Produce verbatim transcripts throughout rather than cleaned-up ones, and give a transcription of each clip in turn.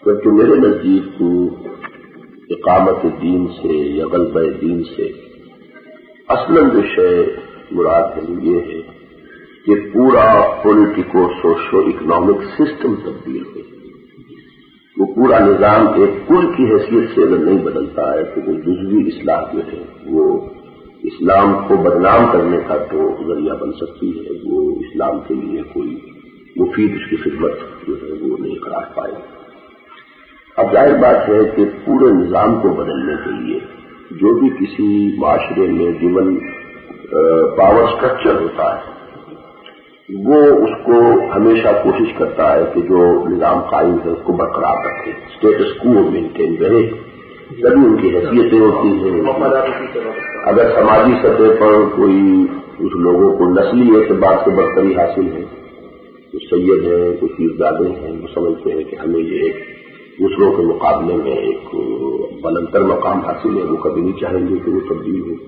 جبکہ میرے نزدیک اقامت دین سے یا غلبہ دین سے اصلاً جو شے مراد ہے یہ ہے کہ پورا پولیٹیکو سوشو اکنامک سسٹم تبدیل ہو. وہ پورا نظام ایک کل کی حیثیت سے اگر نہیں بدلتا ہے تو وہ جزوی اصلاح جو ہے وہ اسلام کو بدنام کرنے کا تو ذریعہ بن سکتی ہے. وہ اسلام کے لیے کوئی مفید اس کی خدمت جو ہے وہ نہیں قرار پائے. اب ظاہر بات ہے کہ پورے نظام کو بدلنے کے لیے جو بھی کسی معاشرے میں گیون پاور اسٹرکچر ہوتا ہے وہ اس کو ہمیشہ کوشش کرتا ہے کہ جو نظام قائم ہے اس کو برقرار رکھے, اسٹیٹس کو مینٹین رہے. تبھی ان کی حیثیتیں ہوتی ہیں. اگر سماجی سطح پر کوئی اس لوگوں کو نسلی اعتبار سے برتری حاصل ہے, تو سید ہیں, کوئی پیرزادے ہیں, وہ سمجھتے ہیں کہ ہمیں یہ ایک دوسروں کے مقابلے میں ایک بلندتر مقام حاصل ہے, وہ کبھی نہیں چاہیں گے کہ وہ تبدیل ہو.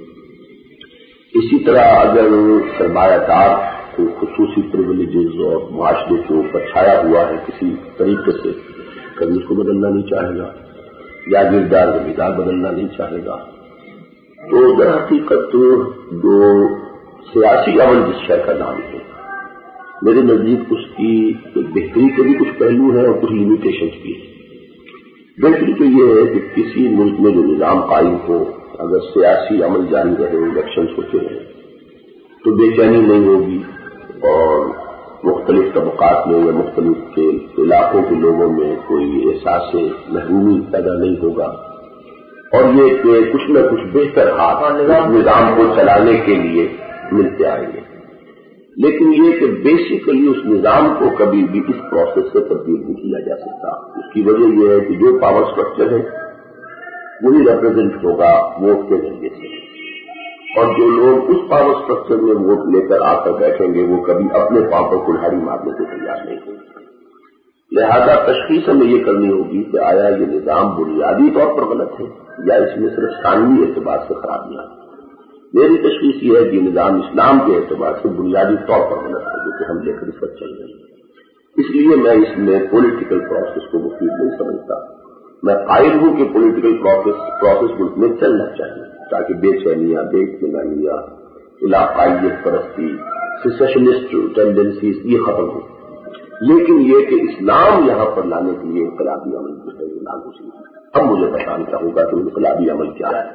اسی طرح اگر سرمایہ دار خصوصی پرولیجز اور معاشرے کے اوپر چھایا ہوا ہے کسی طریقے سے, کبھی اس کو بدلنا نہیں چاہے گا, یا گردار زمیندار بدلنا نہیں چاہے گا. تو در حقیقت جو سیاسی عمل جس شے کا نام ہے, میرے نزدیک اس کی بہتری کے بھی کچھ پہلو ہیں اور کچھ لمیٹیشنز بھی ہیں. بہتری تو یہ ہے کہ کسی ملک میں جو نظام قائم ہو, اگر سیاسی عمل جاری رہے, الیکشنز ہوتے رہے, تو بے چینی نہیں ہوگی اور مختلف طبقات میں یا مختلف علاقوں کے لوگوں میں کوئی احساس محرومی پیدا نہیں ہوگا, اور یہ کہ کچھ نہ کچھ بہتر ہاتھ نظام کو چلانے کے لیے ملتے آئیں گے. لیکن یہ کہ بیسیکلی اس نظام کو کبھی بھی اس پروسیس سے تبدیل نہیں کیا جا سکتا. اس کی وجہ یہ ہے کہ جو پاور اسٹرکچر ہے وہی ریپرزینٹ ہوگا ووٹ کے ذریعے سے, اور جو لوگ اس پاور اسٹرکچر میں ووٹ لے کر آ کر بیٹھیں گے وہ کبھی اپنے پاؤں پر کلہاڑی مارنے کو تیار نہیں ہوں گے. لہذا تشخیص ہمیں یہ کرنی ہوگی کہ آیا یہ نظام بنیادی طور پر غلط ہے یا اس میں صرف ثانوی اعتبار سے خرابیاں ہیں. میری تشخیص یہ ہے کہ نظام اسلام کے اعتبار سے بنیادی طور پر غلط ہے جو کہ ہم لے کر اس وقت چل رہے ہیں. اس لیے میں اس میں پولیٹیکل پروسیس کو مفید نہیں سمجھتا. میں قائل ہوں کہ پولیٹیکل پروسیس پروسیس ملک میں چلنا چاہیے تاکہ بے چینیاں, بے اطمینانیاں, علاقائیت پرستی, سیسیشنسٹ ٹینڈنسیز یہ ختم ہو. لیکن یہ کہ اسلام یہاں پر لانے کے لیے انقلابی عمل جو ہے یہ ناگزیر ہے. اب مجھے بتانا چاہوں گا کہ انقلابی عمل کیا ہے.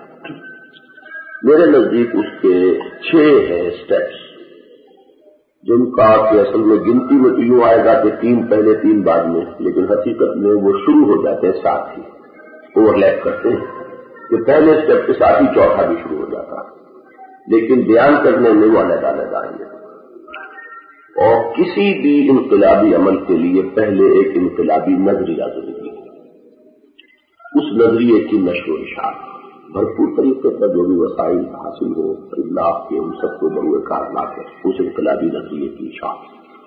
میرے نزدیک اس کے چھ ہیں اسٹیپس, جن کا کہ اصل میں گنتی میں تو یوں آئے گا کہ تین پہلے تین بعد میں, لیکن حقیقت میں وہ شروع ہو جاتے ہیں ساتھ ہی, اوور لیپ کرتے ہیں کہ پہلے اسٹیپ کے ساتھ ہی چوتھا بھی شروع ہو جاتا ہے, لیکن بیان کرنے میں وہ علیحدہ علیحدہ آئیں گے. اور کسی بھی انقلابی عمل کے لیے پہلے ایک انقلابی نظریہ ضروری ہے. اس نظریے کی نشر و اشاعت بھرپور طریقے پر جو بھی وسائل حاصل ہو ابلاغ کے ان سب کو بروئے کار لا کر اس انقلابی نظریے کی اشاعت.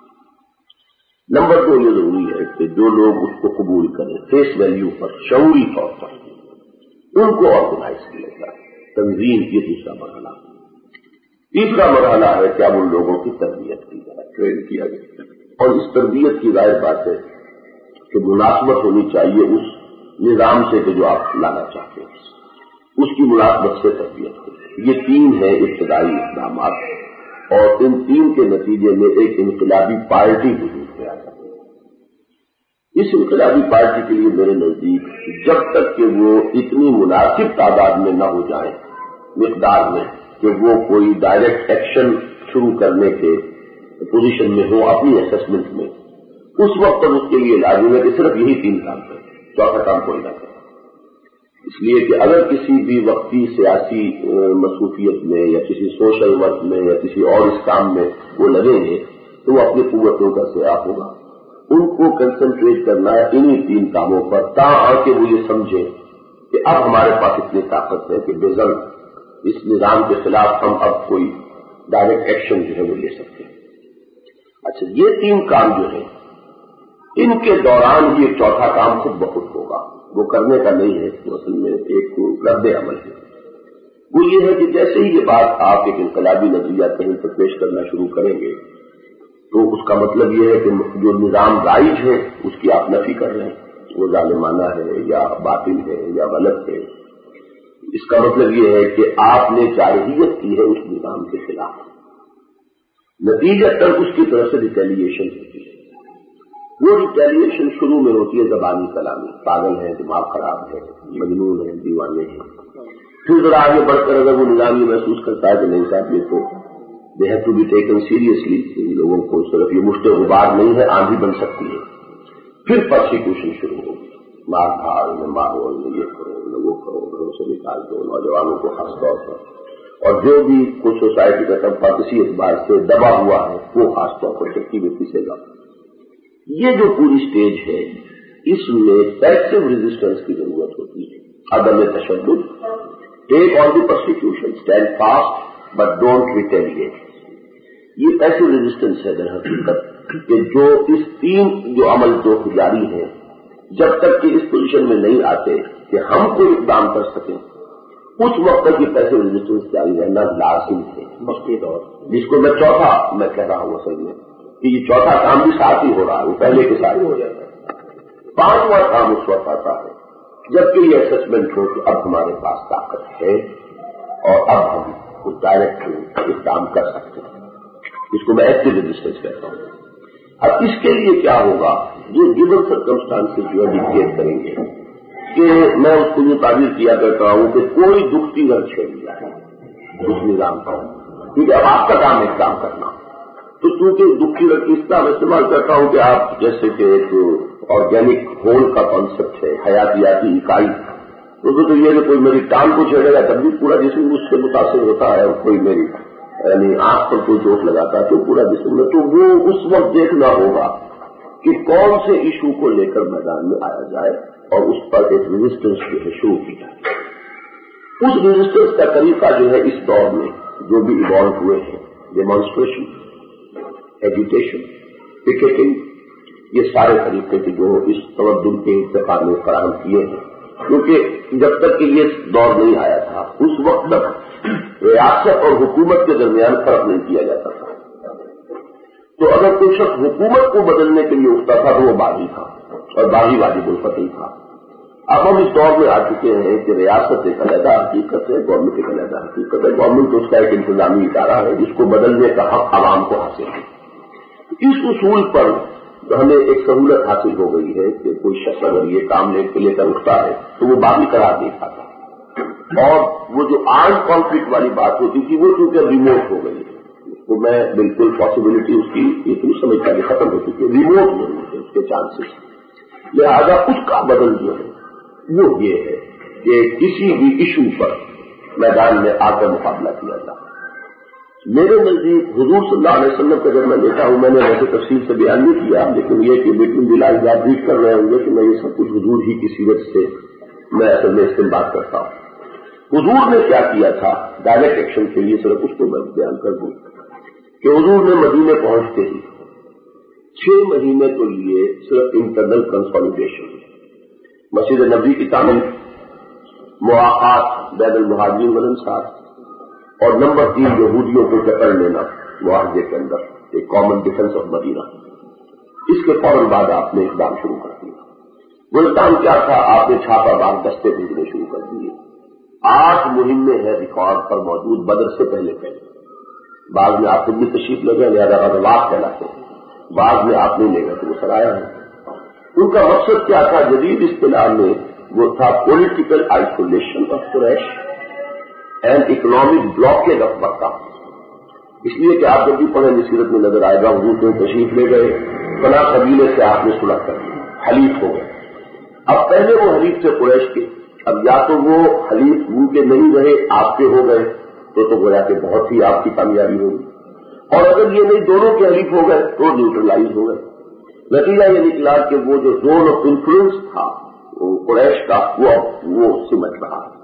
نمبر دو یہ ضروری ہے کہ جو لوگ اس کو قبول کریں فیس ویلیو پر, شعوری طور پر, ان کو آرگنائز کیا جائے, تنظیم یہ دوسرا مرحلہ. تیسرا مرحلہ ہے کہ اب ان لوگوں کی تربیت کی جائے, ٹرین کیا جائے, اور اس تربیت کی ظاہر بات ہے کہ مناسبت ہونی چاہیے اس نظام سے کہ جو آپ لانا چاہتے ہیں, اس کی مناسبت سے تربیت ہو. یہ تین ہیں ابتدائی اقدامات, اور ان تین کے نتیجے میں ایک انقلابی پارٹی وجود میں آ جاتی ہے. اس انقلابی پارٹی کے لیے میرے نزدیک جب تک کہ وہ اتنی مناسب تعداد میں نہ ہو جائیں مقدار میں کہ وہ کوئی ڈائریکٹ ایکشن شروع کرنے کے پوزیشن میں ہو اپنی اسسمنٹ میں, اس وقت تک اس کے لیے لازم ہے کہ صرف یہی تین کام کریں, چوتھا کام کوئی نہ کرے. اس لیے کہ اگر کسی بھی وقتی سیاسی مصروفیت میں یا کسی سوشل ورک میں یا کسی اور اس کام میں وہ لگیں گے تو وہ اپنی قوتوں کا سیاح ہوگا. ان کو کنسنٹریٹ کرنا ہے انہی تین کاموں پر تا آ کے وہ یہ سمجھے کہ اب ہمارے پاس اتنی طاقت ہے کہ بزرگ اس نظام کے خلاف ہم اب کوئی ڈائریکٹ ایکشن جو ہے وہ لے سکتے ہیں. اچھا, یہ تین کام جو ہیں ان کے دوران یہ چوتھا کام خود بخود ہوگا, وہ کرنے کا نہیں ہے, وہ اصل میں ایک رد عمل ہے. وہ یہ ہے کہ جیسے ہی یہ بات آپ ایک انقلابی نظریہ کہیں پر پیش کرنا شروع کریں گے تو اس کا مطلب یہ ہے کہ جو نظام رائج ہے اس کی آپ نفی کر رہے ہیں, وہ ظالمانہ ہے یا باطل ہے یا غلط ہے، اس کا مطلب یہ ہے کہ آپ نے جارحیت کی ہے اس نظام کے خلاف، نتیجتاً اس کی طرف سے ریٹیلیشن ہوتی ہے۔ وہ ریٹیلیشن شروع میں ہوتی ہے زبانی کلامی، پاگل ہے، دماغ خراب ہے، مجنون ہے، دیوانے ہیں، پھر ذرا آگے بڑھ کر اگر وہ نظام یہ محسوس کرتا ہے کہ نہیں صاحب یہ تو they have to be taken seriously, ان لوگوں کو صرف یہ مشت غبار نہیں ہے، آندھی بن سکتی ہے، پھر پرسیکیوشن شروع ہوگی، مار دھاڑ میں ماحول میں یہ کرو میں وہ کرو، گھروں سے نکال دو نوجوانوں کو خاص طور پر، اور جو بھی کچھ سوسائٹی کا طبقہ کسی اعتبار سے دبا ہوا ہے وہ خاص طور پر چکی میں پیسے گا۔ یہ جو پوری سٹیج ہے اس میں پیسو ریزسٹنس کی ضرورت ہوتی ہے، عدم تشدد، take on the persecution, stand fast but don't retaliate, یہ پیسو ریزسٹنس ہے در حقیقت کہ جو اس تین جو عمل جو جاری ہیں جب تک کہ اس پوزیشن میں نہیں آتے کہ ہم کوئی اقدام کر سکیں اس وقت تک یہ پیسو ریزسٹنس جاری رہنا لازم ہے مقصد، اور جس کو میں چوتھا میں کہہ رہا ہوں اصل میں کہ یہ چوتھا کام بھی ساتھ ہی ہو رہا ہے، وہ پہلے کے ساتھ ہی ہو جاتا ہے، پانچواں کام اس وقت آتا ہے جبکہ یہ اسسمنٹ ہو کہ اب ہمارے پاس طاقت ہے اور اب ہم کچھ ڈائریکٹ اقدام کر سکتے ہیں، اس کو میں ایکٹیو ریزسٹنس کہتا ہوں۔ اب اس کے لیے کیا ہوگا، یہ گیون سرکمسٹانسز جو ہے ڈکٹیٹ کریں گے کہ میں اس کو یہ تعبیر کیا کرتا ہوں کہ کوئی دکھتی گھر چھیڑ دیا ہے اس نظام کا، کیونکہ اب آپ کا کام ہے کام کرنا، تو چونکہ دکھی رکھ اس کا میں استعمال کرتا ہوں کہ آپ جیسے کہ ایک آرگینک ہول کا کانسیپٹ ہے، حیاتیاتی اکائی، تو یہ کہ کوئی میری ٹانگ کو چھیڑے گا تب بھی پورا جسم اس سے متاثر ہوتا ہے، اور کوئی میری یعنی آنکھ پر کوئی چوٹ لگاتا ہے تو پورا جسم میں، تو وہ اس وقت دیکھنا ہوگا کہ کون سے ایشو کو لے کر میدان میں آیا جائے اور اس پر ایک ریزسٹنس جو ہے شروع کی جائے۔ اس ریزسٹنس کا طریقہ جو ہے اس دور میں جو بھی ایوالو ہوئے ہیں، ڈیمانسٹریشن، ایجوٹیشن، پکیٹنگ، یہ سارے طریقے کے جو اس تمدن کے ارتقا میں فراہم کیے ہیں، کیونکہ جب تک کہ یہ دور نہیں آیا تھا اس وقت تک ریاست اور حکومت کے درمیان فرق نہیں کیا جاتا تھا، تو اگر کوئی شخص حکومت کو بدلنے کے لیے اٹھتا تھا تو وہ باغی تھا اور باغی واجب الفتح تھا۔ اب ہم اس دور میں آ چکے ہیں کہ ریاست ایک علیحدہ حقیقت ہے، گورنمنٹ ایک علیحدہ حقیقت ہے، گورنمنٹ اس کا ایک انتظامی ادارہ ہے جس کو بدلنے کا حق عوام کو حاصل ہے۔ اس اصول پر ہمیں ایک سہولت حاصل ہو گئی ہے کہ کوئی شخص اگر یہ کام لے کر اٹھتا ہے تو وہ باغی قرار نہیں پاتا، اور وہ جو آرم کانفلکٹ والی بات ہوتی تھی وہ چونکہ ریموٹ ہو گئی ہے، تو میں بالکل پاسبلٹی اس کی اتنی سمجھتا کہ ختم ہو چکی ہے، ریموٹ ضرور ہے اس کے چانسز، لہذا اس کا بدل جو ہے وہ یہ ہے کہ کسی بھی ایشو پر میدان میں آ کر مقابلہ کیا جائے۔ میرے نزدیک حضور صلی اللہ علیہ وسلم کا جب میں دیکھا ہوں، میں نے ویسے تفصیل سے بیان نہیں کیا، لیکن یہ کہ بٹوین دی لائنز آپ ریڈ کر رہے ہوں گے کہ میں یہ سب کچھ حضور ہی کی سیرت سے میں اصل میں استنباط کرتا ہوں۔ حضور نے کیا کیا تھا ڈائریکٹ ایکشن کے لیے، صرف اس کو میں بیان کر دوں کہ حضور نے مدینے پہنچتے ہی چھ مہینے کے لیے صرف انٹرنل کنسالیڈیشن، مسجد نبوی کی تعمیر، مواقعات بین المہاجرین والانصار، اور نمبر تین یہودیوں کو پکڑ لینا معاہدے کے اندر، ایک کامن ڈیفنس آف مدینہ۔ اس کے فوراً بعد آپ نے اقدام شروع کر دیا۔ وہ اقدام کیا تھا؟ آپ نے چھاپا مار دستے بھیجنے شروع کر دیے۔ آٹھ مہمیں ہیں ریکارڈ پر موجود بدر سے پہلے پہلے، بعد میں آپ خود بھی تشریف لے گئے، لہٰذا غزوات کہلاتے ہیں، بعد میں آپ نہیں لے گئے تو وہ سرایا ہے۔ ان کا مقصد کیا تھا؟ جدید اصطلاح میں وہ تھا political isolation of Quraysh and economic blockage of Mecca, اس لیے کہ آپ جب بھی پڑھیں سیرت میں نظر آئے گا حضور کو تشریف لے گئے، فلاں قبیلے سے آپ نے صلح کر دی، حلیف ہو گئے۔ اب پہلے وہ حلیف تھے قریش کے، اب یا تو وہ حلیف ان کے نہیں رہے آپ کے ہو گئے تو تو گویا کہ بہت ہی آپ کی کامیابی ہوگی، اور اگر یہ نہیں دونوں کے حلیف ہو گئے تو نیوٹرلائز ہو گئے۔ نتیجہ یہ نکلا کہ وہ جو زون آف انفلوئنس تھا وہ قریش کا وہ وہ سمٹ رہا ہے۔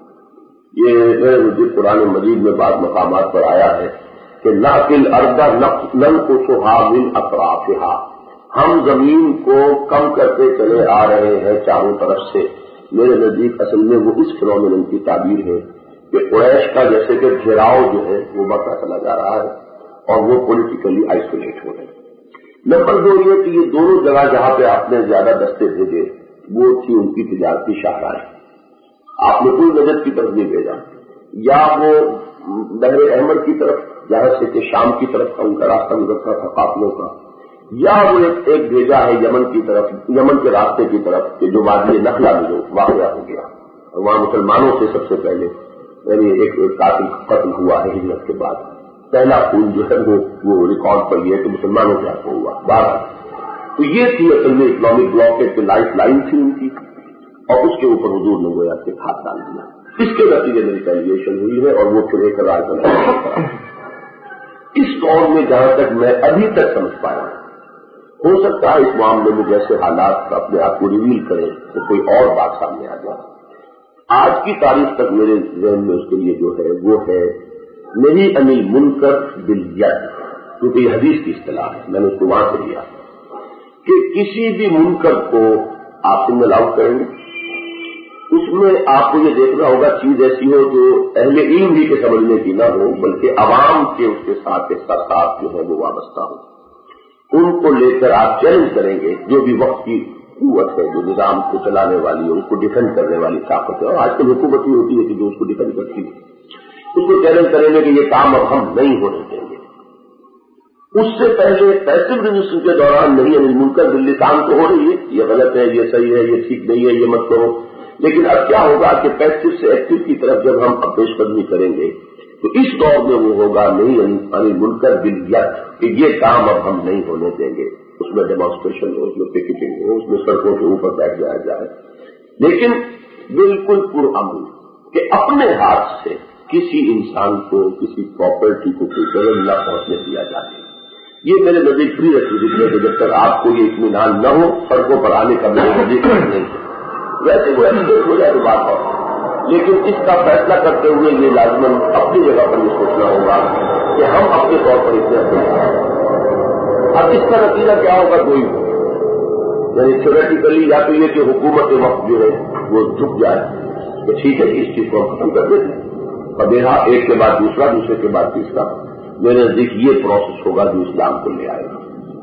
یہ قرآن مجید میں بعض مقامات پر آیا ہے کہ ناقل اردہ نل کو سہا من اطرافہا، ہم زمین کو کم کرتے چلے آ رہے ہیں چاروں طرف سے۔ میرے نزدیک اصل میں وہ اس فنومینن کی تعبیر ہے کہ قریش کا جیسے کہ گھیراؤ جو ہے وہ بڑھتا چلا جا رہا ہے اور وہ پولیٹیکلی آئسولیٹ ہو رہے ہیں۔ نمبر دو یہ کہ یہ دونوں جگہ جہاں پہ آپ نے زیادہ دستے بھیجے وہ تھی ان کی تجارتی شاہراہیں. آپ نے کوئی نجد کی طرف نہیں بھیجا، یا وہ بحر احمر کی طرف جہاں سے کہ شام کی طرف کا ان کا راستہ گزرتا تھا قافلوں کا، یا وہ ایک بھیجا ہے یمن کی طرف، یمن کے راستے کی طرف کہ جو وادی نخلا میں جو واقعہ ہو گیا، اور وہاں مسلمانوں سے سب سے پہلے یعنی ایک قاتل قتل ہوا ہے ہجرت کے بعد. پہلا خون جو ہے وہ وہ ریکارڈ پر یہ ہے کہ مسلمانوں کے ہاتھوں ہوا بارہ. تو یہ تھی اصل میں اکنامک بلاکیج کی لائف لائن تھی ان کی، اور اس کے اوپر حضور نے گویا کہ ہاتھ ڈال دیا. اس کے نتیجے میں ریٹیلیشن ہوئی ہے اور وہ پھر ایک رائے بنا. اس دور میں جہاں تک میں ابھی تک سمجھ پایا، ہو سکتا ہے اس معاملے میں جیسے حالات اپنے آپ کو ریویل کریں تو کوئی اور بات سامنے آ جائے. آج کی تاریخ تک میرے ذہن میں اس کے لیے جو ہے وہ ہے نہیں انل منکر بالید، کیونکہ یہ حدیث کی اصطلاح ہے، میں نے اس کو وہاں سے لیا کہ کسی بھی منکر کو آپ سنگل آؤٹ کریں گے، اس میں آپ کو یہ دیکھنا ہوگا چیز ایسی ہو جو اہل علم بھی کے سمجھنے کی نہ ہو، بلکہ عوام کے اس کے ساتھ ایک ساتھ جو ہے وہ وابستہ ہو. ان کو لے کر آپ چیلنج کریں گے جو بھی وقت کی قوت ہے، جو نظام کو چلانے والی ہے، اس کو ڈیفینڈ کرنے والی طاقت ہے. اور آج کل حکومت ہی ہوتی ہے کہ جو اس کو ڈیفینڈ کرتی ہے، اس کو چیلنج کریں گے کہ یہ کام اب ہم نہیں ہونے دیں گے. اس سے پہلے پیسو رجسٹر کے دوران نہیں انل منکر باللسان تو ہو رہی ہے، یہ غلط ہے، یہ صحیح ہے، یہ ٹھیک نہیں ہے، یہ مت کرو. لیکن اب کیا ہوگا کہ پیسو سے ایکٹیو کی طرف جب ہم پیش قدمی کریں گے تو اس دور میں وہ ہوگا نہیں انل منکر بالید کہ یہ کام اب ہم نہیں ہونے دیں گے. اس میں ڈیمانسٹریشن ہو، اس میں پکیٹنگ ہو، اس میں سڑکوں کے اوپر بیٹھ جایا جائے، لیکن بالکل پرامن کہ اپنے ہاتھ سے کسی انسان کو کسی پراپرٹی کو کوئی ضرر نہ پہنچنے دیا جائے. یہ میرے نزدیک فری ریکویزٹ ہے کہ جب تک آپ کو یہ اطمینان نہ ہو سڑکوں پر آنے کا میرے نزدیک نہیں ہے. ویسے وہ ایکسیڈنٹ ہو جائے تو بات ہے، لیکن اس کا فیصلہ کرتے ہوئے یہ لازماً اپنی جگہ پر یہ سوچنا ہوگا کہ ہم اپنے طور پر اتنے اپنے ہیں. اب اس کا نتیجہ کیا ہوگا کوئی ہو، یعنی تھیوریٹیکلی یا تو یہ کہ حکومت وقت جو ہے وہ جھک جائے کہ ٹھیک ہے اس چیز کو ہم ختم کر دیتے ہیں، اور دیہا ایک کے بعد دوسرا، دوسرے کے بعد تیسرا. میرے نزدیک یہ پروسیس ہوگا جو اسلام کو لے آئے گا.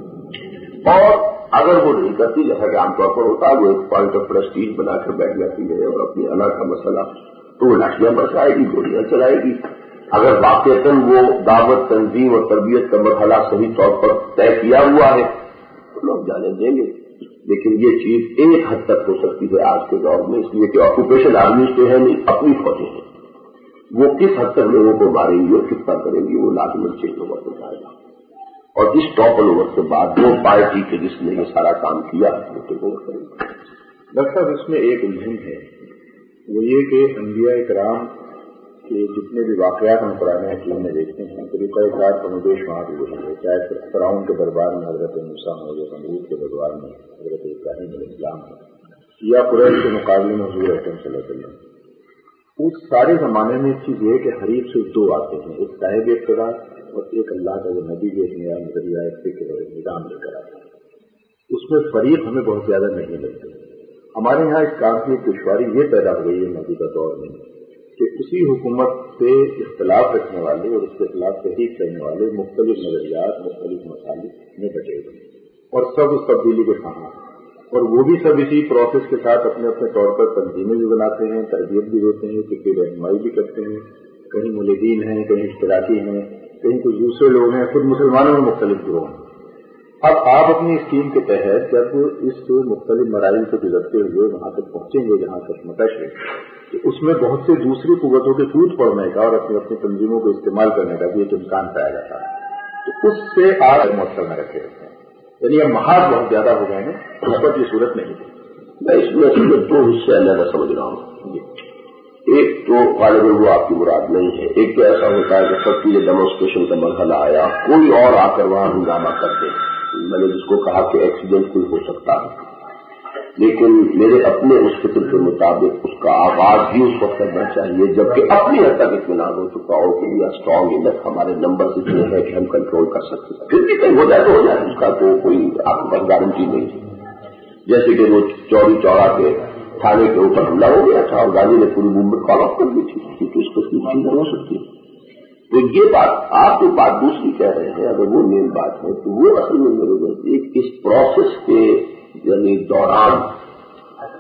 اور اگر وہ نہیں کرتی جیسا کہ عام طور پر ہوتا ہے، وہ ایک پوائنٹ آف پریسٹیج بنا کر بیٹھ جاتی ہے اور اپنی انا کا مسئلہ تو وہ لاٹیاں برسائے گی، گولیاں چلائے گی. اگر واقعتاً وہ دعوت تنظیم اور تربیت کا مرحلہ صحیح طور پر طے کیا ہوا ہے تو لوگ جانے دیں گے. لیکن یہ چیز ایک حد تک ہو سکتی ہے آج کے دور میں، اس لیے کہ آکوپیشن آرمی تو ہے نہیں، اپنی فوجیں ہیں. وہ کس حد تک لوگوں کو ماریں گی اور کتنا کریں گی وہ لازمن چیز اوور ہو جائے گا. اور اس ٹاپل اوور کے بعد وہ پارٹی کے جس نے یہ سارا کام کیا وہ ٹیک اوور کرے گی. ڈاکٹر صاحب اس میں ایک الجھن ہے، وہ یہ کہ انبیاء کرام کے جتنے بھی واقعات ہم قرآن حکیم میں دیکھتے ہیں طریقہ کار کموبیش وہاں بھی وہی ہے، چاہے فرعون کے دربار میں حضرت موسیٰ ہو یا نمرود کے دربار میں حضرت ابراہیم علیہ السلام ہو یا قریش کے مقابلے میں حضور اکرم صلی اللہ علیہ وسلم. اس سارے زمانے میں ایک چیز یہ کہ حریف سے دو آتے ہیں، ایک صاحب اقتدار اور ایک اللہ کا وہ نبی جو ایک نیا نظریہ فکر اور نظام لے کر آتا ہے. اس میں فریق ہمیں بہت زیادہ نہیں ملتے. ہمارے یہاں اس کام کی ایک دشواری یہ پیدا ہو گئی ہے موجودہ دور میں کہ اسی حکومت سے اختلاف رکھنے والے اور اس کے خلاف تحریک کرنے والے مختلف نظریات مختلف مسائل میں بٹے ہوئے اور سب اس تبدیلی کے خواہاں ہیں، اور وہ بھی سب اسی پروسیس کے ساتھ اپنے اپنے طور پر تنظیمیں بھی بناتے ہیں، تربیت بھی دیتے ہیں، فکری رہنمائی بھی کرتے ہیں. کہیں ملحدین ہیں، کہیں اشتراکی ہیں، کہیں کچھ دوسرے لوگ ہیں، خود مسلمانوں میں مختلف گروہ ہیں. اب آپ اپنی اسکیم کے تحت جب اس مختلف مراحل سے گزرتے ہوئے وہاں تک پہنچیں گے جہاں تک متش ہے تو اس میں بہت سے دوسری قوتوں کے ٹوٹ پڑنے کا اور اپنی اپنی تنظیموں کو استعمال کرنے کا بھی ایک امکان پایا جاتا ہے. تو اس سے آپ مؤثر نہ رکھے رہتے ہیں، یعنی اب محاذ بہت زیادہ ہو گئے ہیں، اس پر یہ صورت نہیں ہے. میں اس میں اصل میں دو حصے علیحدہ سمجھ رہا ہوں. ایک تو غالباً وہ آپ کی مراد نہیں ہے. ایک تو ایسا ہوتا ہے کہ سب کی یہ ڈیمانسٹریشن کا مرحلہ آیا، کوئی اور آ کر وہاں ہنگامہ کر دے. میں نے جس کو کہا کہ ایکسیڈنٹ کوئی ہو سکتا ہے، لیکن میرے اپنے اس فکر کے مطابق اس کا آغاز بھی اس وقت کرنا چاہیے جبکہ اپنی حد تک اطمینان ہو چکا ہو کہ یہ اسٹرانگ انف ہمارے نمبر اتنے ہیں کہ ہم کنٹرول کر سکتے ہیں. پھر بھی کہیں ہو جائے تو ہو جائے، اس کا تو کوئی آپ کو گارنٹی نہیں ہے. جیسے کہ وہ چوری چورا کے تھانے کے اوپر حملہ ہو گیا تھا اور گاندھی نے پوری موومنٹ کال آف کر دی تھی، کیونکہ اس کو کوئی چیز ہو سکتی ہے. تو یہ بات آپ جو بات دوسری کہہ رہے ہیں اگر وہ مین بات ہے تو وہ اصل میں میرے نزدیک اس پروسیس کے یعنی دوران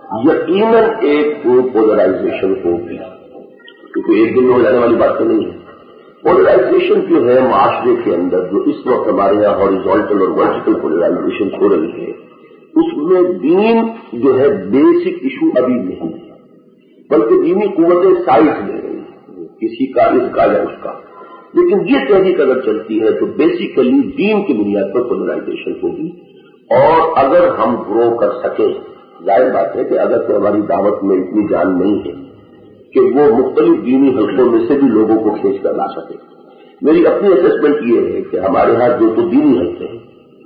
یقیناً ایک پولرائزیشن ہوگی، کیونکہ ایک دن میں ہو جانے والی بات تو نہیں ہے۔ پولرائزیشن جو ہے معاشرے کے اندر، جو اس وقت ہمارے یہاں ہاریزونٹل اور ورٹیکل پولرائزیشن ہو رہی ہے، اس میں دین جو ہے بیسک ایشو ابھی نہیں ہے، بلکہ دینی قوتیں سائز لے رہی ہیں، کسی کا اس کا یا اس کا۔ لیکن یہ تحریک اگر چلتی ہے تو بیسیکلی دین کی بنیاد پر پولرائزیشن ہوگی، اور اگر ہم گرو کر سکیں، ظاہر بات ہے کہ اگر تو ہماری دعوت میں اتنی جان نہیں ہے کہ وہ مختلف دینی حلقوں میں سے بھی لوگوں کو کھینچ کر لا سکے۔ میری اپنی اسسمنٹ یہ ہے کہ ہمارے ہاں جو تو دینی حلقے ہیں،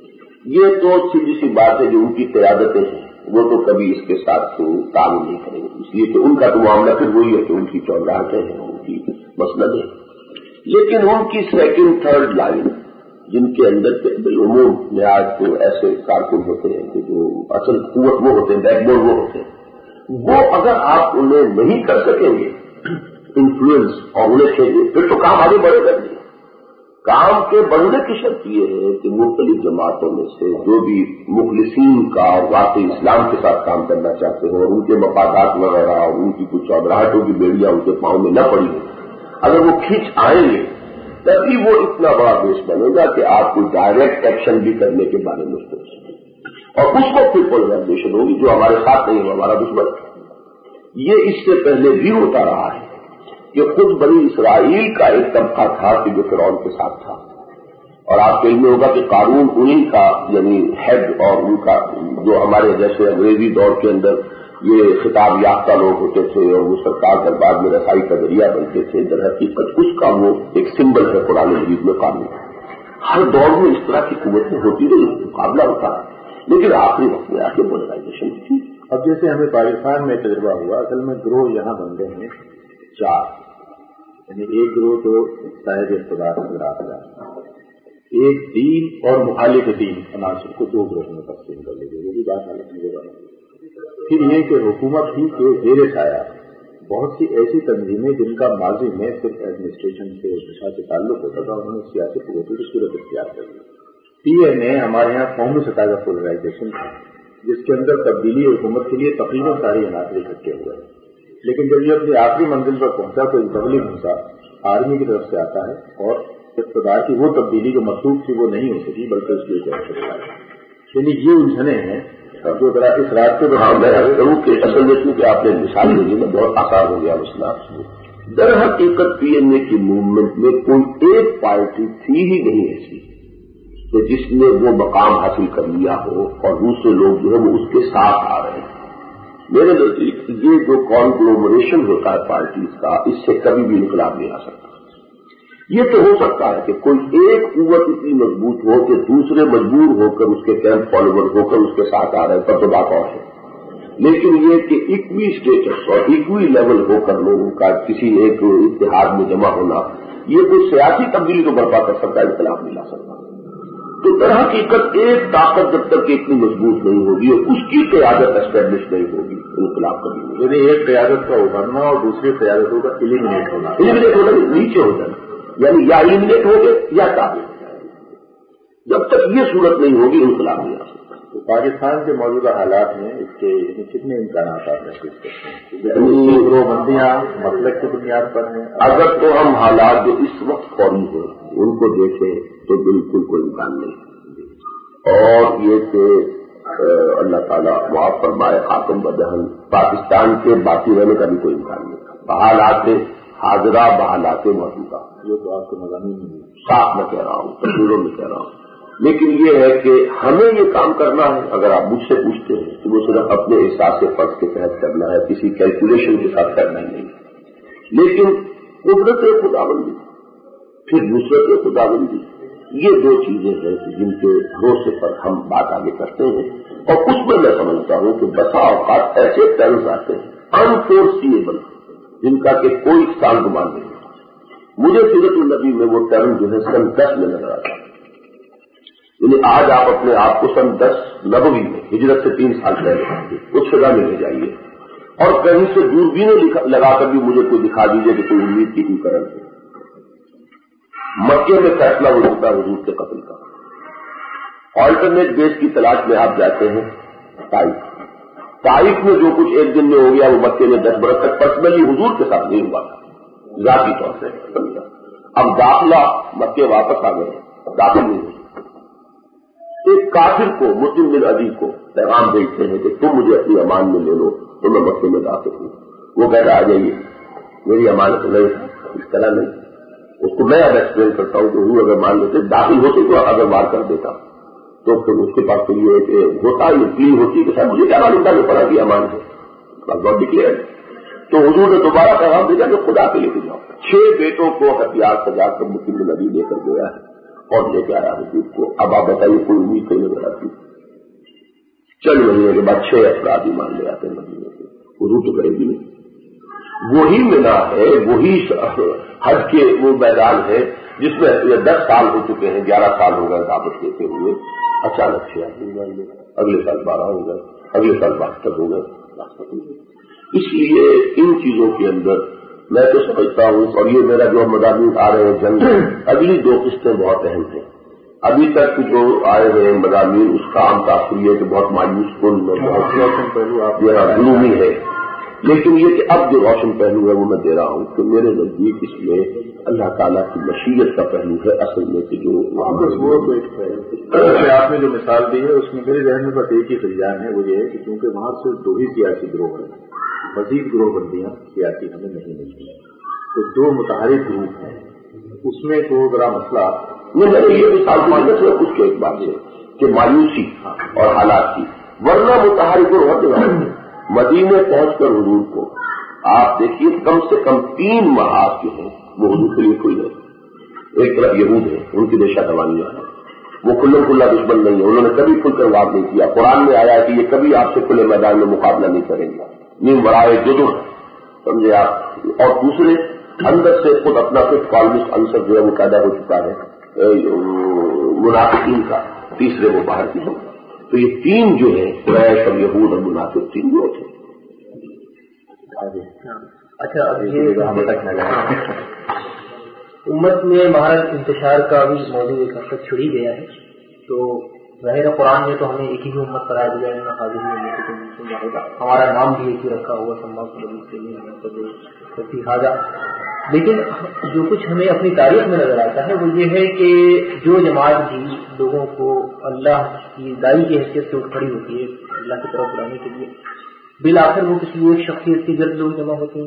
یہ تو سیدھی سی بات ہے، جو ان کی قیادتیں ہیں وہ تو کبھی اس کے ساتھ تو تعاون نہیں کریں گے، اس لیے کہ ان کا تو معاملہ پھر وہی ہے کہ ان کی چودراہٹیں ہیں، ان کی مسند ہے۔ لیکن ان کی سیکنڈ تھرڈ لائن، جن کے اندر کے بالعموم نہایت تو ایسے کارکن ہوتے ہیں کہ جو اصل قوت وہ ہوتے ہیں، بیک بون وہ ہوتے ہیں، وہ اگر آپ انہیں نہیں کر سکیں گے انفلوئنس اور انہیں کھیلیں، پھر تو کام آگے بڑھے گا نہیں۔ کام کے بڑھنے کی شرط یہ ہے کہ مختلف جماعتوں میں سے جو بھی مخلصین کا اور واقعی اسلام کے ساتھ کام کرنا چاہتے ہیں، اور ان کے مفادات وغیرہ اور ان کی کچھ چودراہٹوں کی بیڑیاں ان کے پاؤں میں نہ پڑی ہو، اگر وہ کھینچ آئیں گے تبھی وہ اتنا بڑا بیس بنے گا کہ آپ کو ڈائریکٹ ایکشن بھی کرنے کے بارے میں سوچ سکیں، اور اس وقت پھر پولرائزیشن ہوگی جو ہمارے ساتھ نہیں ہے، ہمارا دشمن ہے۔ یہ اس سے پہلے بھی ہوتا رہا ہے کہ خود بنی اسرائیل کا ایک طبقہ تھا کہ جو فرعون کے ساتھ تھا، اور آپ کو علم ہوگا کہ قارون انہی کا یعنی ہیڈ، اور ان کا جو ہمارے جیسے انگریزی دور کے اندر یہ خطاب یافتہ لوگ ہوتے تھے اور وہ سرکار دربار میں رسائی کا ذریعہ بنتے تھے، در حقیقت اس کا وہ ایک سمبل ہے قرآن مجید میں قانون۔ ہر دور میں اس طرح کی قوتیں ہوتی رہی، مقابلہ ہوتا ہے، لیکن آخری وقت میں آ کے پولرائزیشن ہوتی۔ اب جیسے ہمیں پاکستان میں تجربہ ہوا، اصل میں گروہ یہاں بن گئے ہیں چار، یعنی ایک گروہ تو صاحب اقتدار نظر آتا ہے، ایک دین اور مخالف دین عناصر کو دو گروہوں میں تقسیم کر لیجیے، وہ بھی بات حالت نظر آ رہی ہے۔ پھر یہ کہ حکومت ہی کے زیر سایہ بہت سی ایسی تنظیمیں جن کا ماضی میں صرف ایڈمنسٹریشن سے دشا سے تعلق ہوتا تھا، انہوں نے سیاسی قوتوں کی صورت اختیار کر لی۔ پی ایم اے ہمارے یہاں قومی سطح کا پولرائزیشن تھا، جس کے اندر تبدیلی حکومت کے لیے تقریباً سارے عناصر اکٹھے ہوئے ہیں، لیکن جب یہ اپنی آخری منزل پر پہنچا تو مغلب ہنسا آرمی کی طرف سے آتا ہے، اور اقتدار کی وہ تبدیلی جو مطلوب تھی وہ نہیں ہو سکی، بلکہ اس کے لیے یعنی یہ الجھنیں ہیں جو ذرا اس راستے پر۔ ہاں، میں ضرور کہ اصل میں کہ آپ نے مثال دی میں بہت آسان ہو گیا مسئلہ۔ در حقیقت پی ایم اے کی موومنٹ میں کوئی ایک پارٹی تھی ہی نہیں ایسی کہ جس نے وہ مقام حاصل کر لیا ہو اور دوسرے لوگ جو ہے وہ اس کے ساتھ آ رہے ہیں۔ میرے نزدیک یہ جو کانگلومریشن ہوتا ہے پارٹیز کا، اس سے کبھی بھی انقلاب نہیں آ سکتا۔ یہ تو ہو سکتا ہے کہ کوئی ایک قوت اتنی مضبوط ہو کہ دوسرے مجبور ہو کر اس کے کیمپ فالوور ہو کر اس کے ساتھ آ رہے ہیں، تب تو بات اور ہے۔ لیکن یہ کہ اکوی اسٹیٹس اور اکوی لیول ہو کر لوگوں کا کسی ایک اتحاد میں جمع ہونا، یہ کوئی سیاسی تبدیلی تو برپا کر سکتا ہے، انقلاب نہیں لا سکتا۔ تو در حقیقت ایک طاقت جب تک اتنی مضبوط نہیں ہوگی اور اس کی قیادت اسٹیبلش نہیں ہوگی، انقلاب کبھی نہیں۔ یعنی ایک قیادت کا ابھرنا اور دوسری قیادتوں کا ایلیمنیٹ ہونا، ایلیمنیٹ ہونا نیچے ہو جانا، یعنی یا ایلیمنیٹ ہو گئے یا تعبیر ہو جائے گی۔ جب تک یہ صورت نہیں ہوگی انقلاب نہیں آ سکتا۔ تو پاکستان کے موجودہ حالات میں اس کے کتنے امکانات آپ محسوس کرتے ہیں؟ گروہ بندیاں مسلک کی بنیاد پر ہیں؟ اگر تو ہم حالات جو اس وقت فوری ہیں ان کو دیکھیں تو بالکل کوئی امکان نہیں، اور یہ کہ اللہ تعالیٰ معاف فرمائے خاتم بدہن، پاکستان کے باقی رہنے کا بھی کوئی امکان نہیں۔ بحالات حاضرہ بحالات موجودہ، یہ تو آپ کے مضامین میں صاف میں کہہ رہا ہوں، تصویروں میں کہہ رہا ہوں، لیکن یہ ہے کہ ہمیں یہ کام کرنا ہے۔ اگر آپ مجھ سے پوچھتے ہیں کہ وہ صرف اپنے احساس سے فرض کے تحت کرنا ہے، کسی کیلکولیشن کے ساتھ کرنا نہیں، لیکن قدرت خداوندی پھر نصرت خداوندی، یہ دو چیزیں ہیں جن کے بھروسے پر ہم بات آگے کرتے ہیں، اور اس میں میں سمجھتا ہوں کہ بسا اوقات ایسے ٹرمز آتے ہیں انفورسیبل جن کا کہ کوئی سال گمان نہیں ہوتا۔ مجھے سیرت النبی میں وہ ٹرم جو ہے سن دس میں نظر آتا ہے، یعنی آج آپ اپنے آپ کو سن دس نبوی میں ہجرت سے تین سال پہلے اس فضا میں لے جائیے، اور کہیں سے دوربینیں لگا کر بھی مجھے کوئی دکھا دیجیے کہ کوئی امید کی کوئی کرن ہے۔ مکے میں فیصلہ ہو چکا حضور کے قتل کا، آلٹرنیٹ بیس کی تلاش میں آپ جاتے ہیں طائف، طائف میں جو کچھ ایک دن میں ہو گیا وہ مکے میں دس برس تک پرسنلی حضور کے ساتھ نہیں ہوا تھا، ذاتی طور سے. اب داخلہ مکے واپس آ گئے، داخل نہیں ہوئی. ایک کافر کو مسلم بن عدی کو پیغام بھیجتے ہیں کہ تم مجھے اپنی امان میں لے لو تو میں مکے میں داخل ہوں. وہ کہہ رہا آ جائیے، میری امانت نہیں، اس طرح نہیں. اس کو میں اب ایکسپلین کرتا ہوں کہ حضور اگر مان لیتے داخل ہوتے تو اگر وار کر دیتا تو پھر اس کے پاس تو یہ کہ ہوتا یہ پلی ہوتی کہ صاحب مجھے کیا معلوم تھا کہ پڑا کی امان ہے، بہت ڈکلیئر. تو حضور نے دوبارہ پیغام بھیجا کہ خدا کے لے کے جاؤ. چھ بیٹوں کو ہتھیار سجا کر مسلم بن عدی لے کر گیا ہے اور لے کے آیا حضور کو. اب آپ بتائیے کوئی امید کرنے والا تھی؟ چند مہینے کے بعد چھ افراد ایمان لے آتے ہیں مدینے سے. حضور تو کرے گی نہیں. وہی منا ہے، وہی حج کے وہ میدان ہے جس میں دس سال ہو چکے ہیں، گیارہ سال ہو گئے دعوت دیتے ہوئے. اچانک سے آدمی اگلے سال بارہ ہو گئے، اگلے سال بہتر ہو گئے. اس لیے ان چیزوں کے اندر میں تو سمجھتا ہوں، اور یہ میرا جو مضامین آ رہے ہیں جنگ، اگلی دو قسطیں بہت اہم ہیں. ابھی تک جو آئے ہیں مضامین اس کا عام تاثر یہ کہ بہت مایوس کن بہت گلومی ہے. لیکن یہ کہ اب جو روشن پہلو ہے وہ میں دے رہا ہوں کہ میرے نزدیک اس میں اللہ تعالیٰ کی مشیت کا پہلو ہے اصل میں کہ جو آپ نے جو مثال دی ہے اس میں میرے ذہن میں بس ایک ہی خلیان ہے، وہ یہ ہے کہ چونکہ وہاں سے دو ہی سیاسی گروہ ہیں، مزید گروہ بندیاں سیاسی ہمیں نہیں ملتی، تو دو متحرک گروپ ہیں، اس میں تو ذرا مسئلہ نہیں. یہ مثال صرف اس کے ایک بات ہے کہ مایوسی اور حالات کی، ورنہ متحرک گروہ مدینے پہنچ کر حضور کو آپ دیکھیے کم سے کم تین محاذ جو ہیں وہ حضور کے لیے کھل گئے. ایک طرف یہود ہیں، ان کی دیشہ دوانیاں ہیں، وہ کھلم کھلا دشمن نہیں ہے، انہوں نے کبھی کھل کر وار نہیں کیا. قرآن میں آیا کہ یہ کبھی آپ سے کھلے میدان میں مقابلہ نہیں کریں گے، نیم برائے جدر، سمجھے آپ. اور دوسرے اندر سے خود اپنا خود کالمسٹ عنصر جو ہے وہ پیدا ہو چکا ہے منافقین کا. تیسرے وہ باہر کی ہوگا. تو یہ تین جو ہیں قریش اور یہود اور منافق تین جو تھے. اچھا، اب یہ امت میں مہارت انتشار کا بھی موضوع ایک حد تک چھڑی گیا ہے. تو ظاہر قرآن نے تو ہمیں ایک ہی امت قرار دیا ہے، حاضر ہمارا نام بھی ایک ہی رکھا ہوا سماجا. لیکن جو کچھ ہمیں اپنی تاریخ میں نظر آتا ہے وہ یہ ہے کہ جو جماعت بھی لوگوں کو اللہ کی دائی کی حیثیت سے اٹھ کھڑی ہوتی ہے اللہ کی طرف بلانے کے لیے، بالآخر وہ کسی ایک شخصیت کے گرد لوگ جمع ہوتے ہیں.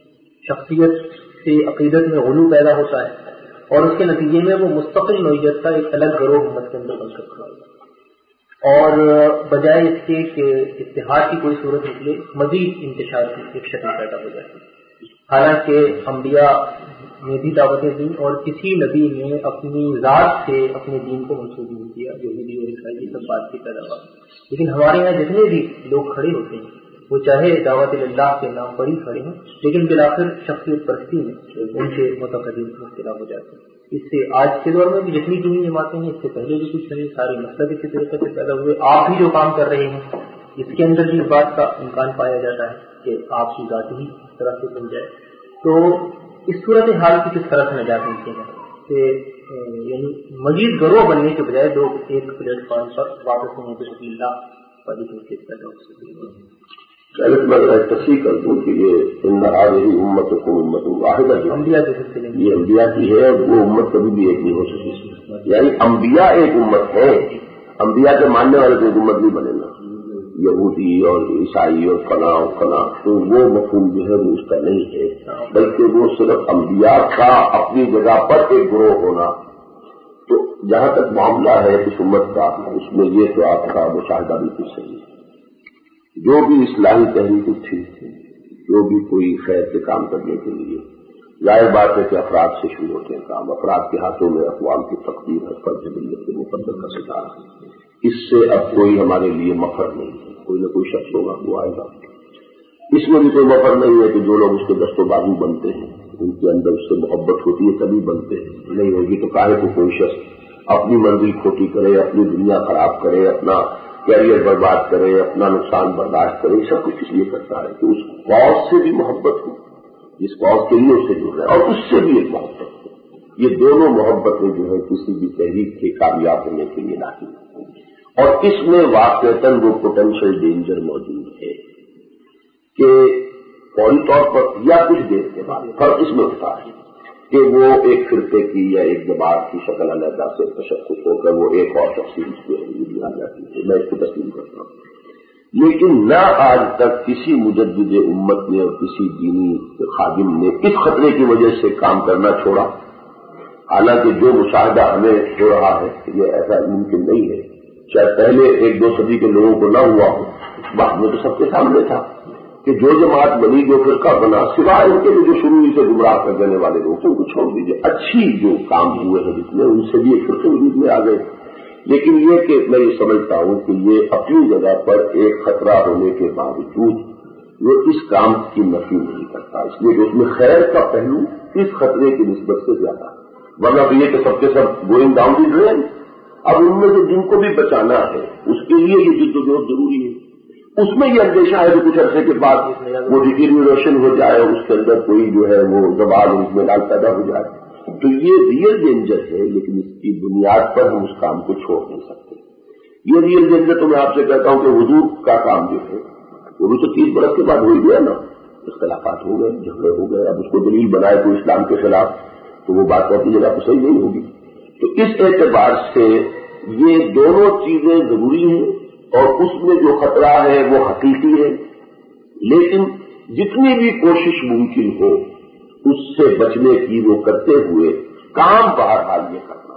شخصیت سے عقیدت میں غلو پیدا ہوتا ہے اور اس کے نتیجے میں وہ مستقل نوعیت کا ایک الگ گروہ امت کے اندر بن کر کھڑا ہوتا ہے، اور بجائے اس کے کہ اتحاد کی کوئی صورت نکلے مزید انتشار کی ایک شکل پیدا ہو جاتی ہے. حالانکہ انبیاء نے بھی دعوتیں دی اور کسی نبی نے اپنی ذات سے اپنے دین کو منسوخ نہیں کیا، یہودی اور عیسائی سب بات کی پیداوار. لیکن ہمارے یہاں جتنے بھی لوگ کھڑے ہوتے ہیں وہ چاہے دعوت اللہ کے نام پر ہی کھڑے ہیں لیکن بالآخر شخصیت پرستی میں ان کے متقدم مبتلا ہو جاتے ہیں. اس سے آج کے دور میں بھی جتنی دینی جماعتیں ہیں، اس سے پہلے بھی کچھ نہیں، سارے مسئلے اسی طریقے سے پیدا ہوئے. آپ بھی جو کام کر رہے ہیں اس کے اندر بھی اس بات کا امکان پایا جاتا ہے کہ آپ کی ذات ہی اس طرح سے بن جائے. تو اس صورت حال کی کس طرح سے نجات ملتی ہے کہ یعنی مزید گروہ بننے کے بجائے لوگ ایک پلیٹ فارم پر واپس ہونے کے رسول اللہ والی حیثیت پیدا ہو سکتے. میں تصحیح کر دوں کہ یہ ان هذه امتكم امة واحدہ جو انبیاء کے سلسلے میں یہ انبیاء کی ہے، وہ امت کبھی بھی ایک نہیں ہو سکتی. یعنی انبیاء ایک امت ہے، انبیاء کے ماننے والے کوئی امت نہیں بنے گا، یہودی اور عیسائی اور فلاں اور فلاں. تو وہ مفہوم جو ہے وہ اس کا نہیں ہے، بلکہ وہ صرف انبیاء کا اپنی جگہ پر ایک گروہ ہونا. تو جہاں تک معاملہ ہے اس امت کا، اس میں یہ تو آپ کا مشاہدہ بھی کچھ صحیح ہے. جو بھی اصلاحی تحریک تھی، جو بھی کوئی خیر کے کام کرنے کے لیے، ظاہر بات ہے کہ افراد سے شروع ہوتے ہیں کام. افراد کے ہاتھوں میں اقوام کی تقدیر ہے، فرض ملت کے مقدر کا ستارہ ہے. اس سے اب کوئی ہمارے لیے مفر نہیں ہے. کوئی نہ کوئی شخص ہوگا وہ آئے گا. اس میں بھی کوئی مفر نہیں ہے کہ جو لوگ اس کے دست و بازو بنتے ہیں، ان کے اندر اس سے محبت ہوتی ہے تبھی بنتے ہیں. نہیں ہوگی تو کاہے کو کوئی شخص اپنی منزل کھوٹی کرے، اپنی دنیا خراب کرے، اپنا کیریئر برباد کرے، اپنا نقصان برداشت کرے. سب کچھ اس لیے کرتا ہے کہ اس قوم سے بھی محبت ہو جس قوم کے لیے اس سے جڑ رہا ہے، اور اس سے بھی ایک محبت ہو. یہ دونوں محبتیں جو ہے کسی بھی تحریک کے کامیاب ہونے کے لیے لاتی ہیں، اور اس میں واقعتاً وہ پوٹینشیل ڈینجر موجود ہے. کہ فوری طور پر یا کچھ دیر کے بعد فرق اس میں ہوتا ہے کہ وہ ایک فرقے کی یا ایک جماعت کی شکل علیحدہ سے تشخص ہو کر وہ ایک اور تفصیل اس پہ آ جاتی ہے، میں اس کو تسلیم کرتا ہوں. لیکن نہ آج تک کسی مجدد امت نے اور کسی دینی خادم نے اس خطرے کی وجہ سے کام کرنا چھوڑا. حالانکہ جو مشاہدہ ہمیں ہو رہا ہے کہ یہ ایسا ممکن نہیں ہے، چاہے پہلے ایک دو صدی کے لوگوں کو نہ ہوا ہو، بعد میں تو سب کے سامنے تھا کہ جو جماعت بنی، جو فرقہ بنا، سوائے ان کے جو شروع سے گمراہ کر دینے والے لوگ ان کو چھوڑ دیجیے. اچھی جو کام ہوئے ہیں جس میں ان سے بھی ایک فرقے وجود میں آ گئے. لیکن یہ کہ میں یہ سمجھتا ہوں کہ یہ اپنی جگہ پر ایک خطرہ ہونے کے باوجود وہ اس کام کی نفی نہیں کرتا، اس لیے کہ اس میں خیر کا پہلو اس خطرے کی نسبت سے زیادہ ہے. ورنہ تو یہ کہ سب کے سب گوئنگ ڈاؤن دی ڈرین. اب ان میں سے جن کو بھی بچانا ہے اس کے لیے یہ جد و جہد ضروری ہے. اس میں یہ اندیشہ ہے کہ کچھ عرصے کے بعد وہ ڈیٹیریوریشن ہو جائے اور اس کے اندر کوئی جو ہے وہ زوال اور اطمینان پیدا ہو جائے. تو یہ ریئل ڈینجر ہے، لیکن اس کی بنیاد پر ہم اس کام کو چھوڑ نہیں سکتے. یہ ریئل ڈینجر تو میں آپ سے کہتا ہوں کہ حضور کا کام جو ہے وہ بھی تو تیس برس کے بعد ہو گیا نا، اختلافات ہو گئے، جھگڑے ہو گئے. اب اس کو دلیل بنائے کوئی اسلام کے خلاف تو وہ بات اپنی جگہ پہ صحیح نہیں ہوگی. تو اس اعتبار سے یہ دونوں چیزیں ضروری ہیں اور اس میں جو خطرہ ہے وہ حقیقی ہے. لیکن جتنی بھی کوشش ممکن ہو اس سے بچنے کی وہ کرتے ہوئے کام بہرحال یہ کرنا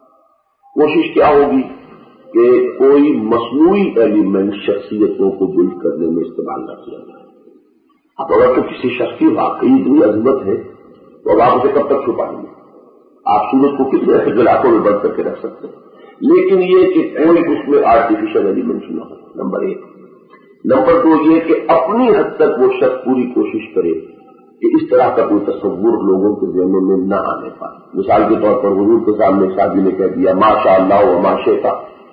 ہے. کوشش کیا ہوگی کہ کوئی مصنوعی ایلیمنٹ شخصیتوں کو بلڈ کرنے میں استعمال نہ کیا جائے. اب اگر تو کسی شخص کی واقعی اتنی عظمت ہے تو اب آپ اسے کب تک چھپائیں گے؟ آپ سورج کو کتنے ایسے علاقوں میں بند کر کے رکھ سکتے ہیں. لیکن یہ کہ کوئی اس میں آرٹیفیشل ایلیمنٹ نہ ہو، نمبر ایک. نمبر دو یہ کہ اپنی حد تک وہ شخص پوری کوشش کرے کہ اس طرح کا کوئی تصور لوگوں کے ذہنوں میں نہ آنے پائے. مثال کے طور پر حضور کے سامنے شادی نے کہہ دیا ماشاء اللہ و ما شئت،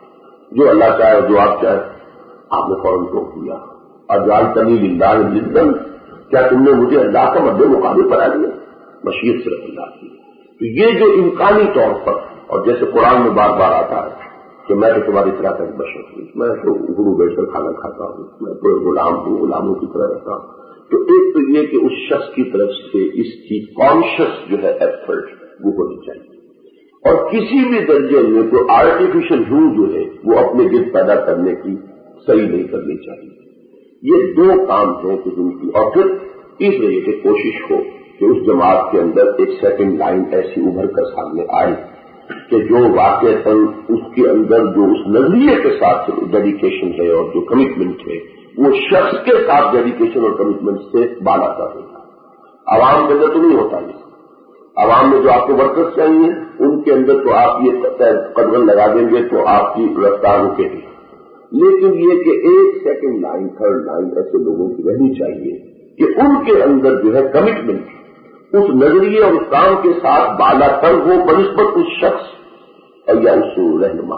جو اللہ چاہے جو آپ چاہے، آپ نے فوراً ٹوک دیا. اجعلتنی للہ ندا، کیا تم نے مجھے اللہ کا مد مقابل بنا دیا؟ مشیت صرف اللہ کی. تو یہ جو امکانی طور پر، اور جیسے قرآن میں بار بار آتا ہے کہ میں تو تمہاری طرح کا بشر ہوں، میں تو گرو بیٹھ کر کھانا کھاتا ہوں، میں تو غلام ہوں، غلاموں کی طرح رہتا ہوں. تو ایک تو یہ کہ اس شخص کی طرف سے اس کی کانشیس جو ہے ایفرٹ وہ ہونی چاہیے. اور کسی بھی درجے میں کوئی آرٹیفیشل روح جو ہے وہ اپنے گرد پیدا کرنے کی صحیح نہیں کرنی چاہیے. یہ دو کام ہیں کہ جن کی، اور پھر تیسرے یہ کہ کوشش ہو کہ اس جماعت کے اندر ایک سیکنڈ لائن ایسی ابھر کر سامنے آئے کہ جو واقعتاً اس کے اندر جو اس نظریے کے ساتھ ڈیڈیکیشن ہے اور جو کمٹمنٹ ہے وہ شخص کے ساتھ ڈیڈیکیشن اور کمٹمنٹ سے بالا کر ہوگا. عوام کے اندر تو نہیں ہوتا. یہ عوام میں جو آپ کو ورکرز چاہیے ان کے اندر تو آپ یہ قدم لگا دیں گے تو آپ کی رفتار رکے گی. لیکن یہ کہ ایک سیکنڈ لائن تھرڈ لائن ایسے لوگوں کی رہنی چاہیے کہ ان کے اندر جو ہے کمٹمنٹ اس نظریے اور اس کام کے ساتھ بالا کر وہ بنسبت اس شخص اور یا اس رہنما.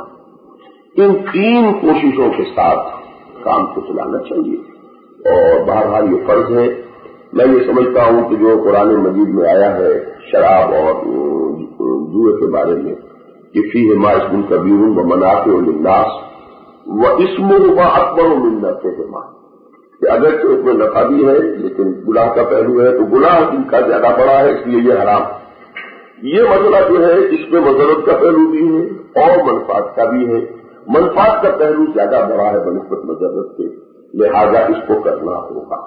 ان تین کوششوں کے ساتھ کام کو چلانا چاہیے. اور بہرحال یہ فرض ہے. میں یہ سمجھتا ہوں کہ جو قرآن مجید میں آیا ہے شراب اور جوئے کے بارے میں کہ فیہما اسم کبیر و منافع للناس و اسمہما اکبر من نفعہما، کہ اگرچہ اس میں نفع بھی ہے لیکن گناہ کا پہلو ہے تو گناہ ان کا زیادہ بڑا ہے، اس لیے یہ حرام. یہ مسئلہ جو ہے اس میں مضرت کا پہلو بھی ہے اور منفعت کا بھی ہے. منفعت کا پہلو زیادہ بڑا ہے بنسبت مضرت کے، لہذا اس کو کرنا ہوگا.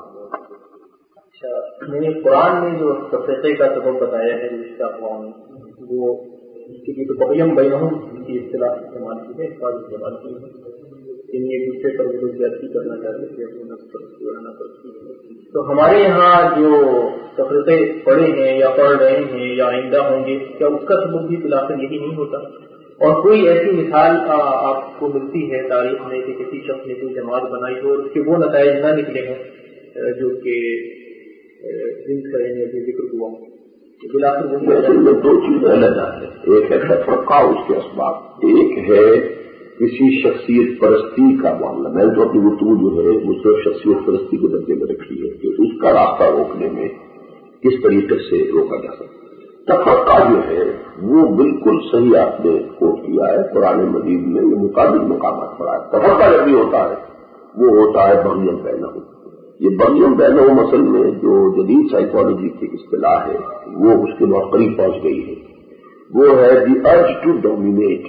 اچھا، میں نے قرآن میں جو تفریقے کا سبب بتایا ہے رشتہ اقوام، وہ اس کے لیے تو بقیم بینہم کی اصطلاح استعمال کی ہے، اس استعمال کی ہے کہ ایک دوسرے پر وہ لوگ زیادتی کرنا چاہتے تھے اپنے نفس پر پرانا کرتی. تو ہمارے یہاں جو تفریقے پڑے ہیں یا پڑھ رہے ہیں یا آئندہ ہوں گے، کیا اس کا سبب بھی خلاف یہی نہیں ہوتا؟ اور کوئی ایسی مثال آپ کو ملتی ہے تاریخ میں کہ کسی شخص نے کوئی جماعت بنائی ہو اور اس کے وہ نتائج نہ نکلے ہیں جو کہ جن کا ذکر ہوا؟ میں دو چیزیں الگ ہیں. ایک ہے تفرقہ اس کے اسباب، ایک ہے کسی شخصیت پرستی کا معاملہ. میں تو اپنی گفتگو جو ہے وہ صرف شخصیت پرستی کے درجے میں رکھی ہے کہ اس کا راستہ روکنے میں کس طریقے سے روکا جا سکتا. تفرقہ جو ہے وہ بالکل صحیح آپ نے کوٹ کیا ہے، قرآن مجید میں یہ مقابل مقامات پر آیا. تفرقہ جب بھی ہوتا ہے وہ ہوتا ہے بغیم بینہم، یہ بریم بینہم اصل میں جو جدید سائیکالوجی کی اصطلاح ہے وہ اس کے بہت قریب پہنچ گئی ہے. وہ ہے the urge to dominate.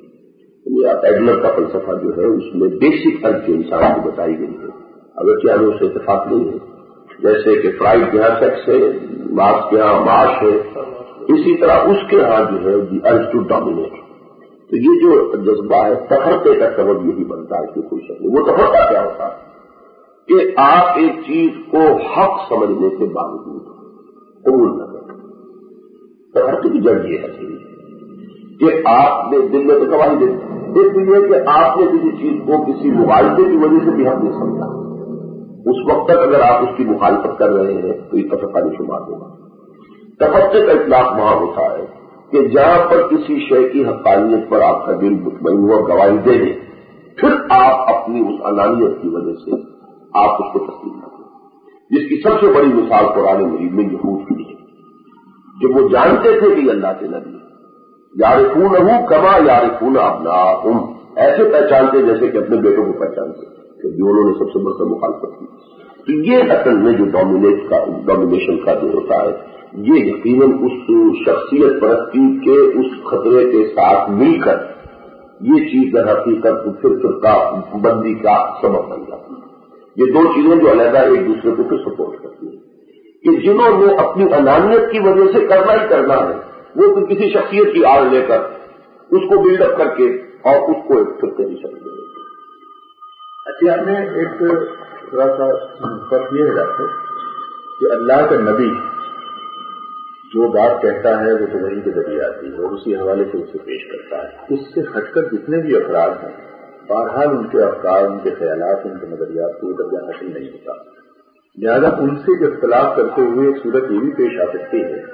Adler کا فلسفہ جو ہے اس میں بیسک ارج جو انسان کو بتائی گئی ہے، اگر کیا اس سے اتفاق نہیں ہے. جیسے کہ فرائڈ کے یہاں سیکس ہے، مارکس کے یہاں معاش ہے، اسی طرح اس کے یہاں جو ہے دی ارج ٹو ڈومینیٹ. تو یہ جو جذبہ ہے تفرقے کا سبب یہی بنتا ہے کہ کوئی شکل وہ تفرقہ کیا ہوتا ہے کہ آپ ایک چیز کو حق سمجھنے کے باوجود قبول نہ کریں. تفرقے کی جڑ یہ ہے کہ آپ نے دل میں تو گواہی دے ایک تو یہ کہ آپ نے کسی چیز کو کسی معاہدے کی وجہ سے بھی حق نہیں سمجھا. اس وقت تک اگر آپ اس کی مخالفت کر رہے ہیں تو یہ تفرقہ نہیں شمار ہوگا. تفرقے کا اطلاق وہاں ہوتا ہے کہ جہاں پر کسی شے کی حقانیت پر آپ کا دل مطمئن ہوا گواہی دے دیں، پھر آپ اپنی اس انانیت کی وجہ سے آپ اس کو تسلیم نہ کریں. جس کی سب سے بڑی مثال قرآن مجید میں یہود کی ہے. جب وہ جانتے تھے کہ یہ اللہ کے نبی یارفونہ کما یارفون ابناءہم، ایسے پہچانتے جیسے کہ اپنے بیٹوں کو پہچانتے کہ جو انہوں نے سب سے بڑھ کر مخالفت کی. تو یہ اصل میں جو ڈومینیٹ کا ڈومینیشن کا جو ہوتا ہے یہ یقیناً اس شخصیت پرستی کے اس خطرے کے ساتھ مل کر یہ چیز در حقیقت پھر فرقہ بندی کا سبب بن جاتی ہے. یہ دو چیزیں جو علیحدہ ایک دوسرے کو پھر سپورٹ کرتی ہیں کہ جنہوں نے اپنی انانیت کی وجہ سے کرنا ہی کرنا ہے وہ پھر کسی شخصیت کی آڑ لے کر اس کو بلڈ اپ کر کے اور اس کو ایک فرقے کی شکل دے دیتے. اچھا، آپ نے ایک تھوڑا سا فرق یہ ہے کہ اللہ کا نبی جو بات کہتا ہے وہ تو وہی کے ذریعے آتی ہے اور اسی حوالے سے اسے پیش کرتا ہے. اس سے ہٹ کر جتنے بھی افراد ہیں بہرحال ان کے افکار، ان کے خیالات، ان کے نظریات کو درجہ حاصل نہیں ہوتا. لہٰذا ان سے اختلاف کرتے ہوئے ایک صورت یہ بھی پیش آ سکتی ہے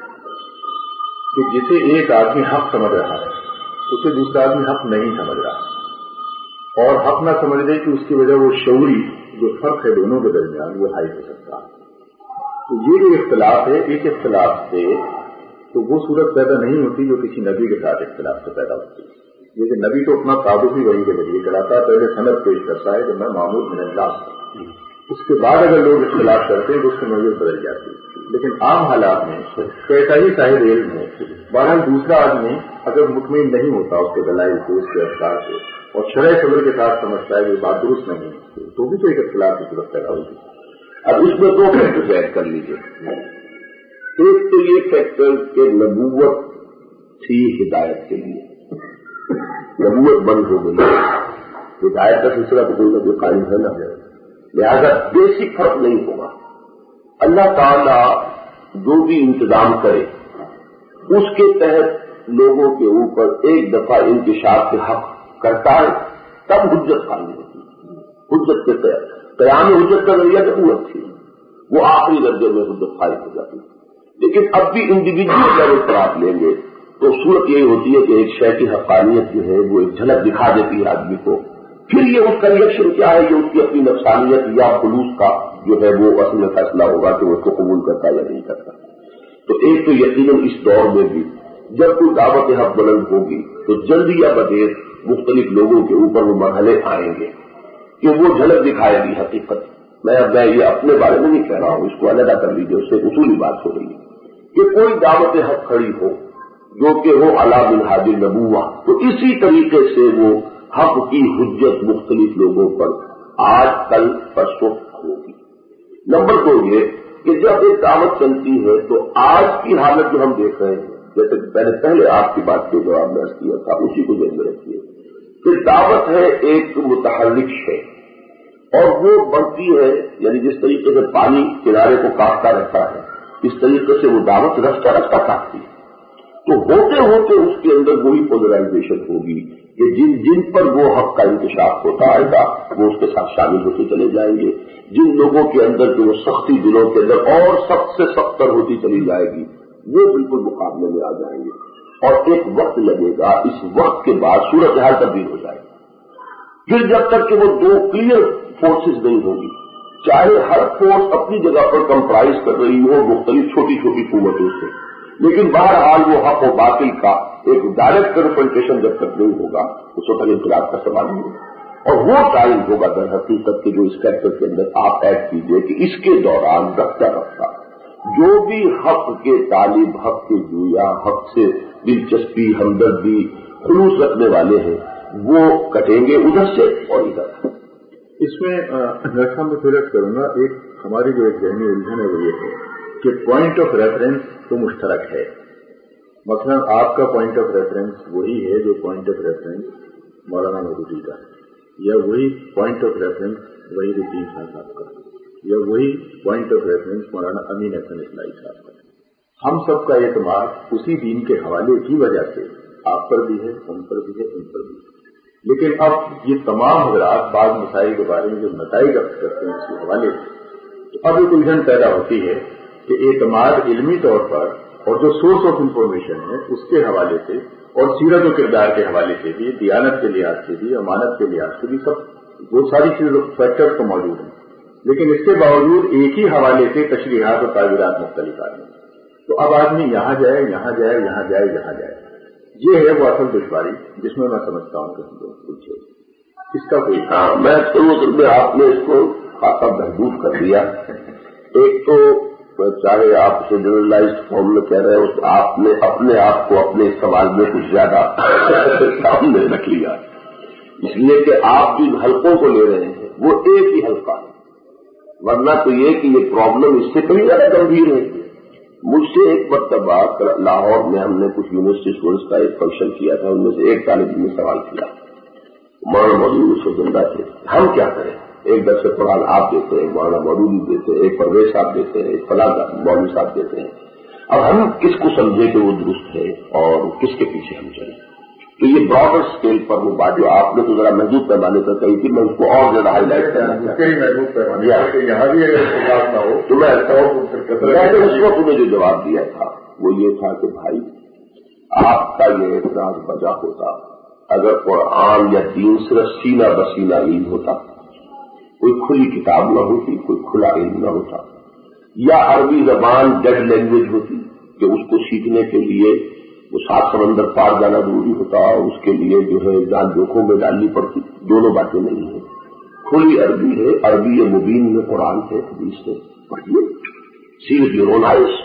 کہ جسے ایک آدمی حق سمجھ رہا ہے اسے دوسرا آدمی حق نہیں سمجھ رہا، اور حق نہ سمجھنے کی اس کی وجہ وہ شعوری جو فرق ہے دونوں کے درمیان وہ ہائی ہو سکتا ہے. تو یہ جو اختلاف ہے ایک اختلاف سے تو وہ صورت پیدا نہیں ہوتی جو کسی نبی کے ساتھ اختلاف سے پیدا ہوتی ہے. لیکن نبی تو اپنا تعارف ہی وہی کے ذریعے کراتا ہے، پہلے سند پیش کرتا ہے کہ میں معمول من اللہ ہوں. اس کے بعد اگر لوگ اختلاف کرتے ہیں تو اس کی نوعیت بدل جاتی ہے. لیکن عام حالات میں کیسا ہی صاحب علم ہے، بہرحال دوسرا آدمی اگر مطمئن نہیں ہوتا اس کے دلائل سے، اس کے افکار سے، اور شرح صبر کے ساتھ سمجھتا ہے کہ بات درست نہیں ہے تو بھی تو ایک اختلاف کی صورت پیدا ہوگی. اب اس میں دو فیکٹر ایڈ کر لیجیے. ایک تو یہ فیکٹر کہ نبوت تھی ہدایت کے لیے، نبوت بند ہو گئی، ہدایت کا سلسلہ تو کوئی نہ کوئی قائم ہے نہ ہے، لہذا بیسک فرق نہیں ہوگا. اللہ تعالی جو بھی انتظام کرے اس کے تحت لوگوں کے اوپر ایک دفعہ انکشاف کے حق کرتا ہے تب حجت قائم ہوتی ہے. حجت کے تحت قیام حجت کا ذریعہ نبوت تھی، وہ آخری درجے میں حجت قائم ہو جاتی ہے. لیکن اب بھی انڈیویجل لیول پر آپ لیں گے تو صورت یہی ہوتی ہے کہ ایک شے کی حقانیت جو ہے وہ ایک جھلک دکھا دیتی ہے آدمی کو، پھر یہ اس کا ریئیکشن کیا ہے، یہ اس کی اپنی نفسانیت یا خلوص کا جو ہے وہ اصل میں فیصلہ ہوگا کہ وہ اس کو قبول کرتا یا نہیں کرتا. تو ایک تو یقیناً اس دور میں بھی جب کوئی دعوت حق بلند ہوگی تو جلدی یا بدیر مختلف لوگوں کے اوپر وہ مرحلے آئیں گے کہ وہ جھلک دکھائے گی حقیقت. میں اب میں یہ اپنے بارے میں نہیں کہہ رہا ہوں، اس کو علیحدہ کر لیجیے، اس سے اصولی بات ہو رہی ہے کہ کوئی دعوت حق کھڑی ہو جو کہ ہو علی منہاج النبوہ، تو اسی طریقے سے وہ حق کی حجت مختلف لوگوں پر آج کل پرسوں ہوگی. نمبر دو یہ کہ جب ایک دعوت چلتی ہے تو آج کی حالت جو ہم دیکھ رہے ہیں، جیسے میں نے پہلے آپ کی بات کے جواب میں کیا تھا اسی کو ذہن میں رکھیے کہ دعوت ہے ایک متحرک ہے اور وہ بڑھتی ہے، یعنی جس طریقے سے پانی کنارے کو کاٹتا رہتا ہے اس طریقے سے وہ دعوت رفتہ رفتہ کاٹتی ہے. تو ہوتے ہوتے اس کے اندر وہی پولرائزیشن ہوگی کہ جن جن پر وہ حق کا انکشاف ہوتا آئے گا وہ اس کے ساتھ شامل ہوتے چلے جائیں گے. جن لوگوں کے اندر جو وہ سختی دلوں کے اندر اور سخت سے سختر ہوتی چلی جائے گی وہ بالکل مقابلے میں آ جائیں گے اور ایک وقت لگے گا. اس وقت کے بعد صورتحال تبدیل ہو جائے گی. پھر جب تک کہ وہ دو کلیئر فورسز نہیں ہوگی، چاہے ہر فورس اپنی جگہ پر کمپرائز کر رہی ہو مختلف چھوٹی چھوٹی قوتوں سے، لیکن بہرحال وہ حق و باطل کا ایک ڈائریکٹ کنفرنٹیشن جب تک نہیں ہوگا اس وقت انقلاب کا سوال نہیں ہوگا. اور وہ ٹائم ہوگا در حقیقت کے جو اس فیکٹر کے اندر آپ ایڈ کیجئے کہ اس کے دوران رفتہ رفتہ جو بھی حق کے طالب، حق کے جویا، حق سے دلچسپی، ہمدردی، خلوص رکھنے والے ہیں وہ کٹیں گے ادھر سے اور ادھر۔ اس میں جیسا میں پھر کروں گا، ایک ہماری جو ایک ذہنی الجھن ہے وہ یہ ہے کہ پوائنٹ آف ریفرنس تو مشترک ہے۔ مثلا آپ کا پوائنٹ آف ریفرنس وہی ہے جو point of reference Maulana Maududi کا ہے، یا وہی point of reference Wahid uddin Khan صاحب کا، یا وہی پوائنٹ آف ریفرنس مولانا امین حسن اسلائی صاحب کا۔ ہم سب کا اعتماد اسی دین کے حوالے کی وجہ سے آپ پر بھی ہے، ان پر بھی ہے، ان پر بھی ہے۔ لیکن اب یہ تمام حضرات بعض مسائل کے بارے میں جو نتائج رقص کرتے ہیں اس کے حوالے سے، تو اب ایک الجھن پیدا ہوتی ہے کہ اعتماد علمی طور پر اور جو سورس آف انفارمیشن ہے اس کے حوالے سے اور سیرت و کردار کے حوالے سے بھی، دیانت کے لحاظ سے بھی، امانت کے لحاظ سے بھی، سب وہ ساری چیزیں فیکٹر تو موجود ہیں، لیکن اس کے باوجود ایک ہی حوالے سے تشریحات اور تعبیرات مختلف آ رہی ہیں۔ تو اب آدمی یہاں جائے، یہاں جائے، یہاں جائے، یہاں جائے، یہ ہے وہ اصل دشواری جس میں میں سمجھتا ہوں کہ ہم لوگ پوچھے اس کا کوئی ہاں میں تو میں آپ نے اس کو خاصا محدود کر دیا۔ ایک تو چاہے آپ اسے جنرلائزڈ فارم میں کہہ رہے ہو، آپ نے اپنے آپ کو اپنے سوال میں کچھ زیادہ سامنے رکھ لیا، اس لیے کہ آپ جن حلقوں کو لے رہے ہیں وہ ایک ہی حلقہ ہے، ورنہ تو یہ کہ یہ پرابلم اس سے کہیں زیادہ گمبھیر ہے۔ مجھ سے ایک مرتبہ لاہور میں ہم نے کچھ یونیورسٹی اسٹوڈنٹس کا ایک فنکشن کیا تھا، ان میں سے ایک طالب نے سوال کیا، مولانا مودودی اس وقت زندہ تھے، ہم کیا کریں؟ ایک درس قرآن آپ دیتے ہیں، مولانا مودودی دیتے ہیں، ایک پرویز صاحب دیتے ہیں، ایک فلاں مولوی صاحب دیتے ہیں، اب ہم کس کو سمجھے کہ وہ درست ہے اور کس کے پیچھے ہم چلیں؟ تو یہ براڈر اسکیل پر وہ بات جو آپ نے تو ذرا محدود پیمانے پر کہی تھی، میں اس کو اور زیادہ ہائی لائٹ کرنا چاہتا ہوں۔ محدود پیمانے یہاں بھی اگر بات نہ ہو تو میں اس وقت انہیں جو جواب دیا تھا وہ یہ تھا کہ بھائی آپ کا یہ اعتراض بجا ہوتا اگر قرآن یا دین صرف سینہ بسینہ علم ہوتا، کوئی کھلی کتاب نہ ہوتی، کوئی کھلا علم نہ ہوتا، یا عربی زبان ڈیڈ لینگویج ہوتی کہ اس کو سیکھنے کے لیے وہ سات سمندر پار جانا ضروری ہوتا اور اس کے لیے جو ہے جان جوکھوں میں ڈالنی پڑتی، دونوں باتیں نہیں ہیں۔ کھلی عربی ہے، عربی مبین میں قرآن ہے، حدیث ہے، پڑھیے، سیریز یور اون آئیز۔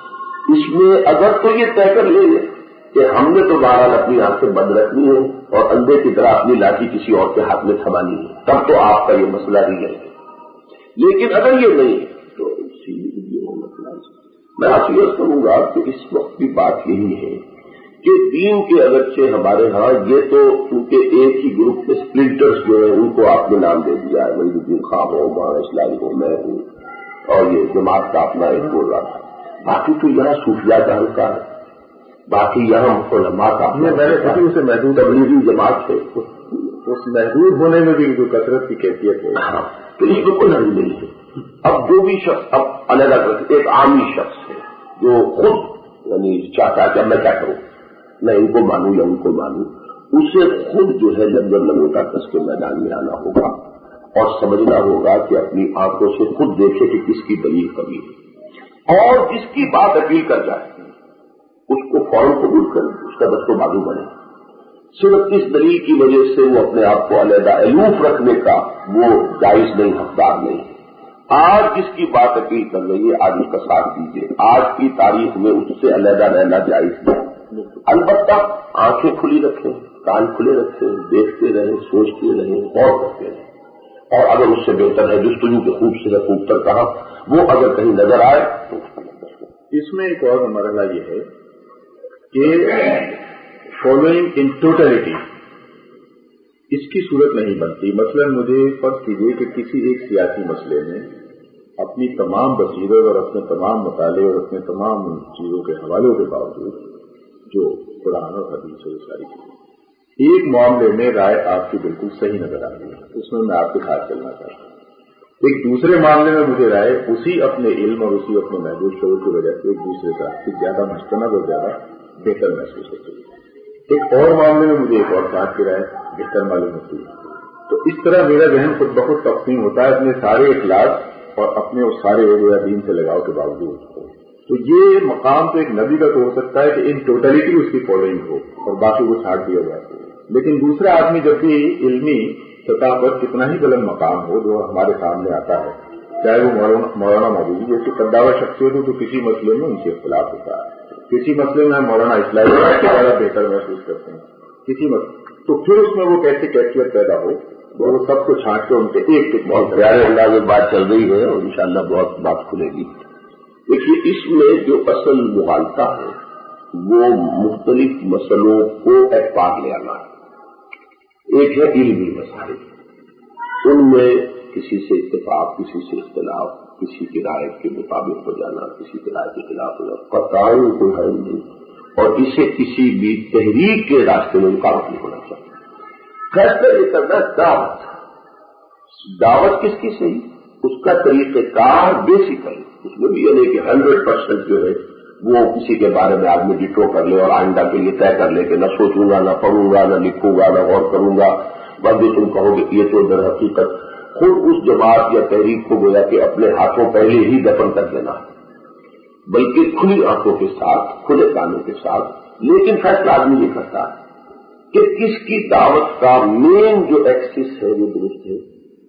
اس میں اگر تو یہ طے کر لیں کہ ہم نے تو بہرحال اپنی آنکھیں بند رکھنی ہے اور اندھے کی طرح اپنی لاٹھی کسی اور کے ہاتھ میں تھمانی ہے، تب تو آپ کا یہ مسئلہ ہی ہے۔ لیکن اگر یہ نہیں تو سیریز یور اون آئیز۔ میں آپ یہ کروں گا کہ اس وقت کی بات یہی ہے کہ دین کے اگرچہ ہمارے ہاں یہ تو کیونکہ ایک ہی گروپ کے سپلنٹرز جو ہیں ان کو آپ نے نام دے دیا ہے، وحید الدین خان ہو، مولانا اسلائی ہو، میں ہوں، اور یہ جماعت کا اپنا ایک بول رہا تھا، باقی تو یہاں صوفیہ کا حلقہ ہے، باقی یہاں علماء کا اپنا، میں نے اسے محدود تبلیغی جماعت ہے، اس محدود ہونے میں بھی کوئی کثرت کی کیفیت ہے، ہاں تو اس میں کوئی حل نہیں ہے۔ اب جو بھی شخص اب علیحدہ کر ایک عامی شخص ہے جو خود یعنی چاہتا ہے کہ میں کیا کروں، میں ان کو مانوں یا ان کو مانوں، اسے خود جو ہے لنگر لنگوٹا کس کے میدان میں آنا ہوگا اور سمجھنا ہوگا کہ اپنی آنکھوں سے خود دیکھے کہ کس کی دلیل کبھی ہے، اور جس کی بات اپیل کر جائے اس کو فوراً قبول کریں، اس کا دست و بازو بنے۔ صرف اس دلیل کی وجہ سے وہ اپنے آپ کو علیحدہ الوف رکھنے کا وہ جائز نہیں، حقدار نہیں۔ آج جس کی بات اپیل کر رہی ہے آج اس کا ساتھ دیجیے، آج کی تاریخ میں اس سے علیحدہ رہنا جائز نہیں، البتہ آنکھیں کھلی رکھیں، کان کھلے رکھیں، دیکھتے رہیں، سوچتے رہیں، غور کرتے رہیں، اور اگر اس سے بہتر ہے جستجو کے خوب سے خوب تر کہا وہ اگر کہیں نظر آئے تو اس میں ایک اور مرحلہ یہ ہے کہ فالوئنگ ان ٹوٹلٹی اس کی صورت نہیں بنتی۔ مثلا مجھے فرض کیجیے کہ کسی ایک سیاسی مسئلے میں اپنی تمام بصیرت اور اپنے تمام مطالعے اور اپنے تمام چیزوں کے حوالوں کے باوجود جو قرآن اور حدیث ہے ساری چیزیں، ایک معاملے میں رائے آپ کی بالکل صحیح نظر آتی ہے، اس میں میں آپ کے ساتھ چلنا چاہتا ہوں۔ ایک دوسرے معاملے میں مجھے رائے اسی اپنے علم اور اسی اپنے محدود شعور کی وجہ سے ایک دوسرے سے زیادہ مستند اور زیادہ بہتر محسوس ہوتی ہے، ایک اور معاملے میں مجھے ایک اور بات کی رائے بہتر معلوم ہوتی ہے۔ تو اس طرح میرا ذہن خود بخود تقسیم ہوتا ہے اپنے سارے اخلاق اور اپنے اس سارے علم یا دین سے لگاؤ کے باوجود۔ تو یہ مقام تو ایک نبی کا تو ہو سکتا ہے کہ ان ٹوٹلٹی اس کی فالوئنگ ہو اور باقی وہ چھاڑ دیا جائے، لیکن دوسرا آدمی جب بھی علمی سطح پر کتنا ہی بلند مقام ہو جو ہمارے سامنے آتا ہے، چاہے وہ مولانا مولانا مودودی جیسی قداور شخصیت ہو، تو کسی مسئلے میں ان سے اختلاف ہوتا ہے، کسی مسئلے میں مولانا اسلامی سے زیادہ بہتر محسوس کرتے ہیں، کسی مسئلے تو پھر اس میں وہ کیسے کیفیت پیدا ہو، وہ سب کو چھانٹ کے ان کے ایک ایک بہت پیارے انداز میں بات چل رہی ہے اور انشاءاللہ بہت بات کھلے گی۔ دیکھیے، اس میں جو اصل مغالطہ ہے وہ مختلف مسئلوں کو ایک پاک لے آنا ہے۔ ایک ہے علمی مسائل، ان میں کسی سے اتفاق، کسی سے اختلاف، کسی کی رائے کے مطابق ہو جانا، کسی کی رائے کے خلاف ہو جانا، قطعاً کوئی ہے نہیں، اور اسے کسی بھی تحریک کے راستے میں رکاوٹ نہیں ہونا چاہیے۔ فیصلہ یہ کرنا دعوت دعوت کس کی صحیح، اس کا طریقہ کار بیسیکلی اس میں بھی یہ نہیں کہ ہنڈریڈ پرسینٹ جو ہے وہ کسی کے بارے میں آدمی ڈٹو کر لے اور آئندہ کے لیے طے کر لے کہ نہ سوچوں گا، نہ پڑھوں گا، نہ لکھوں گا، نہ غور کروں گا، بس جو تم کہو گے یہ تو در حقیقت خود اس جماعت یا تحریک کو گویا کہ اپنے ہاتھوں پہلے ہی دفن کر دینا ہے، بلکہ کھلی آنکھوں کے ساتھ، کھلے کانوں کے ساتھ، لیکن فیصلہ آدمی یہ کرتا ہے کہ کس کی دعوت کا مین جو ایکسس ہے وہ درست ہے،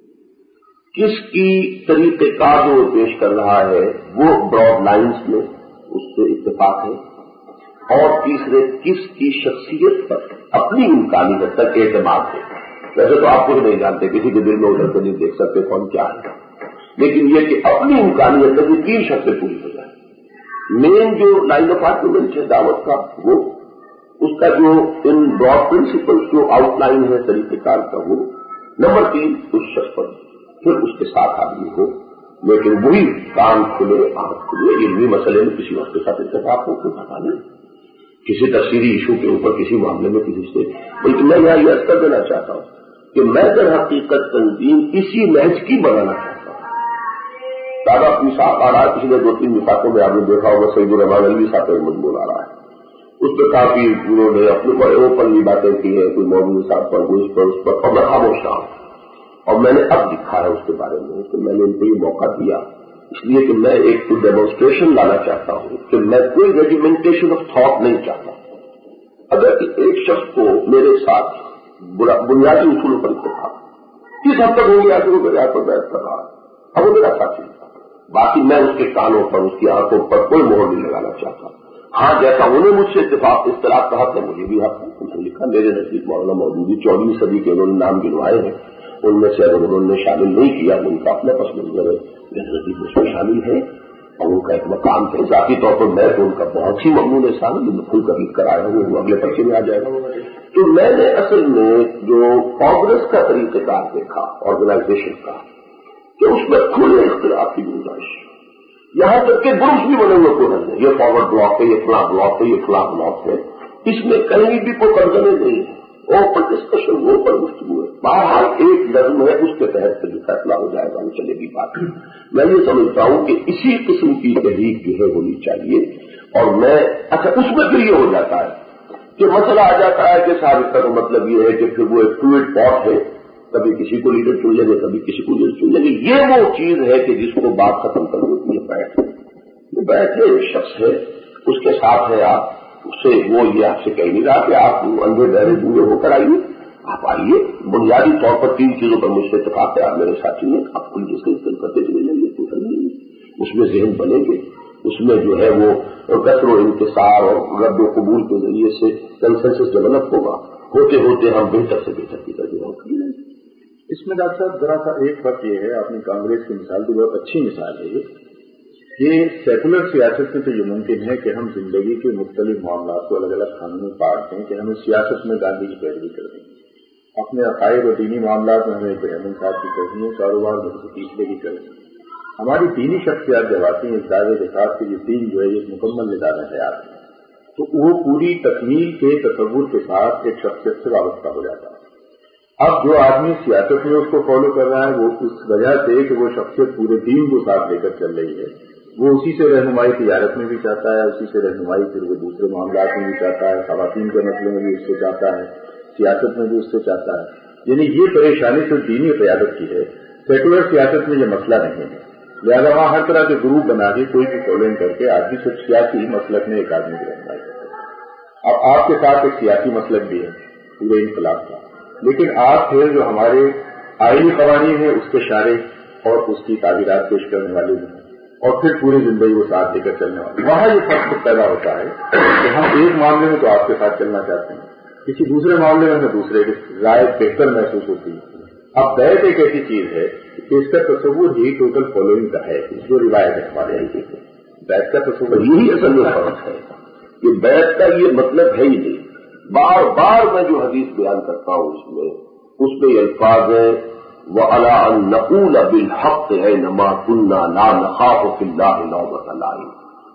کس کی طریقہ کار جو پیش کر رہا ہے وہ براڈ لائنز میں اس سے اتفاق ہے، اور تیسرے کس کی شخصیت پر اپنی امکانی حد تک اعتماد ہے۔ ویسے تو آپ کو نہیں جانتے، کسی کے دل میں ادھر سے نہیں دیکھ سکتے کون کیا ہے، لیکن یہ کہ اپنی امکانی حد تک یہ تین شرطیں پوری ہو جائیں۔ مین جو لائن آف آرگومنٹ ہے دعوت کا، وہ اس کا جو ان براڈ پرنسپل جو آؤٹ لائن ہے طریقہ کار کا، وہ نمبر تین اس شخص پر پھر اس کے ساتھ آدمی ہو، لیکن وہی کان کھلے آنکھ کھلے، علمی مسئلے میں کسی وقت کے ساتھ اتفاق ہو، کوئی پتا نہیں کسی تفصیلی ایشو کے اوپر کسی معاملے میں کسی سے، بلکہ میں یہاں یہ کر دینا چاہتا ہوں کہ میں در حقیقت تنظیم اسی محض کی بنانا چاہتا ہوں۔ دادا مثال آ رہا ہے، پچھلے دو تین مثالوں میں آپ نے دیکھا ہوگا سعید الرحمان علوی صاحب کا مضمون آ رہا ہے، اس پہ کافی انہوں نے اپنے بڑے اوپنلی باتیں کی ہیں، کوئی مولوی صاحب پر، کوئی اس پر اس پر، اور میں خاموش رہا ہوں، اور میں نے اب لکھا ہے اس کے بارے میں کہ میں نے ان کو یہ موقع دیا اس لیے کہ میں ایک کوئی ڈیمونسٹریشن لانا چاہتا ہوں کہ میں کوئی ریجیمنٹیشن آف تھاٹ نہیں چاہتا۔ اگر ایک شخص کو میرے ساتھ بنیادی اصولوں پر اتفاق کس حد تک ہو گیا کہ وہ میرے ہاتھ پر بیٹھ کر رہا ہے، اب وہ میرا ساتھی، باقی میں اس کے کانوں پر، اس کی آنکھوں پر کوئی مہر نہیں لگانا چاہتا۔ ہاں، جیسا انہیں مجھ سے اتفاق اختلاف کہا تھا، مجھے بھی حق ہے، انہوں نے لکھا میرے نزدیک مولانا مودودی چودہویں صدی کے انہوں نے نام گنوائے ہیں، ان میں سے اگر انہوں نے شامل نہیں کیا ان کا اپنا پس منظر ہے، میرے نزدیک اس میں شامل ہے اور ان کا ایک مقام ہے۔ ذاتی طور پر میں تو ان کا بہت ہی ممنون احسان ہے، میں کھل کر لکھ کر آیا ہوں، وہ اگلے پرچے میں آ جائے گا۔ تو میں نے اصل میں جو کانگریس کا طریقہ کار دیکھا آرگنائزیشن کا، کہ اس میں کھلے اختلاف کی گنجائش، یہاں تک کہ گروپس بھی بنے ہوئے کوئی نہیں، یہ فارورڈ بلاک ہے، یہ فلاں بلاک ہے، یہ فلاں بلاک ہے، اس میں کہیں بھی کوئی کنزلے نہیں ہے، اوپن ڈسکشن، اوپن گفتگو ہے، بہرحال ایک نظم ہے، اس کے تحت سے بھی فیصلہ ہو جائے گا، وہ چلے گی بات۔ میں یہ سمجھتا ہوں کہ اسی قسم کی تحریک جو ہے ہونی چاہیے، اور میں اچھا اس میں پھر یہ ہو جاتا ہے کہ مسئلہ آ جاتا ہے کہ صاحب اس کا تو مطلب یہ ہے کہ پھر وہ ایک فلوئڈ پاٹ ہے، کبھی کسی کو لیڈر چن لیں گے، کبھی کسی کو لیڈر چن لیں گے، یہ وہ چیز ہے کہ جس کو بات ختم کر ہوتی ہے بیٹھ وہ بیٹھے شخص ہے، اس کے ساتھ ہے، آپ اس سے وہ یہ آپ سے کہہ نہیں رہا کہ آپ اندھے بہرے بوڑھے ہو کر آئیے، آپ آئیے، بنیادی طور پر تین چیزوں پر مجھ سے اتفاق ہے، آپ میرے ساتھی ہیں، آپ کو جس سے کرتے چلے جائیے، کوئی حل نہیں ہے، اس میں ذہن بنے گے، اس میں جو ہے وہ قطر و انتصار اور رد و قبول کے ذریعے سے کنسنسس ڈیولپ ہوگا، ہوتے ہوتے ہم بہتر سے بہتر کی طرف ہوگی۔ اس میں ڈاکٹر صاحب ذرا سا ایک فرق یہ ہے، آپ نے کانگریس کی مثال تو بہت اچھی مثال ہے، یہ یہ سیکولر سیاست میں تو یہ ممکن ہے کہ ہم زندگی کے مختلف معاملات کو الگ الگ خانوں میں بانٹ دیں کہ ہمیں سیاست میں گاندھی کی پیروی کر دیں، اپنے عقائد اور دینی معاملات میں ہمیں ابراہیم صاحب کی کرنی ہے، کاروبار میں تیسرے کی کرنی ہے۔ ہماری دینی شخصیات جب آتی ہیں اس دعوے کے ساتھ کہ یہ دین جو ہے ایک مکمل نظام حیات ہے، تو وہ پوری تکمیل کے تصور کے ساتھ ایک شخصیت سے وابستہ ہو جاتا ہے۔ اب جو آدمی سیاست میں اس کو فالو کر رہا ہے وہ اس وجہ سے کہ وہ شخصیت پورے دین کو ساتھ لے کر چل رہی ہے، وہ اسی سے رہنمائی تجارت میں بھی چاہتا ہے، اسی سے رہنمائی پھر وہ دوسرے معاملات میں بھی چاہتا ہے، خواتین کے مسئلے میں بھی اس سے چاہتا ہے، سیاست میں بھی اس سے چاہتا ہے۔ یعنی یہ پریشانی تو دینی قیادت کی ہے، سیکولر سیاست میں یہ مسئلہ نہیں ہے، لہٰذا وہاں ہر طرح کے گروپ بنا کے کوئی بھی فالوئنگ کر کے آدمی صرف سیاسی مسلک میں ایک آدمی کی رہنمائی کرتا ہے۔ اب آپ کے ساتھ ایک سیاسی مسلک بھی ہے پورے انقلاب کا، لیکن آپ پھر جو ہمارے آئینی قوانین ہے اس کے شارع اور اس کی تعبیرات پیش کرنے والے بھی ہیں، اور پھر پوری زندگی وہ ساتھ لے کر چلنے والے. وہاں یہ فرق پیدا ہوتا ہے کہ ہم ایک معاملے میں تو آپ کے ساتھ چلنا چاہتے ہیں، کسی دوسرے معاملے میں ہمیں دوسرے کی رائے بہتر محسوس ہوتی ہے. اب بیعت ایک ایسی چیز ہے کہ اس کا تصور ہی ٹوٹل فالوئنگ کا ہے، جو روایت ہے ہمارے یہاں کی بیعت کا تصور یہی اصل میں فرق ہے کہ بیعت کا یہ مطلب ہے ہی نہیں. بار بار میں جو حدیث بیان کرتا ہوں اس میں اس میں یہ الفاظ ہے وَعَلَىٰ أَن نَّقُولَ بِالْحَقِّ أَيْنَمَا كُنَّا لَا نَخَافُ فِي اللَّهِ لَوْمَةَ لَائِمٍ.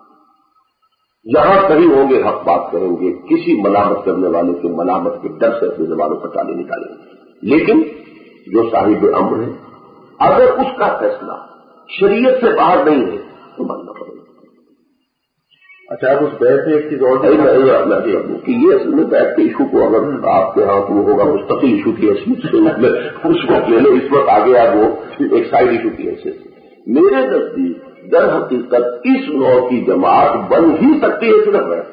جہاں کہیں ہوں گے حق بات کریں گے، کسی ملامت کرنے والے کے ملامت کے ڈر سے اپنی زبانوں پر تالے نکالیں گے. لیکن جو صاحب امر ہے اگر اس کا فیصلہ شریعت سے باہر نہیں ہے تو ماننا پڑے گا. اچھا اب اس بیعت میں ایک چیز اور کہ یہ اصل میں بیعت کے ایشو کو اگر آپ کے ہاں وہ ہوگا مستقل ایشو کی حیثیت سے اس وقت لے لیں، اس وقت آگے آپ وہ ایک سائڈ ایشو کی حیثیت سے. میرے نزدیک در حقیقت اس نوع کی جماعت بن ہی سکتی ہے صرف ہے،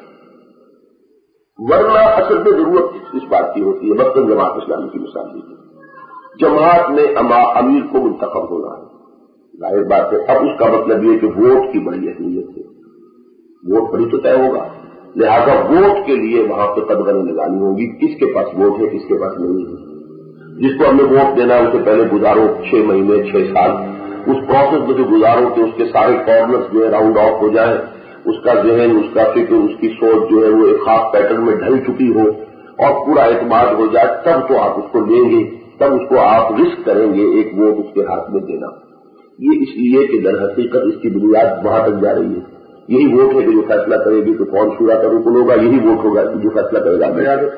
ورنہ اصل میں ضرورت اس بات کی ہوتی ہے. مثلاً جماعت اسلامی کی مثال دیجیے، جماعت میں امیر کو منتخب ہونا ہے، ظاہر بات ہے. اب اس کا مطلب یہ کہ ووٹ کی بڑی اہمیت ہے، ووٹ بڑی تو طے ہوگا، لہذا ووٹ کے لیے وہاں پہ قدغنیں لگانی ہوگی کس کے پاس ووٹ ہے کس کے پاس نہیں ہے. جس کو ہم نے ووٹ دینا ہے اسے پہلے گزارو چھ مہینے چھ سال اس پروسیس میں سے گزارو کہ اس کے سارے کارنرز جو ہے راؤنڈ آف ہو جائیں، اس کا ذہن اس کا فکر اس کی سوچ جو ہے وہ ایک خاص پیٹرن میں ڈھل چکی ہو اور پورا اعتماد ہو جائے، تب تو آپ اس کو لیں گے، تب اس کو آپ رسک کریں گے ایک ووٹ اس کے ہاتھ میں دینا. یہ اس لیے کہ در حقیقت اس کی بنیاد وہاں تک جا رہی ہے. یہی ووٹ ہے کہ جو فیصلہ کرے گی کہ کون شورا کا رکن ہوگا، یہی ووٹ ہوگا جو فیصلہ کرے گا.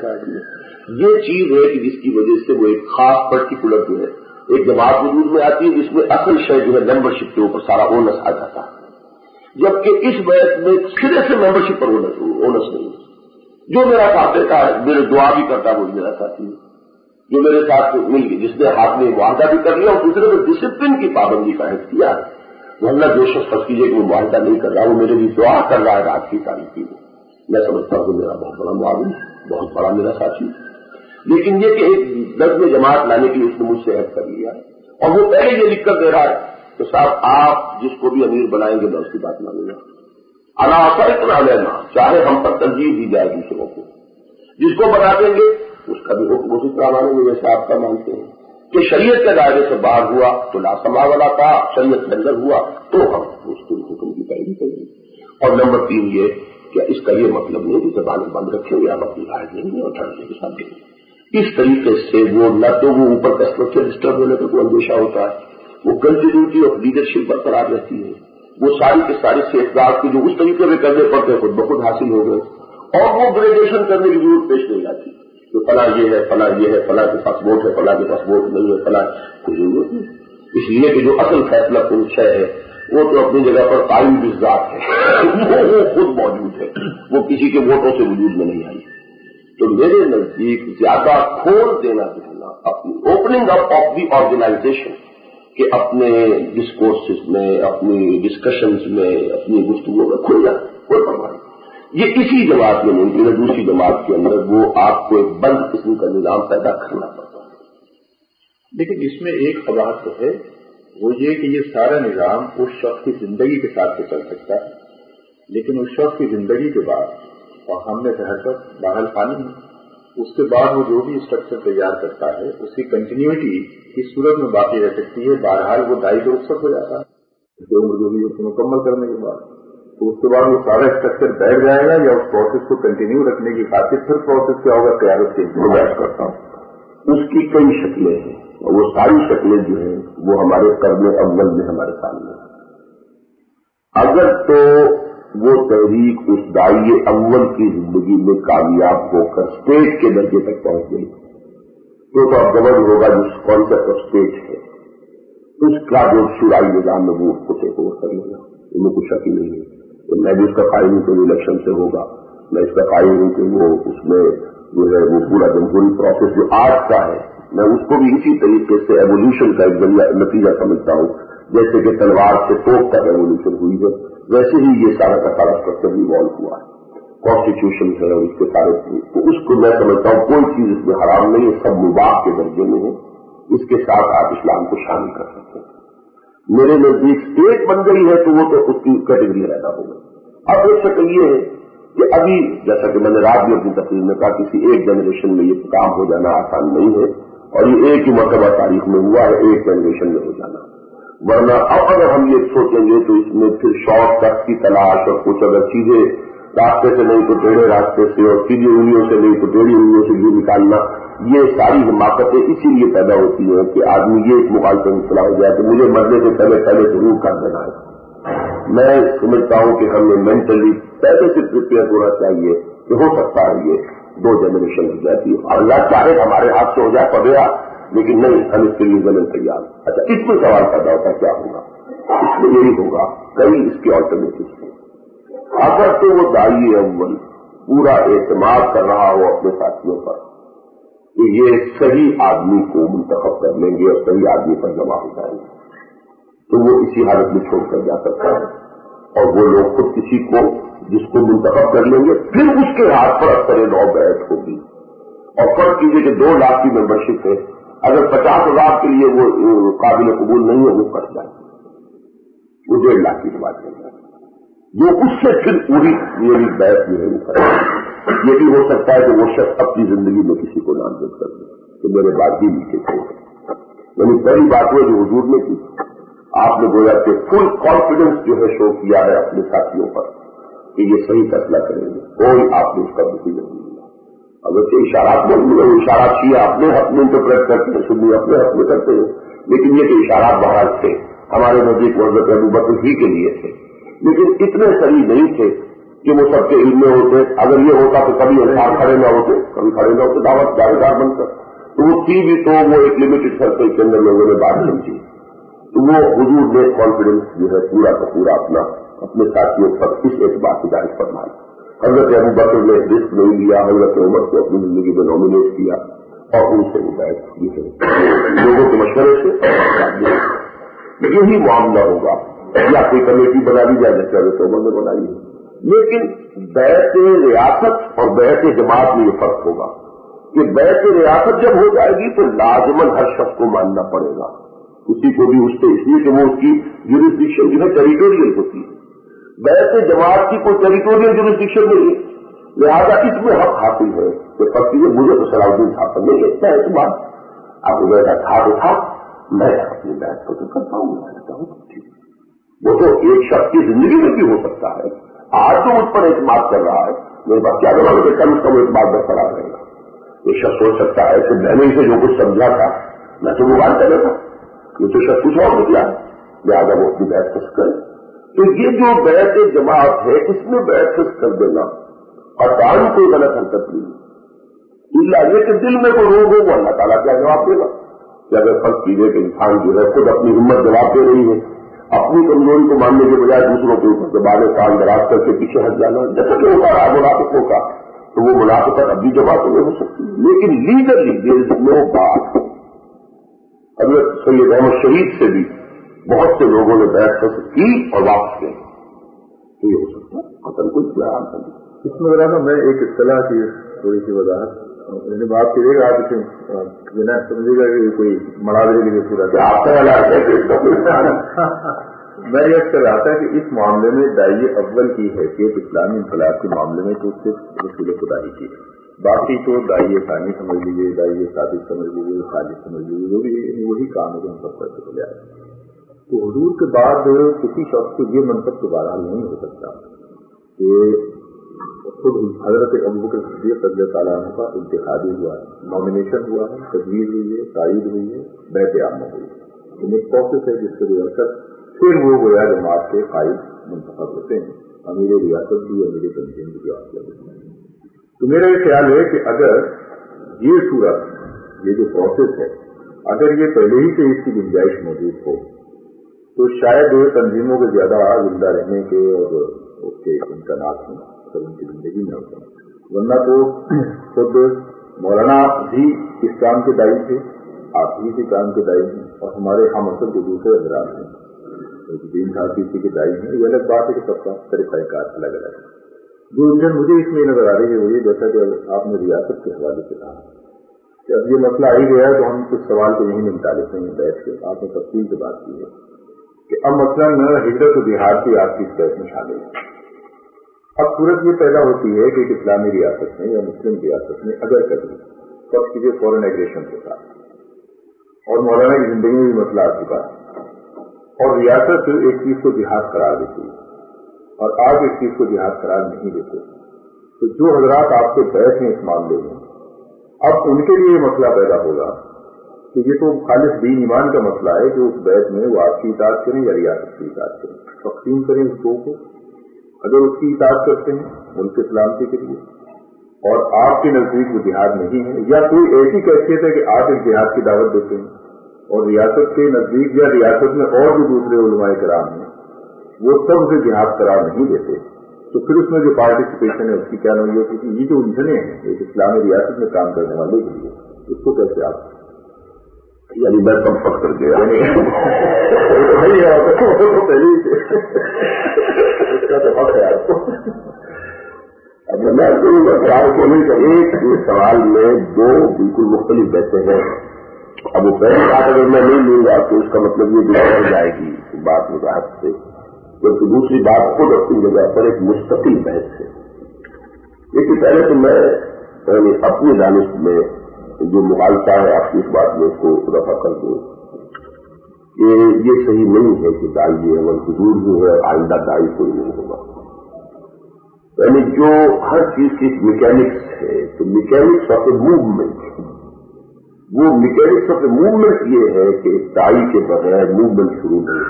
یہ چیز ہے کہ جس کی وجہ سے وہ ایک خاص پرٹیکولر جو ہے ایک جماعت وجود میں آتی ہے جس میں اصل شے جو ہے ممبرشپ کے اوپر سارا اونس آ جاتا ہے، جبکہ اس بیعت میں سرے سے ممبرشپ پر اونس نہیں ہے. جو میرا ساتھ دیتا ہے میرے دعا بھی کرتا ہے وہ میرا ساتھی ہے، جو میرے ساتھ مل گئی جس نے ہاتھ میں معاہدہ بھی کر لیا اور دوسرے میں ڈسپلن کی پابندی کا اختیار ہے. ورنہ جو شخص فرض کیجیے کہ وہ معاہدہ نہیں کر رہا وہ میرے بھی دعا کر رہا ہے رات کی تاریخی میں، میں سمجھتا ہوں کہ میرا بہت بڑا معاون بہت بڑا میرا ساتھی. لیکن یہ کہ ایک نظم جماعت لانے کے لیے اس نے مجھ سے عہد کر لیا اور وہ پہلے یہ لکھ کر دے رہا ہے کہ صاحب آپ جس کو بھی امیر بنائیں گے میں اس کی بات مانوں گا، عناصر اتنا لینا چاہے ہم پر ترجیح دی جائے دوسروں کو، جس کو بنا دیں گے اس کا بھی حکم اسی طرح مانیں گے جیسے آپ کا مانتے ہیں. کہ شریعت کے دائرے سے باہر ہوا تو لاسما والا تھا، شریعت کے اندر ہوا تو ہم اس کے حکم کی پیروی کریں گے. اور نمبر تین یہ کہ اس کا یہ مطلب نہیں کہ زبانیں بند رکھیں گے آپ اپنی رائے دیں گے اور ٹھنڈے کے ساتھ دیں گے. اس طریقے سے وہ نہ تو وہ اوپر کا اسٹرکچر ڈسٹرب ہونے کا کوئی اندیشہ ہوتا ہے، وہ کنٹینیوٹی آف لیڈرشپ برقرار رہتی ہے، وہ ساری کے ساری سیفگارڈ کے جو اس طریقے سے کرنے پڑتے خود بخود حاصل ہو گئے اور وہ گریڈیشن کرنے کی ضرورت پیش نہیں آتی کہ فلاں یہ ہے فلاں یہ ہے فلاں کے پاس ووٹ ہے فلاں کے پاس ووٹ نہیں ہے فلاں کوئی ضرورت نہیں. اس لیے کہ جو اصل فیصلہ کن شے ہے وہ تو اپنی جگہ پر قائم بذات ہے، وہ خود موجود ہے، وہ کسی کے ووٹوں سے وجود میں نہیں آئی. تو میرے نزدیک زیادہ کھول دینا چاہنا اپنی opening up of the organization کہ اپنے ڈسکورسز میں اپنی ڈسکشنز میں اپنی گفتگو میں کھل جائے کوئی پرواہ نہیں. یہ کسی جماعت میں ممکن ہے، دوسری جماعت کے اندر وہ آپ کو ایک بند قسم کا نظام پیدا کرنا پڑتا ہے. لیکن اس میں ایک قباحت تو ہے، وہ یہ کہ یہ سارا نظام اس شخص کی زندگی کے ساتھ تو چل سکتا ہے، لیکن اس شخص کی زندگی کے بعد اور ہم نے بحثت باہر پانی ہے اس کے بعد وہ جو بھی اسٹرکچر تیار کرتا ہے اس کی کنٹینیوٹی اس صورت میں باقی رہ سکتی ہے. بہرحال وہ دائی تو رخصت ہو جاتا ہے جو عمر جو بھی اس کو مکمل کرنے کے بعد، تو اس کے بعد وہ سارا اسٹرکچر بیٹھ جائے گا یا اس پروسیس کو کنٹینیو رکھنے کی خاطر پھر پروسیس کیا ہوگا قیادت کے انتظار کرتا ہوں. اس کی کئی شکلیں ہیں اور وہ ساری شکلیں جو ہیں وہ ہمارے قرن اول میں ہمارے سامنے ہیں. اگر تو وہ تحریک اس دائی اول کی زندگی میں کامیاب ہو کر اسٹیٹ کے درجے تک پہنچ گئی تو تو اب گورن ہوگا جس کانسیپٹ آف اسٹیٹ ہے اس کا جو شورائی نظام میں وہ اس کو ٹیک اوور کر لے گا، ان میں کچھ شک ہی نہیں ہے. تو میں بھی اس کا قائم ہوں کہ وہ الیکشن سے ہوگا، میں اس کا قائم ہوں کہ وہ اس میں جو ہے وہ پورا جمہوری پروسیس جو آج کا ہے میں اس کو بھی اسی طریقے سے ایوولوشن کا ایک ذریعہ نتیجہ سمجھتا ہوں. جیسے کہ تلوار سے توپ تک ایوولوشن ہوئی ہے ویسے ہی یہ سارا کا سارا اسٹرکچر ایوالو ہوا ہے. کانسٹیٹیوشن ہے اور اس کے سارے تو اس کو میں سمجھتا ہوں کوئی چیز اس میں حرام نہیں ہے، سب مباح کے درجے میں ہے. इसके साथ आप इस्लाम को शामिल कर सकते हैं। मेरे नजदीक स्टेट बन गई है तो वो तो उसकी कैटेगरी रहना होगा। अब एक शक्ल ये है कि अभी जैसा कि मैंने रात भी अपनी तकरीर में कहा, किसी एक जनरेशन में ये काम हो जाना आसान नहीं है, और ये एक ही मरतबा तारीख में हुआ है, एक जनरेशन में हो जाना। वरना अब अगर हम ये सोचेंगे तो इसमें फिर शॉर्ट कट की तलाश, और कुछ अगर सीधे रास्ते से नहीं तो टेढ़े रास्ते से, और सीधी उंगलियों से नहीं तो टेढ़ी उंगलियों से भी निकालना, ये सारी हिमाकतें इसीलिए पैदा होती हैं कि आदमी ये एक मुखालफत में चला हो जाए कि मुझे मरने से पहले पहले जरूर कर देना है। मैं समझता हूं कि हमें मेंटली पहले से प्रिपेयर होना चाहिए कि हो सकता है ये दो जनरेशन हो जाती है, अल्लाह चाहे हमारे हाथ से हो जाए पड़ेगा, लेकिन नहीं, हम इसके लिए जमीन तैयार। अच्छा, इसमें सवाल पैदा होता क्या होगा? इसमें यही होगा, कई इसके ऑल्टरनेटिव। अगर तो वो दाई अव्वल पूरा एतमाद कर रहा हो अपने साथियों पर कि ये सही आदमी को मुंतखब कर लेंगे और सही आदमी पर जमा हो जाएंगे, तो वो इसी हालत में छोड़कर जा सकता है, और वो लोग खुद किसी को जिसको मुंतखब कर लेंगे, फिर उसके हाथ पर अक्सर नौ बैठ होगी। और फर्क कीजिए कि दो लाख की मेंबरशिप है, अगर पचास हजार के लिए वो काबिल कबूल नहीं है, वो कट जाए, वो डेढ़ लाख की बात कर रहा है, जो उससे फिर पूरी मेरी बैठ नहीं करेगा। ये भी हो सकता है कि वो शख्स अपनी जिंदगी में किसी को नामजद कर दे, तो मेरे बात भी नीचे छोड़। यानी पहली बात वो जो हुजूर ने की, आपने गोया कि फुल कॉन्फिडेंस जो है शो किया है अपने साथियों पर कि ये सही फैसला करेंगे, कोई आपने उसका डिसीजन नहीं लिया। अगर के इशारात में वो इशारात किए अपने हक में इंटरप्रेट करते हैं, सुन्नी अपने हक में करते हैं, लेकिन ये कि इशारात बहरहाल थे, हमारे नजदीक हज़रत अबू बकर ही के लिए थे, लेकिन इतने सही नहीं थे कि वो सबके इल्म में होते। अगर ये होता तो कभी अनसार खड़े न होते, कभी खड़े न होते दावत दावेदार बनकर, तो वो थी भी तो वो एक लिमिटेड सर्कल के अंदर लोगों ने बात समझी। तो वो हुजूर ने कॉन्फिडेंस जो है पूरा का पूरा अपना अपने साथियों पर इस एतबार की जाहिर फरमाई। हजरत अबू बकर ने रिस्क नहीं लिया, हजरत उमर को अपनी जिंदगी में नॉमिनेट किया और उनसे वो बैठ की है लोगों के मशवरे से। यही मामला होगा, या कोई कमेटी बना दी जाए जैसे हजरत उमर ने बनाई है, लेकिन बैत रियासत और बैत जमात में ये फर्क होगा कि बैत रियासत जब हो जाएगी तो लाजमन हर शख्स को मानना पड़ेगा, किसी को भी उससे, इसलिए कि वो उसकी जुरिस्डिक्शन जो है टेरिटोरियल होती है। वैसे जमात की कोई टेरिटोरियल जुरिस्डिक्शन नहीं है, लिहाजा इसमें हक हासिल है कि पति है मुझे तो सलाउद्दीन था पर नहीं कहता है तुम्हारा, अब वैसा था तो था, मैं अपनी बैठ को तो करता हूँ, मैं कहता हूँ ठीक। वो तो एक शख्स की जिंदगी में भी हो सकता है, आज तो उस पर एतमाद कर रहा है, मेरे पास क्या जवाब है, कल उसका वो एतमाद बरकरार रहेगा। एक शख्स सोच सकता है कि मैंने इसे जो कुछ समझा था मैं तो मोबाइल कर देता, ये तो शख्स कुछ और निकला है, लिहाजा वो अपनी बैठ फंस करे। तो ये जो बैठ जमात है इसमें बैठ फंस कर देना और दान कोई गलत हरकत नहीं, इल्ला ये कि दिल में कोई रोग हो, वो अल्लाह ताला क्या जवाब देगा। कि अगर फर्क कीजिए कि इंसान जो है खुद अपनी हिम्मत जवाब दे रही है, अपनी कमजोरी को मानने के बजाय दूसरों के ऊपर दबाने कान दराज करके पीछे हट जाना, जैसा कि होता रहा मुनाफिकों का, तो वो मुनाफिकत अभी जमात में हो सकती है, लेकिन लीगली देयर इज नो बात। हज़रत सैयद अहमद शरीफ से भी बहुत से लोगों ने बैठ कर की और वापस गए, तो ये हो सकता है कतल कोई बयान कर। इसमें बराबर मैं एक इत्तला की थोड़ी सी वजाहत मैंने बात करिएगा, आप इसे बिना समझेगा कि कोई मनाजरे के लिए पूरा मैं ये कह रहा था कि इस मामले में दाई अव्वल की हैसियत इस्लामी इनकलाब के मामले में तो सिर्फ रसूल खुदा ही की है, बाकी तो दाई सानी समझ लीजिए, दाई साबित समझ लीजिए, खालिद समझ लीजिए, वो भी वही काम है जो हम सब करते चले आए। तो हुजूर के बाद किसी शख्स को ये मनसब दोबारा नहीं हो सकता कि खुद हजरत अबू बकर सिद्दीक़ रज़ियल्लाहु ताला अन्हु का इंतखाबी हुआ है, नॉमिनेशन हुआ है, तजवीज़ हुई है, तायीद हुई है, बैत आम हुई है, एक प्रोसेस है जिसके गुजर फिर वो गोया जमात के कायद मुंतखब होते हैं, अमीर रियासत भी अमीर तंजीम भी आप लगते हैं। तो मेरा ये ख्याल है कि अगर ये सूरत, ये जो प्रोसेस है, अगर ये पहले ही से इसकी गुंजाइश मौजूद हो तो शायद तंजीमों के ज्यादा जिंदा रहने के और उसके इम्कानात में अगर उनकी जिंदगी में होते हैं, वरना तो खुद मौलाना भी इस काम के दायी थे, आप भी इसी काम के दायी हैं, और हमारे हम असल के दूसरे हजरात हैं तीन साल तीसरी के दायी हैं। ये अलग बात है कि सबका तरीक़ाकार अलग अलग है। जो इंजन मुझे इसमें नजर आ रही है वो ये, जैसा कि आपने रियासत के हवाले से कहा کہ اب یہ مسئلہ آ ہی گیا ہے تو ہم کچھ سوال کو یہیں نمٹا لیتے ہیں بیٹھ کے. آپ نے تفصیل سے بات کی ہے کہ اب مثلاً ہجرت و جہاد کی آپ کی اس بیت میں شامل ہے. اب صورت یہ پیدا ہوتی ہے کہ ایک اسلامی ریاست میں یا مسلم ریاست میں اگر کبھی فرض کیجیے فورن ایگریشن کے ساتھ اور مولانا کی زندگی میں بھی مسئلہ آ چکا ہے اور ریاست ایک چیز کو جہاد قرار دیتی ہے اور آپ ایک چیز کو جہاد قرار نہیں دیتے تو جو حضرات آپ سے بیٹھ ہیں اس معاملے میں اب ان کے لیے یہ مسئلہ پیدا ہوگا کہ یہ تو خالص دین ایمان کا مسئلہ ہے کہ اس بیت میں وہ آپ کی اطاعت کریں یا ریاست کی اطاعت کریں. تقسیم کریں اس دو کو. اگر اس کی اطاعت کرتے ہیں ملک سلامتی کے لیے اور آپ کے نزدیک وہ جہاد نہیں ہے یا کوئی ایسی کیفیت ہے کہ آپ ایک جہاد کی دعوت دیتے ہیں اور ریاست کے نزدیک یا ریاست میں اور بھی دوسرے علماء کرام ہیں وہ سب سے جہاد قرار نہیں دیتے تو پھر اس میں جو پارٹیسپیشن ہے اس کی کیا نہیں ہوتی. یہ جو الجھنیں ہیں ایک اسلامی ریاست میں کام کرنے والے کے لیے اس کو کیسے آپ یعنی میں کم پک کر گیا میں ایک سوال میں دو بالکل مختلف بیٹھے ہیں. اب وہ پہلی بات اگر میں نہیں لوں گا تو اس کا مطلب یہ بڑھ جائے گی بات وضاحت سے کیونکہ دوسری بات خود اپنی جگہ پر ایک مستقل بحث ہے. لیکن پہلے تو میں اپنی دانش میں جو مغالطہ ہے آپ کی اس بات میں اس کو رفع کر دوں کہ یہ صحیح نہیں ہے کہ دائی اول حضور جو ہے آئندہ دائی کوئی نہیں ہوگا. یعنی جو ہر چیز کی میکینکس ہے تو میکینکس آف اے موومنٹ وہ میکینکس آف اے موومنٹ یہ ہے کہ دائی کے بغیر موومنٹ شروع نہیں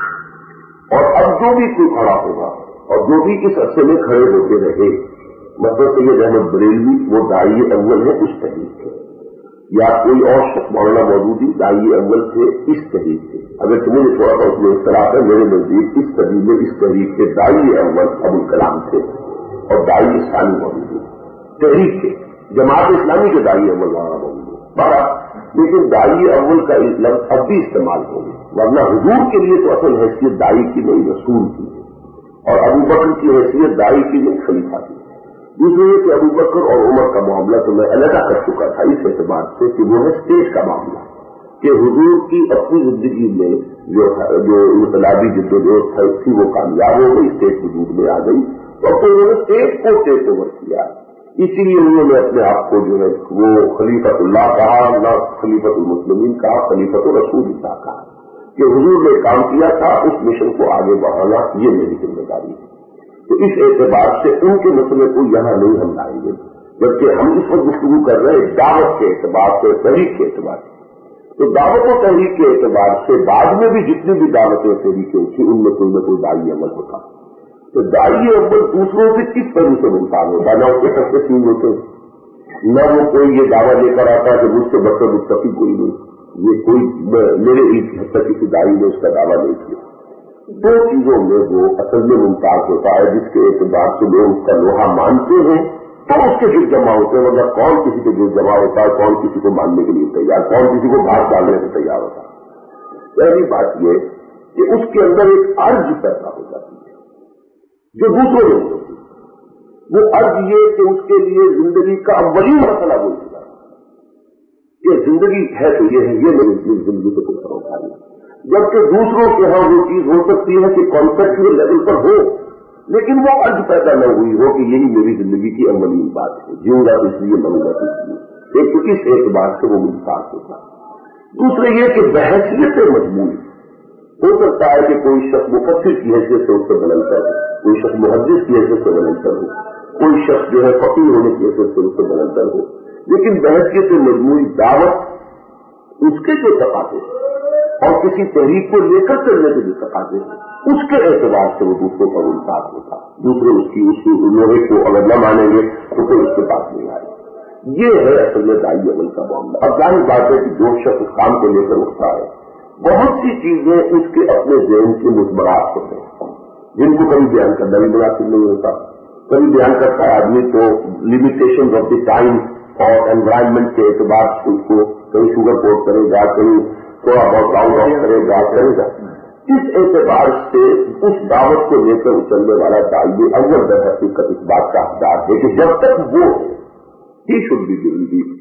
ہوتی اور اب جو بھی کوئی کھڑا ہوگا اور جو بھی اس عرصے میں کھڑے ہوتے رہے مطلب سید احمد بریلوی وہ دائی اول ہے اس طریقے سے یا کوئی اور شخص مولانا مودودی دائی اول تھے اس طریقے سے. اگر تمہیں تھوڑا سا اس میں اختلاف ہے میرے نزدیک اس طریقے میں اس تحریک کے دائی اول ابوالکلام تھے اور دائی اسلامی مودودی تحریک کے جماعت اسلامی کے دائی اول مولانا مودودی بارہ لیکن دائی اول کا لفظ اب بھی استعمال ہوگی ورنہ حضور کے لیے تو اصل حیثیت دائی کی نہیں رسول کی ہے اور ابو بکر کی حیثیت دائی کی نہیں خلیفہ کی. دوسرے یہ کہ ابو بکر اور عمر کا معاملہ تو میں علیحدہ کر چکا تھا اس اعتبار سے کہ وہ ہے اسٹیج کا معاملہ کہ حضور کی اپنی زندگی میں جو جو انقلابی جدوجہد تھی وہ کامیاب ہو گئی اسٹیج وجود میں آ گئی تو پھر انہوں نے اسٹیج کو ٹیک اوور کیا. اسی لیے انہوں نے اپنے آپ کو جو ہے وہ خلیفۃ اللہ کہا نہ خلیفۃ المسلمین کہا خلیفۃ رسول اللہ کہا کہ حضور نے کام کیا تھا اس مشن کو آگے بڑھانا یہ میری ذمہ داری ہے. تو اس اعتبار سے ان کے مسئلے کو یہاں نہیں ہم لائیں گے جبکہ ہم اس وقت گفتگو کر رہے ہیں دعوت کے اعتبار سے تحریک کے اعتبار سے. تو دعوت و تحریک کے اعتبار سے بعد میں بھی جتنی بھی دعوتیں تحریکیں تھیں ان میں کوئی نہ کوئی دائی عمل ہوتا تو دائی عمل دوسروں سے کس طرح سے ممتاز ہوتا نہ اس کے سب سے سین ہوتے نہ وہ کوئی یہ دعویٰ لے کر آتا کہ مجھ سے بڑھ کر مستقی کوئی نہیں یہ کوئی میرے ایک حد تک کسی دائی نے اس کا دعویٰ نہیں کیا. دو چیزوں میں وہ اصل میں ممتاز ہوتا ہے جس کے اعتبار سے لوگ اس کا لوہا مانتے ہیں تو اس کے دل جمع ہوتے ہیں مگر کون کسی کے دل جمع ہوتا ہے کون کسی کو ماننے کے لیے تیار کون کسی کو بھاگ ڈالنے سے تیار ہوتا ہے. پہلی بات یہ کہ اس کے اندر ایک عرض پیدا ہو جاتی ہے جو دوسروں میں ہوتی ہے. وہ عرض یہ کہ اس کے لیے زندگی کا اولین مسئلہ بول دیا کہ زندگی ہے تو یہ ہے یہ میری زندگی سے کچھ ہوتا نہیں جبکہ دوسروں کے ہاں وہ چیز ہو سکتی ہے کہ کانسیپچل لیول پر ہو لیکن وہ عرض پیدا نہ ہوئی ہو کہ یہی میری زندگی کی اولین بات ہے جیوں گا اس لیے مروں گا اس لیے ایک تو اس اعتبار سے وہ ممتاز ہوتا. دوسرے یہ کہ بحثیت مجموعی ہو سکتا ہے کہ کوئی شخص مفسر کی حیثیت سے اس سے بلند کر ہو کوئی شخص محدث کی حیثیت سے بلند کر ہو کوئی شخص جو ہے فقیر ہونے کی حیثیت سے اس سے بلند کر ہو لیکن بحثیت مجموعی دعوت اس کے جو تقاضے اور کسی تحریک کو لے کر چلنے کے جو تقاضے ہیں اس کے اعتبار سے وہ دوسروں پر ممتاز ہوتا دوسرے اس کی اس لوہے کو اگر نہ مانیں گے تو پھر اس کے پاس نہیں آئے. یہ ہے اصل میں دائی عمل کا معاملہ. اب ظاہر بات ہے کہ جو شخص اس کام کو لے کر اٹھتا ہے بہت سی چیزیں اس کے اپنے ذہن کے متبرات ہوتے ہیں جن کو کبھی بیان کرنا بھی مناسب نہیں ہوتا. کبھی بیان کرتا ہے آدمی تو لمیٹیشن آف دی ٹائم اور انوائرمنٹ کے اعتبار سے اس کو کہیں شوگر کوٹ کرے گا کہیں تھوڑا بہت راؤنڈ آف کرے گا کرے گا. اس اعتبار سے اس دعوت کو لے کر اچلنے والا دائی اول در حقیقت اس بات کا حقدار ہے کہ جب تک وہ he should be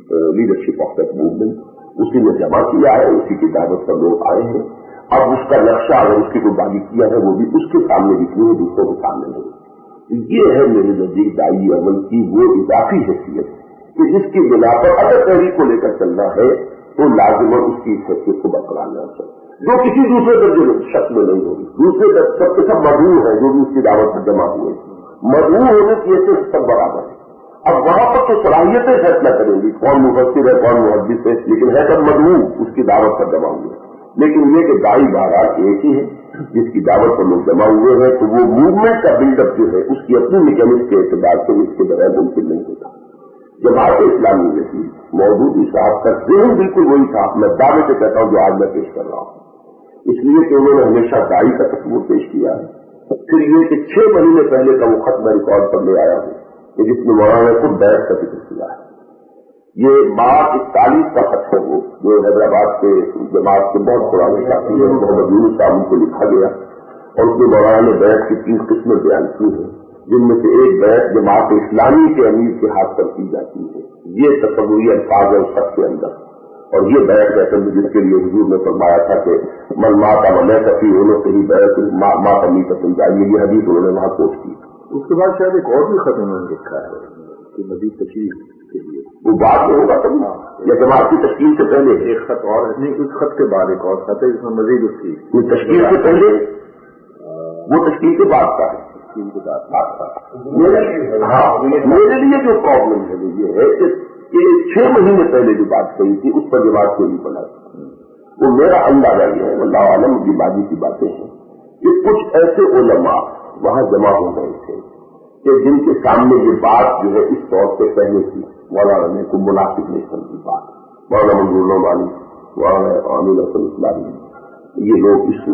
leadership of that movement, उसी ने जमा किया है, उसी की दावत पर लोग आए हैं। अब उसका नक्शा अगर उसकी कोई बागी किया है वो भी उसके सामने दिखनी है, दूसरों के सामने नहीं। ये है मेरे नजदीक दाई अमल की वो इजाफी हैसियत कि जिसकी बिना पर अगर तहरीक को लेकर चलना है तो लाजिमन उसकी हैसियत को बरकरार रहना चाहिए, जो किसी दूसरे दर्जे में शक में नहीं होगी। दूसरे सब के सब मजबूर है जो भी उसकी दावत पर जमा हुए, मजबूर होने की हैसियत सब बराबर है। अब वहां पर तो सलाहियतें फैसला करेंगी कौन मुफस्सिर है कौन मुहद्दिस है, लेकिन है सब मजबूर उसकी दावत पर जमा हुए। लेकिन ये कि दाई बहरहाल एक ही है जिसकी दावत पर लोग जमा हुए हैं, तो वो मूवमेंट का बिल्डअप जो है उसकी अपनी मैकेनिक्स के एतबार से इसके बगैर मुमकिन नहीं होता। जमात इस्लामी में थी मौदूदी साहब का ज़हन बिल्कुल वही था, मैं दावे से कहता हूं जो आज मैं पेश कर रहा हूं, इसलिए कि उन्होंने हमेशा दाई का तस्वीर पेश किया है। फिर ये कि छह महीने पहले का वो खत मैं रिकॉर्ड पर ले आया हूं कि जिसमें मौलाना ने खुद बैठ का जिक्र किया है। ये मार्च इकतालीस का खत है वो, जो हैदराबाद के जमात के बहुत पुराने साथी है मोहम्मद यूनुस साहब उनको लिखा गया, और उसमें मौलाना ने बैठ की तीन किस्में बयान की हैं, जिनमें से एक बैठ जमात इस्लामी के अमीर के हाथ पर की जाती है। ये तस्वुरी अल्फाज है उस खत के अंदर, और ये बैठ असल में जिसके लिए हुजूर ने फरमाया था कि मन माता मल कफी होने से ही बैठ माँ अमी का समझाइए, ये हदीस उन्होंने वहां कोट की। उसके बाद शायद एक और भी खत उन्होंने लिखा है कि मजीद तशरीफ के लिए, वो बाद में होगा तब या जमात की तश्कील से पहले एक खत और है, नहीं उस खत के बाद एक और खत है जिसमें मजीद उसकी तश्कील से पहले वो तश्कील के बाद का है। तश्कील के बाद हाँ, मेरे लिए जो प्रॉब्लम है वो ये है कि छह महीने पहले जो बात कही थी उस पर जवाब क्यों नहीं बना, वो मेरा अंदाजा ये है, अल्लाह आलम की बाजी की बातें हैं कि कुछ ऐसे उलमा वहां जमा हो गए थे कि जिनके सामने ये बात जो है इस तौर से पहले थी, मौलाना ने कोई मुनासिब नहीं समझी बात, मौलाना मंजूर नौमानी, मौलाना आमिर हसन इस्लामी, ये लोग इस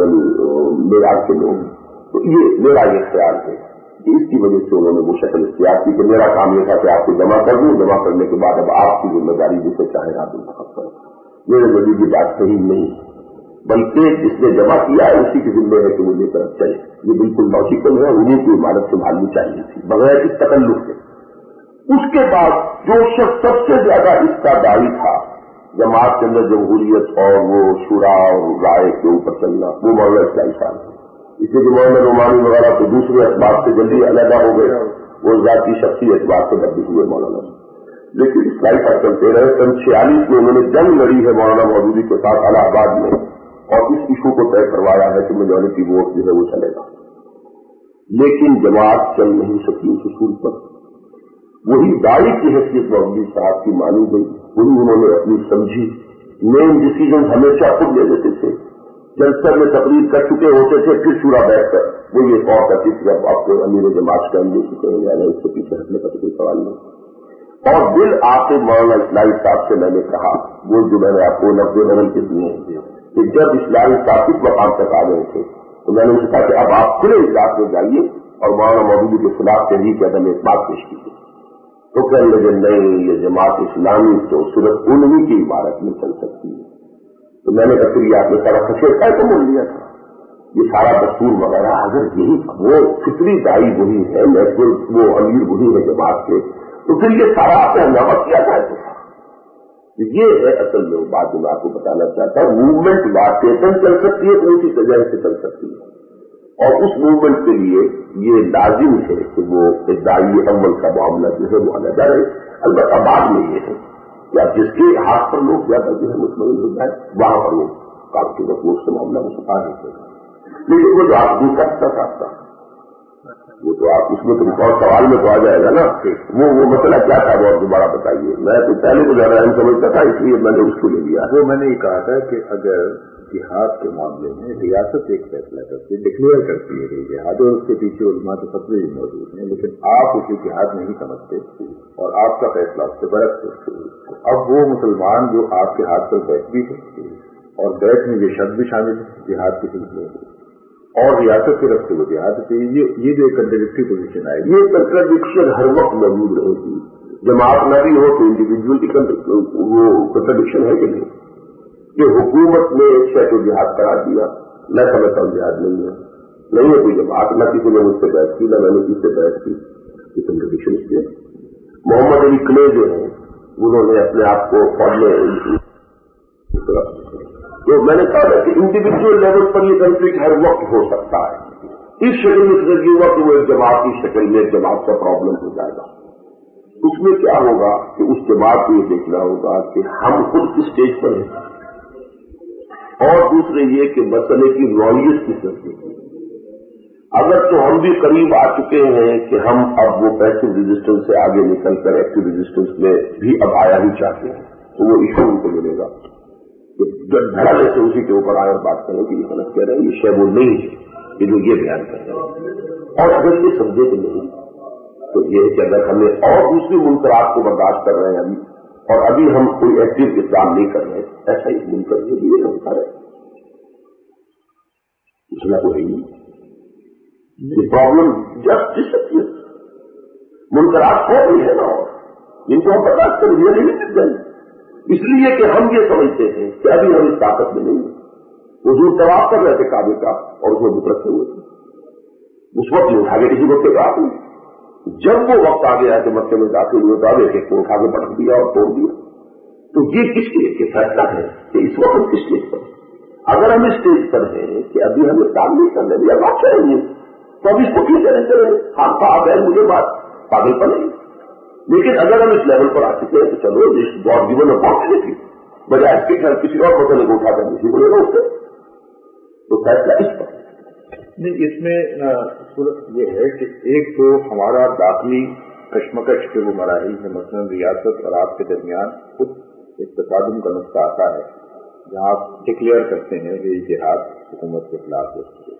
मेराज के लोग, तो ये मेरा ये ख्याल है कि इसकी वजह से उन्होंने वो शक्ल इख्तियार की कि मेरा काम ये था कि आपको जमा कर दूं, जमा करने के बाद अब आपकी जिम्मेदारी जिसे चाहे आप इंतखाब करें। मेरे वजह ये बात सही नहीं है, बल्कि जिसने जमा किया है उसी की जिम्मे है कि वो लेकर चले। ये बिल्कुल लॉजिकल है, उन्हीं की इमारत संभालनी चाहिए थी बगैर इस तकल्लुफ के। उसके बाद जो शख्स सबसे ज्यादा इसका दायी था जमात के अंदर जमहूरियत और वो शुरा और राय के ऊपर चलना, वो मौलाना इस्लाही साहब है। इसलिए कि मौलाना रोमानी वगैरह तो दूसरे अखबार से जल्दी अलग हो गए, वो जाती शख्सी एतबार से बदली हुए मौलाना, लेकिन इस्लाही साहब चलते रहे। सन छियालीस में उन्होंने जंग लड़ी है मौलाना मौदूदी के साथ इलाहाबाद में, और इस इशू को तय करवाया है कि मेजॉरिटी वोट जो है वो चलेगा, लेकिन जमात चल नहीं सकी उस उसूल पर। वही दाई की हैसियत मौदूदी साहब की मानी गई, वही उन्होंने अपनी समझी। मेन डिसीजन हमेशा खुद ले लेते थे, जलसर में तकरीर कर चुके होते थे, फिर शुरा बैठकर वो ये कौन करती थी अब आपको अमीर जमात का ले चुके हैं, यानी इसके पीछे हटने का तो कोई सवाल नहीं। और दिल आके मौलाना इस्लाही साहब से मैंने कहा, वो जो मैंने आपको नब्बे नवल के दिए कि जब इस्लाही साहब इस मकाम तक आ गए थे तो मैंने उनसे कहा कि अब आप खुले इजलास में जाइए और मौलाना मौदूदी के खिलाफ तहरीक के अदम एक बात पेश कीजिए। तो कहने लगे नहीं, ये जमात इस्लामी तो सिर्फ उन्हीं की इमारत में चल सकती है। तो मैंने कहा फिर आपने सारा खसेर का तो बोल दिया था, ये सारा दस्तूर वगैरह अगर यही वो फिक्री दाई वही है, नेचुरल वो अमीर वही है जमात के, तो फिर ये सारा आपने हंगामा किया जाए। ये है असल में बात जो मैं आपको बताना चाहता हूं। मूवमेंट वाकईतन चल सकती है तो उसी वजह से चल सकती है, और उस मूवमेंट के लिए ये लाजिम है कि वो दाई अव्वल का मामला जो है वो अलग रहे। अलबत्ता बाद में ये है कि अब जिसके हाथ पर लोग ज्यादा जो है मुतमईन हो जाए वहां पर वो काम के वक्त उससे मामला वो सफा नहीं होगा। लेकिन वो जो आप दूसरा रास्ता वो तो आप उसमें तो रिकॉर्ड सवाल में तो आ जाएगा ना, वो वो मसला क्या था वो दोबारा बताइए। मैं तो पहले को ज्यादा अहम समझता था, इसलिए मैंने उसको ले लिया। वो मैंने ये कहा था कि अगर जिहाद के मामले में रियासत एक फैसला करती है, डिक्लेयर करती है कि जिहाद, और उसके पीछे उलमा तो फतवे भी मौजूद हैं, लेकिन आप उसे जिहाद नहीं समझते और आपका फैसला उससे बरकते, अब वो मुसलमान जो आपके हाथ पर बैठ भी थे और बैठ में ये शब्द भी शामिल है जिहाद के सिलसिले में, और रियासत की तरफ से वो जिहाद से ये ये जो एक कंट्राडिक्टरी पोजीशन आएगी, ये कंट्राडिक्शन हर वक्त मौजूद रहेगी। जमात न भी हो तो इंडिविजुअल की वो कंट्राडिक्शन है कि नहीं, कि हुकूमत ने एक शय को जिहाद करार दिया, मैं समझता हूं जिहाद नहीं है, नहीं है कोई जमात, न किसी ने मुझसे बहस की, न मैंने किससे बहस की, ये कंट्राडिक्शन इसलिए। मोहम्मद अली क्ले जो है انہوں نے اپنے آپ کو پڑھنے تو میں نے کہا کہ انڈیویجل لیول پر یہ کنفلکٹ ہر وقت ہو سکتا ہے۔ اس شکل میں صرف یہ ہوا کہ وہ ایک جماعت کی شکل میں ایک جماعت کا پرابلم ہو جائے گا۔ اس میں کیا ہوگا کہ اس جماعت کو یہ دیکھنا ہوگا کہ ہم خود کس اسٹیج پر ہیں، اور دوسرے یہ کہ مسئلے کی نوعیت کس طرح کی۔ اگر تو ہم بھی قریب آ چکے ہیں کہ ہم اب وہ پیسو ریزسٹنس سے آگے نکل کر ایکٹیو ریزسٹنس میں بھی اب آیا ہی چاہتے ہیں، تو وہ ایشو ان کو ملے گا جب دھڑے سے اسی کے اوپر آئے اور بات کریں کہ یہ غلط کہہ رہے ہیں، یہ شے وہ نہیں ہے کہ جو یہ بیان کر رہے ہیں۔ اور اگر یہ سمجھے کہ نہیں تو یہ ہے کہ اگر ہمیں اور دوسری منکرات کو برداشت کر رہے ہیں ابھی، اور ابھی ہم کوئی ایکٹیو اسلام نہیں کر رہے، ایسا ہی منکر یہ بھی ہوتا ہے، مسئلہ تو ہے ہی پرابلم جسٹ ڈسپیئر۔ منکرات کو بھی ہے نا، اور جن کو ہم برداشت کر رہے نہیں مل جائیں، اس لیے کہ ہم یہ سمجھتے ہیں کہ ابھی ہم اس طاقت میں نہیں ہیں۔ حضور طواف کر رہے تھے کعبے کا اور اس میں بت رکھے ہوئے تھے، اس وقت نہیں اٹھا کے کسی وقت کے آپ نہیں، جب وہ وقت آ گیا کہ مکے میں داخل ہوئے تو اب ایک ایک کو اٹھا کے پٹک دیا اور توڑ دیا۔ تو یہ کس چیز کے فیصلہ ہے کہ اس وقت ہم کس اسٹیج پر ہیں؟ اگر ہم اس اسٹیج پر ہیں کہ ابھی ہمیں کام نہیں کرنے یا بات کریں گے تو اب اس کو کیوں کریں کریں ہم آپ ہے مجھے بات پاگل پر نہیں۔ لیکن اگر ہم اس لیول پر آ چکے ہیں تو چلو جس گاڈ گیون اپارچونیٹی بجائے اس کے گھر کسی اور مسئلے کو اٹھا کر کسی کو لے گا اس سے، تو فیصلہ اس پر نہیں۔ اس میں صورت یہ ہے کہ ایک تو ہمارا داخلی کشمکش کے وہ مراحل میں مثلاً ریاست اور آپ کے درمیان خود ایک تصادم کا نقطہ آتا ہے جہاں آپ ڈکلیئر کرتے ہیں کہ اتحاد حکومت کے خلاف ہے۔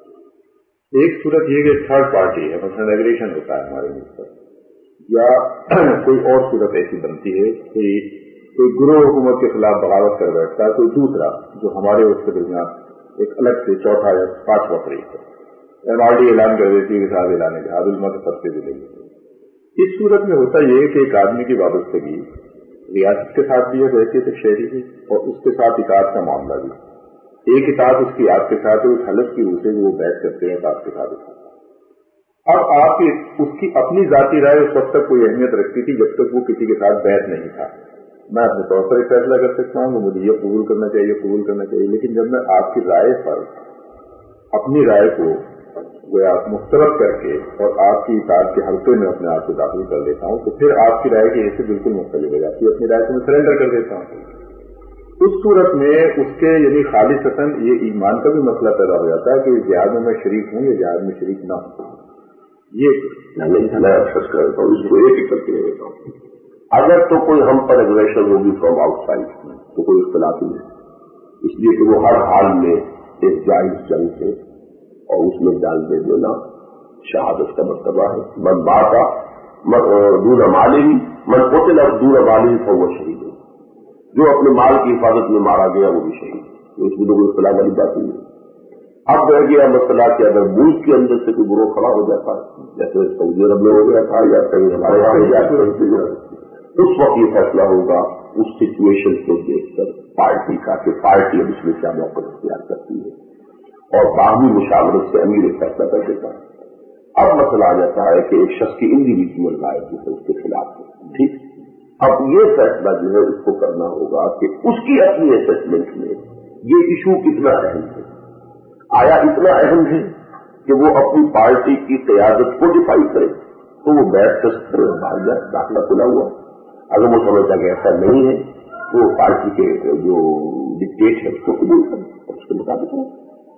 ایک صورت یہ کہ تھرڈ پارٹی ہے، مثلاً ایگریشن ہوتا ہے ہمارے ملک پر، یا کوئی اور صورت ایسی بنتی ہے کہ کوئی گروہ حکومت کے خلاف بغاوت کر بیٹھتا ہے، کوئی دوسرا جو ہمارے اس کے درمیان ایک الگ سے چوتھا یا پانچواں فریق ہے، ایم آر ڈی اعلان کر دیتی ہے کہ صاحب اعلان جہاد المت فتوی بھی لیں۔ اس صورت میں ہوتا یہ کہ ایک آدمی کی وابستگی ریاست کے ساتھ بھی ہے حیثیت ایک شہری کی، اور اس کے ساتھ اطاعت کا معاملہ بھی، ایک اطاعت اس کی آپ کے ساتھ ہے، اس حلف کی روح سے وہ بیعت کرتے ہیں آپ کے ساتھ اٹھاتا ہے۔ اب آپ کی اس کی اپنی ذاتی رائے اس وقت تک کوئی اہمیت رکھتی تھی جب تک وہ کسی کے ساتھ بیعت نہیں تھا۔ میں اپنے طور پر ایک فیصلہ کر سکتا ہوں کہ مجھے یہ قبول کرنا چاہیے قبول کرنا چاہیے، لیکن جب میں آپ کی رائے پر اپنی رائے کو گویا مسترد کر کے اور آپ کی اطاعت کے حلقے میں اپنے آپ کو داخل کر دیتا ہوں تو پھر آپ کی رائے کی حیثیت بالکل مختلف ہو جاتی ہے، اپنی رائے کو میں سرینڈر کر دیتا ہوں۔ اس صورت میں اس کے یعنی خالصتاً یہ ایمان کا بھی مسئلہ پیدا ہو جاتا ہے کہ اس جہاد میں میں شریک ہوں یا جہاد میں شریک نہ ہوں۔ یہ میں اکثر کرتا ہوں، اس کو ایک ایک کر کے دیتا ہوں۔ اگر تو کوئی ہم پر اگریشن ہوگی فرام آؤٹ سائڈ تو کوئی اختلاف نہیں ہے، اس لیے کہ وہ ہر حال میں ایک جائز جنگ ہے اور اس میں جان دے دینا شہادت کا مرتبہ ہے۔ من باتا دون مالی من قتل دون مالی فهو شہید، جو اپنے مال کی حفاظت میں مارا گیا وہ بھی شہید، تو اس میں تو کوئی اختلاف والی بات نہیں ہے۔ اب رہ گیا مسئلہ کہ اگر ملک کے اندر سے کوئی گروہ کھڑا ہو جاتا ہے جیسے سعودی عرب میں ہو گیا تھا یا کہیں ہمارے یہاں ہو گیا، اس وقت یہ فیصلہ ہوگا اس سچویشن کو دیکھ کر پارٹی کا کہ پارٹی اب اس میں کیا موقع اختیار کرتی ہے، اور باہمی مشاورت سے امیر ایک فیصلہ کر دیتا ہے۔ اب مسئلہ آ جاتا ہے کہ ایک شخص کی انڈیویجول رائے جو ہے اس کے خلاف ہے، ٹھیک، اب یہ فیصلہ جو ہے اس کو کرنا ہوگا کہ اس کی اپنی اسسمنٹ میں یہ ایشو کتنا اہم ہے، آیا اتنا اہم ہے کہ وہ اپنی پارٹی کی قیادت کو ڈیفائن کرے تو وہ بیٹھ کر بھاگ جائے، داخلہ کھلا ہوا۔ اگر وہ سمجھتا کہ ایسا نہیں ہے تو پارٹی کے جو ڈکٹیٹ ہے اس کو قبول کرے اور اس کے مطابق ہو۔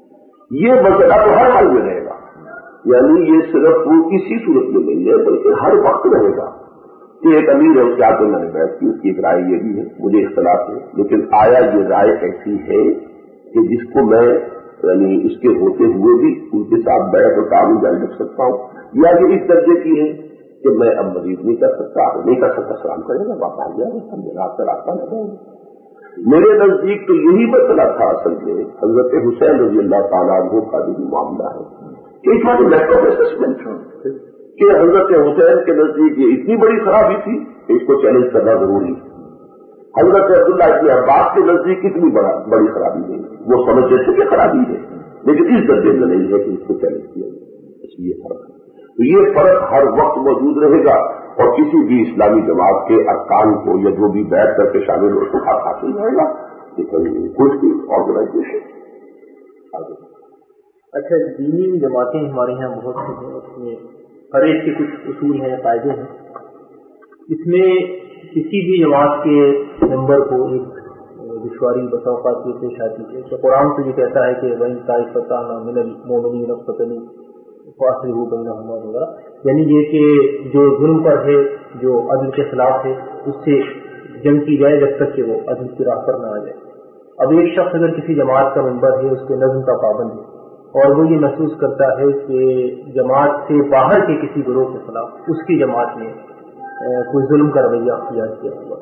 یہ مسئلہ تو ہر حال میں رہے گا، یعنی یہ صرف وہ کسی صورت میں نہیں ہے بلکہ ہر وقت رہے گا کہ ایک امیر ہے اس کے ہاتھ میں میں نے بیٹھ کی، اس کی ایک رائے یہ بھی ہے، مجھے اختلاف ہے، لیکن آیا یہ رائے ایسی ہے کہ جس کو میں یعنی اس کے ہوتے ہوئے بھی ان کے ساتھ بیٹھ اور تعلیم جاری رکھ سکتا ہوں، یا یہ اس درجے کی ہے کہ میں اب مزید نہیں کر سکتا نہیں کر سکتا سلام کرے گا واپس آ جائے گا، سمجھے آپ کا راستہ نہ جائے گا۔ میرے نزدیک تو یہی مسئلہ تھا اصل میں حضرت حسین رضی اللہ تعالیٰ عنہ کا جو معاملہ ہے کہ اس میں لیک آف اسسمنٹ کہ حضرت حسین کے نزدیک یہ اتنی بڑی خرابی تھی کہ اس کو چیلنج کرنا ضروری ہے، حضرت عبداللہ ابن عباس کے نزدیک اتنی بڑی خرابی نہیں، وہ سمجھتے تھے کہ خرابی ہے لیکن اس درجے میں نہیں ہے کہ اس کو چیلنج کیا جائے، اس لیے فرق ہے۔ تو یہ فرق ہر وقت موجود رہے گا اور किसी भी इस्लामी जमात के अरकान को या जो भी बैठ करके शामिल हो उसको हासिल रहेगा कुछ भी ऑर्गेनाइजेशन। अच्छा, दीनी जमातें हमारे यहाँ बहुत सी हैं, उसमें हर एक के कुछ उसूल हैं, कायदे हैं। इसमें किसी भी जमात के मेंबर को एक दुश्वारी बसौकात ये पेश आती है तो कुरान तो ये कहता है कि वही ताइफता मिनल मोमिनीन फतनी फासलिहू बैनहुमा वगैरह, यानी ये कि जो जुल्म पर है, जो अदल के खिलाफ है, उससे जंग की जाए जब तक कि वो अदल की राह पर न आ जाए। अब एक शख्स अगर किसी जमात का मेंबर है, उसके नज़्म का पाबंद है और वो ये महसूस करता है कि जमात से बाहर के किसी गिरोह के खिलाफ उसकी जमात में कोई जुल्म का रवैया किया किया हुआ,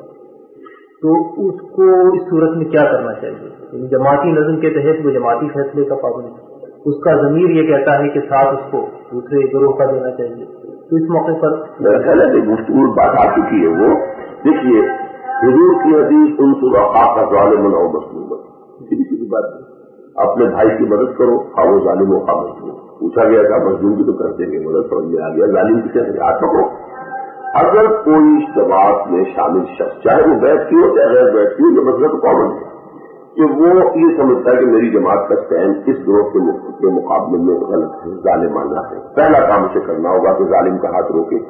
तो उसको इस सूरत में क्या करना चाहिए? जमाती नज़्म के तहत वो जमाती फैसले का पाबंद है, उसका ज़मीर ये कहता है कि साथ उसको दूसरे गिरोह का देना चाहिए। तो इस मौके पर गुफ्तगू बात आ चुकी है। वो देखिए हुजूर की हदीस उनको आपका ज़ालिम और मज़लूम, सीधी सीधी बात है, अपने भाई की मदद करो, हाँ वो जालिम हो, हाँ मज़लूम। पूछा गया था मज़लूम की तो कर देंगे मदद, समझ में आ गया, जालिम की कैसे हाथ पकड़ो। अगर कोई जमात में शामिल शख्स, चाहे वो बैठती हो चाहे गैर बैठती हो, ये मतलब कॉमन है कि वो ये समझता है कि मेरी जमात का स्टैंड इस ग्रोह के, के मुकाबले में गलत है, जालिमाना है, पहला काम उसे करना होगा कि जालिम का हाथ रोके,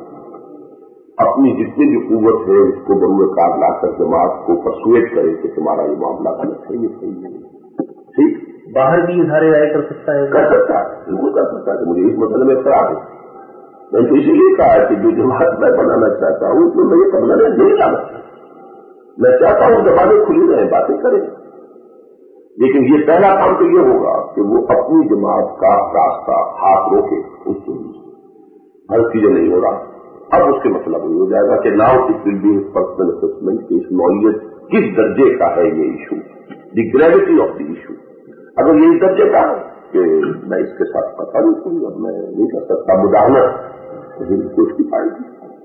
अपनी जितनी भी कुव्वत है उसको बरूए कार लाकर जमात को परसुएट करे कि तुम्हारा ये मामला गलत है, ये सही नहीं। ठीक, बाहर भी इजहार राय कर सकता है, कर सकता है, बिल्कुल कर सकता है कि मुझे इस मसले में इख्तलाफ है। मैं तो इसीलिए कहा है कि जो जमात मैं बनाना चाहता हूँ उसमें मैं ये करना नहीं डाला, मैं चाहता हूँ जमातें खुली रहें, बातें करें, लेकिन ये पहला काम तो ये होगा कि वो अपनी जमात का रास्ता हाथ रोके, उसको हर चीजें नहीं हो रहा। अब उसके मतलब ये हो जाएगा कि now it will be personal assessment कि इस नौइयत किस दर्जे का है ये issue, the gravity of the issue. अगर ये दर्जे का है कि मैं इसके साथ पता नहीं करूँ, अब मैं नहीं कर सकता मुदाहना, तो उसकी पाएगी।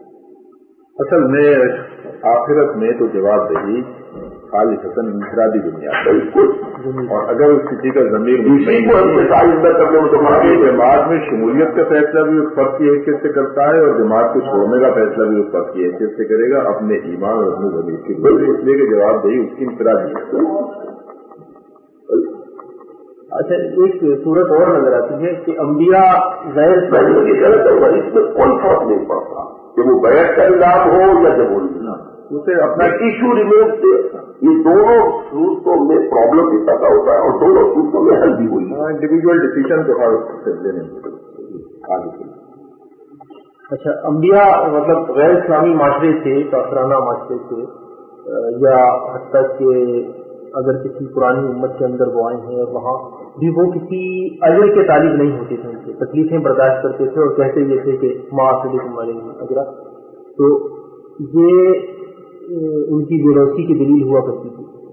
असल में आखिरत में तो जवाब दही खाली हसन इंफरादी दुनिया, बिल्कुल, और अगर किसी का जमीर तो जमात में शमूलियत का फैसला भी उस फर्द की हैसियत से करता है और जमात को छोड़ने का फैसला भी उस फर्द की हैसियत से करेगा, अपने ईमान और अपने जमीर की वजह, इसलिए कि जवाब दही उसकी इंफरादी है। अच्छा, एक सूरत और नजर आती है कि अंबिया गैर गलत होगा, इसमें कोई फर्क नहीं पड़ता कि वो गैर का इलाम हो या जमहूरी, उसे अपना इशू रिमूव से ये दोनों सूरतों में प्रॉब्लम भी पैदा होता है और दोनों सूरतों में हल भी हुई है। इंडिविजुअल डिसीजन तो हर नहीं आगे। अच्छा, अंबिया मतलब गैर इस्लामी माशरे से, काफराना माशरे से, या हद तक के अगर किसी पुरानी उम्मत के अंदर वो आए हैं और वहाँ भी वो किसी अजर के तालिब नहीं होते थे, उनसे तकलीफें बर्दाश्त करते थे और कहते ये थे कि माँ से तुम्हारे अजरा, तो ये उनकी बेरोसी की दलील हुआ करती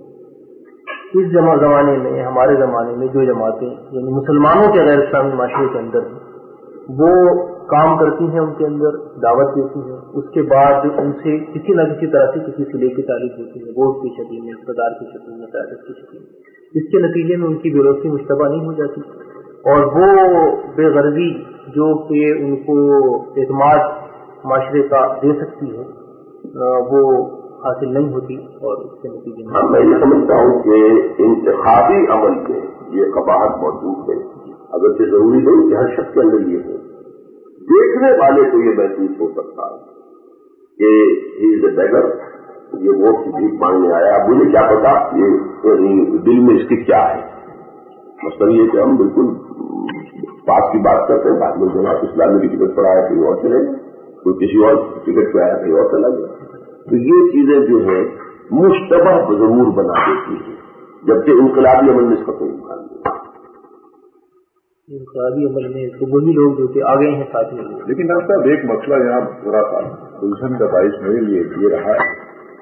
थी। इस जमा जमाने में, हमारे जमाने में जो जमातें यानी मुसलमानों के गैर इस्लामी माशरे के अंदर वो काम करती हैं, उनके अंदर दावत देती हैं, उसके बाद उनसे किसी न किसी तरह से किसी सिले की तारीफ होती है, वोट की शक्ल में, इक़्तिदार की शक्ल में, क़यादत की शक्ल में, इसके नतीजे में उनकी बेरोसी मुश्तबा नहीं हो जाती और वो बेगर्जी जो कि उनको एतमाद माशरे का दे सकती है वो हासिल नहीं होती और इसके नतीजे में मैं ये समझता हूँ कि इंतखाबी अमल में ये कबाहत मौजूद है। अगर ये जरूरी नहीं कि हर शख्स के अंदर ये हो, देखने वाले को ये महसूस हो सकता है कि ही इज ए बेगर, ये वोट की भीख मांगने आया, अब मुझे क्या पता ये दिल में इसकी क्या है। मतलब ये कि हम बिल्कुल बात की बात करते हैं, बाद में जमात इस्लामी की टिकट पर आया कहीं और चले, कोई किसी और टिकट पर आया कहीं और चला गया, तो ये चीजें जो है मुश्तबह जरूर बना देती है, जबकि इनकलाबी अमल में इसका कोई इम्कान नहीं। इनकलाबी अमल में तो वही लोग जो कि आ गए हैं साथ में। लेकिन डॉक्टर साहब एक मसला यहाँ थोड़ा सा उलझन का बाइस मेरे लिए ये रहा है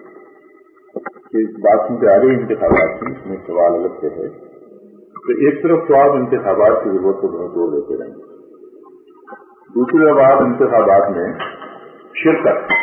कि बात सुनते आ गई इंतखाबात की, इसमें सवाल अलग से है तो एक तरफ तो आप इंतखाबात की जरूरत को बहुत जोर देते रहेंगे, दूसरी तरफ आप इंतखाबात में शिरकत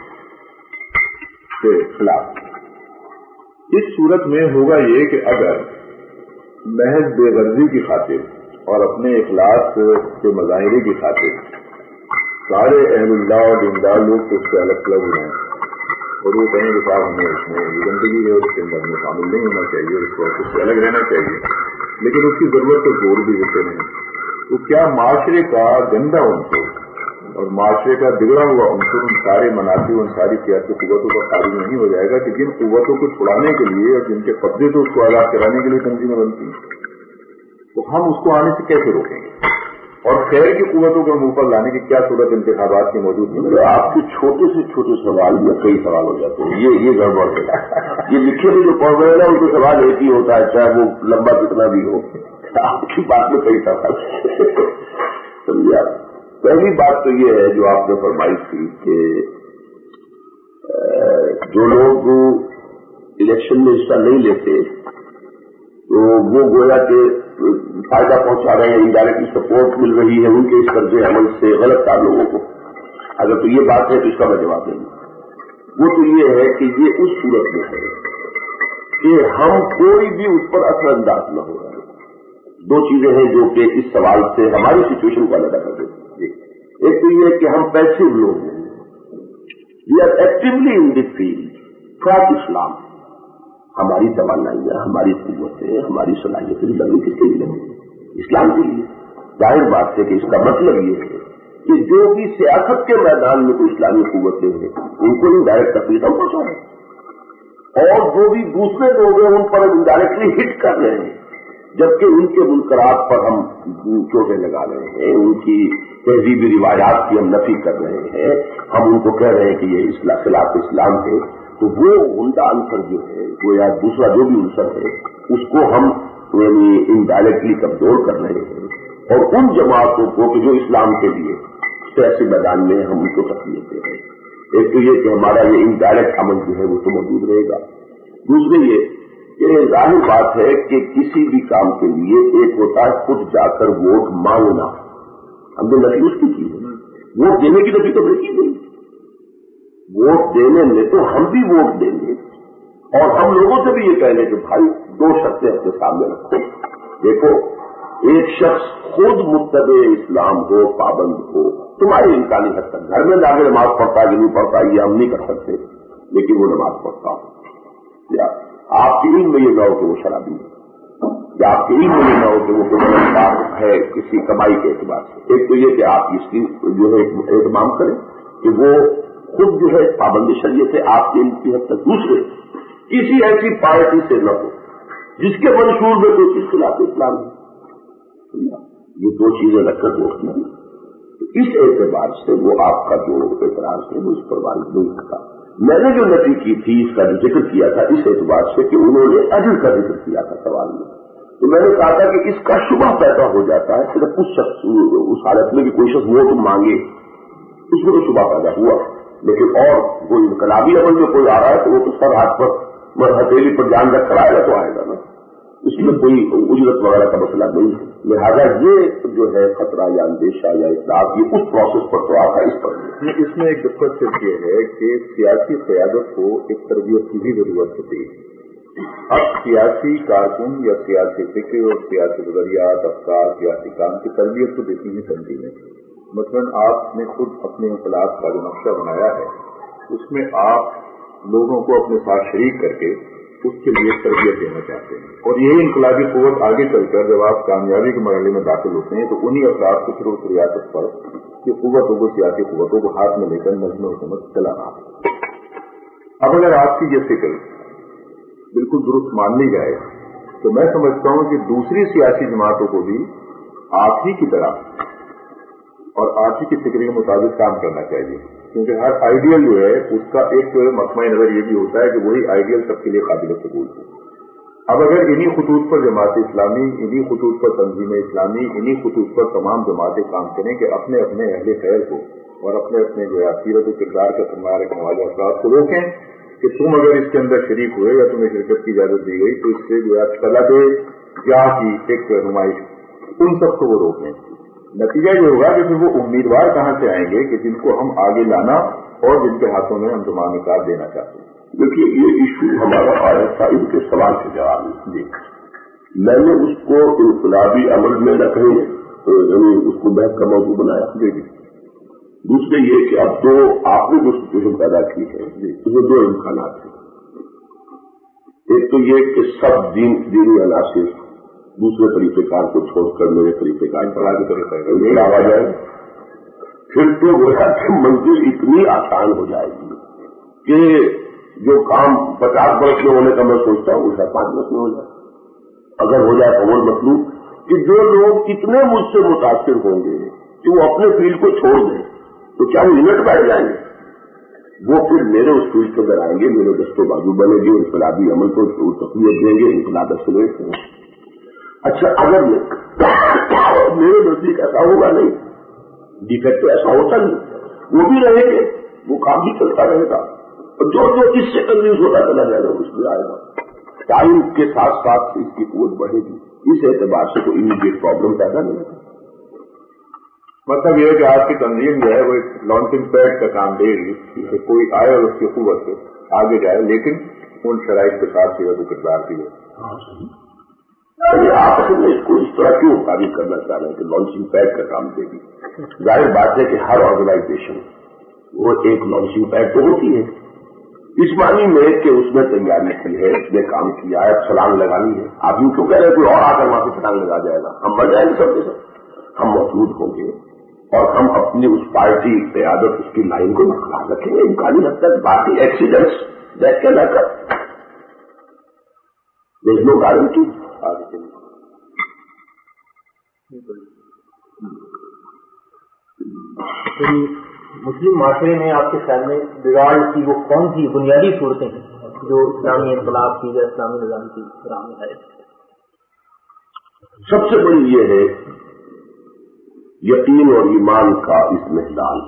के खिलाफ। इस सूरत में होगा ये कि अगर महज बेगर्जी की खातिर और अपने इखलास के मज़ाहिरे की खातिर سارے اہل اللہ اور دیندار لوگ تو اس سے الگ الگ ہوئے ہیں اور وہ کہیں کہ صاحب ہمیں اس میں یہ گندگی ہے اور اس کے اندر ہمیں شامل نہیں ہونا چاہیے اور اس کو اس سے الگ رہنا چاہیے، لیکن اس کی ضرورت تو زور بھی دیتے ہیں. تو کیا معاشرے کا گندا عنصر اور معاشرے کا بگڑا ہوا عنصر ان سارے منافع ان ساری سیاسی قوتوں کا قابل نہیں ہو جائے گا کہ جن قوتوں کو چھڑانے کے لیے اور جن کے قبضے سے اس کو آزاد کرانے کے لیے تنظیمیں بنتی ہیں، تو ہم اس کو آنے سے کیسے روکیں گے؟ اور خیر کی قوتوں کو منہ پر لانے کی کیا صورت انتخابات کی موجود نہیں؟ آپ کے چھوٹے سے چھوٹے سوال میں کئی سوال ہو جاتے ہیں. یہ یہ گڑبڑ ہے. یہ لکھے ہوئے جو پڑھ رہے ہیں نا ان کو سوال ایک ہی ہوتا ہے، چاہے وہ لمبا کتنا بھی ہو. آپ کی بات میں کئی سوال سمجھے. پہلی بات تو یہ ہے جو آپ نے فرمائی تھی کہ جو لوگ الیکشن میں حصہ نہیں لیتے تو وہ گویا کہ فائدہ پہنچا رہے ہیں، انڈائریکٹلی سپورٹ مل رہی ہے ان کے اس طرز عمل سے غلط کام لوگوں کو. اگر تو یہ بات ہے تو اس کا میں جواب دیں گا. وہ تو یہ ہے کہ یہ اس صورت میں ہے کہ ہم کوئی بھی اس پر اثر انداز نہ ہو رہا ہے. دو چیزیں ہیں جو کہ اس سوال سے ہماری سچویشن کو الگ کر دیتی ہیں. ایک تو یہ ہے کہ ہم پیسو لوگ ہیں، we are actually in the field for Islam. ہماری توانائیاں، ہماری قوتیں، ہماری صلاحیتیں لگی کس کے لیے؟ اسلام کے لیے. ظاہر بات ہے کہ اس کا مطلب یہ ہے کہ جو بھی سیاست کے میدان میں کوئی اسلامی قوتیں ہیں ان کو انڈائریکٹ تکلیف ہم پہنچا رہے ہیں، اور جو بھی دوسرے لوگ ہیں ان پر انڈائریکٹلی ہٹ کر رہے ہیں، جبکہ ان کے منکرات پر ہم چوٹیں لگا رہے ہیں، ان کی تہذیبی روایات کی ہم نفی کر رہے ہیں، ہم ان کو کہہ رہے ہیں کہ یہ خلاف اسلام ہے. تو وہ عمدہ عنصر جو ہے وہ یا دوسرا جو بھی عنصر ہے اس کو ہم یعنی انڈائریکٹلی کمزور کر رہے ہیں، اور ان جماعتوں کو کہ جو اسلام کے لیے سیاسی میدان میں ہم ان کو تکلیف دے رہے ہیں. ایک تو یہ کہ ہمارا یہ انڈائریکٹ عمل جو ہے وہ تو موجود رہے گا. دوسرے یہ کہ ظاہر بات ہے کہ کسی بھی کام کے لیے ایک ہوتا ہے خود جا کر ووٹ مانگنا. ہم نے نفی اس کی کی ہے، ووٹ دینے کی نفی تو نہیں کی گئی. ووٹ دینے میں تو ہم بھی ووٹ دیں گے اور ہم لوگوں سے بھی یہ کہہ لیں کہ بھائی دو شرطیں اپنے سامنے رکھو. دیکھو، ایک شخص خود متبع اسلام ہو، پابند ہو، تمہاری امکانی حد تک گھر میں جا کے نماز پڑھتا ہے کہ نہیں پڑھتا یہ ہم نہیں کر سکتے، لیکن وہ نماز پڑھتا ہو، یا آپ کے علم میں یہ نہ ہو کہ وہ شرابی ہے، یا آپ کے علم میں یہ نہ ہو کہ وہ کوئی مددگار ہے کسی کمائی کے اعتبار سے. ایک تو یہ کہ آپ اس کی جو ہے اہتمام کریں کہ وہ خود جو ہے پابند شریعت ہے آپ کے علم کی حد تک. دوسرے کسی ایسی پارٹی سے نہ ہو جس کے منشور میں کوئی چیز خلاف اسلام ہے. یہ دو چیزیں رکھ کر ووٹ نہیں. اس اعتبار سے وہ آپ کا جو اعتراض ہے وہ اس پر وارد نہیں ہوتا. میں نے جو نفی کی تھی اس کا جو ذکر کیا تھا اس اعتبار سے کہ انہوں نے اجر کا ذکر کیا تھا سوال میں، تو میں نے کہا تھا کہ اس کا شبہ پیدا ہو جاتا ہے صرف اس شخص اس حالت میں کہ کوئی شخص ووٹ مانگے اس میں تو شبہ پیدا ہوا، لیکن اور کوئی انقلابی عمل میں کوئی آ رہا ہے تو وہ تو سر ہاتھ پر ہتھیلی پر جان رکھ کر آئے گا تو آئے گا نا، اس میں کوئی اجرت وغیرہ کا مسئلہ نہیں ہے. لہٰذا یہ جو ہے خطرہ یا اندیشہ یا اطلاع یہ اس پروسیس پر تو آتا ہے. اس پر اس میں ایک دقت صرف یہ ہے کہ سیاسی قیادت کو ایک تربیت کی بھی ضرورت ہوتی ہے. اب سیاسی کارکن یا سیاسی فکر اور سیاسی نظریات، افکار، سیاسی کام کی تربیت کو دیتی ہیں تنظیمیں. مثلاً آپ نے خود اپنے انقلاب کا جو نقشہ بنایا ہے اس میں آپ لوگوں کو اپنے ساتھ شریک کر کے اس کے لیے تربیت دینا چاہتے ہیں، اور یہی انقلابی قوت آگے چل کر جب آپ کامیابی کے مرحلے میں داخل ہوتے ہیں تو انہی افراد کو پھر اس ریاست پر کہ قوتوں کو سیاسی قوتوں کو ہاتھ میں لے کر نظم حکومت چلا رہا ہے. اب اگر آپ کی یہ فکر بالکل درست مان لی جائے تو میں سمجھتا ہوں کہ دوسری سیاسی جماعتوں کو بھی آپ ہی کی طرح اور آپ ہی کی فکر کے مطابق کام کرنا چاہیے، کیونکہ ہر آئیڈیل جو ہے اس کا ایک مطمئن نظر یہ بھی ہوتا ہے کہ وہی آئیڈیل سب کے لیے قابل قبول ہے. اب اگر انہی خطوط پر جماعت اسلامی، انہی خطوط پر تنظیم اسلامی، انہی خطوط پر تمام جماعتیں کام کریں کہ اپنے اپنے اہل خیر کو اور اپنے اپنے جو ہے سیرت و کردار کا سرمایہ رکھنے والے افراد کو روکیں کہ تم اگر اس کے اندر شریک ہوئے یا تمہیں شرکت کی اجازت دی گئی تو اس سے جو ہے طلب کیا کی ایک نمائش ان سب کو وہ روکیں. نتیجہ یہ ہوگا کہ پھر وہ امیدوار کہاں سے آئیں گے کہ جن کو ہم آگے لانا اور جن کے ہاتھوں میں ہم زمان نکال دینا چاہتے ہیں. دیکھیے یہ ایشو ہمارا آیا تھا ان کے سوال کے جواب میں. جی میں نے اس کو انقلابی عمل میں نہ کہیں تو یعنی اس کو بحث کا موضوع بنایا. جی جی دوسرے یہ کہ اب دو آپ نے جو سچویشن پیدا کی ہے اس میں دو امکانات ہیں. ایک تو یہ کہ سب دین دینی عناصر دوسرے طریقہ کار کو چھوڑ کر میرے طریقہ کار پر آگے طریقہ آ جائے. پھر تو گویا کہ منزل اتنی آسان ہو جائے گی کہ جو کام پچاس برس میں ہونے کا میں سوچتا ہوں وہ شاید پانچ برس میں ہو جائے. اگر ہو جائے تو وہ مطلوب کہ جو لوگ اتنے مجھ سے متاثر ہوں گے کہ وہ اپنے فیلڈ کو چھوڑ دیں تو کیا وہ یونٹ بیٹھ جائیں گے؟ وہ پھر میرے اس فیلڈ کے اندر آئیں گے, میرے دستوں بازو بنے گے, انقلابی عمل کو تقویت دیں گے, انقلاب ایکسلریٹ کریں گے. اچھا اگر میرے نزدیک ایسا ہوگا نہیں, ڈیفیکٹ ایسا ہوتا نہیں, وہ بھی رہیں گے, وہ کام بھی چلتا رہے گا, اور جو جو اس سے کنوینس ہوتا چلا جائے گا اس میں آئے گا. ٹائم کے ساتھ ساتھ اس کی قوت بڑھے گی. اس اعتبار سے کوئی امیڈیٹ پرابلم پیدا نہیں ہوگا. مطلب یہ ہے کہ آپ کی تنظیم جو ہے وہ ایک لانچنگ پیڈ کا کام دے گی کہ کوئی آئے اور اس کی قوت سے آگے جائے, لیکن ان شرائط کے ساتھ جو ہے وہ کردار کی ہے. آپ اصل میں اس کو اس طرح کیوں تعریف کرنا چاہ رہے ہیں کہ لانچنگ پیڈ کا کام دے گی؟ ظاہر بات ہے کہ ہر آرگنائزیشن وہ ایک لانچنگ پیڈ تو ہوتی ہے, اس معنی میں کہ اس میں تیاری کی ہے, اس نے کام کیا ہے, چھلانگ لگانی ہے. آپ یوں کیوں کہہ رہے ہیں کوئی اور آ کر وہاں سے چھلانگ لگا جائے گا؟ ہم مر جائیں گے سب کے سب. ہم موجود ہوں گے اور ہم اپنی اس پارٹی قیادت اس کی لائن کو برقرار رکھیں گے. امکانی حد تک باقی ایکسیڈنٹس دیکھ کے نہ کر دیکھ لو گارنٹی آگے کے لیے. مسلم معاشرے میں آپ کے خیال میں بگاڑ کی وہ کون سی بنیادی صورتیں ہیں جو اسلامی انقلاب کی یا اسلامی نظام کی راہ میں ہے؟ سب سے بڑی یہ ہے یقین اور ایمان کا استحلال.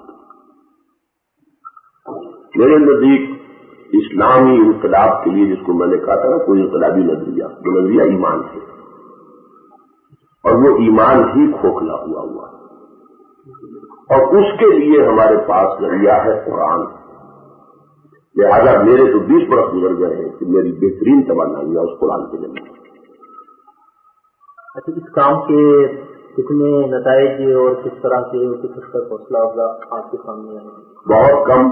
میرے نزدیک اسلامی انقلاب کے لیے جس کو میں نے کہا تھا نا کوئی انقلابی نظریہ, وہ نظریہ ایمان ہے, اور وہ ایمان ہی کھوکھلا ہوا ہوا ہے, اور اس کے لیے ہمارے پاس ذریعہ ہے قرآن. لہذا میرے تو بیس برس گزر گئے ہیں کہ میری بہترین توانائیاں اس قرآن کے ذریعے. اچھا, اس کام کے کتنے نتائج اور کس طرح کے کس کا حوصلہ افزا آپ کے سامنے ہے؟ بہت کم,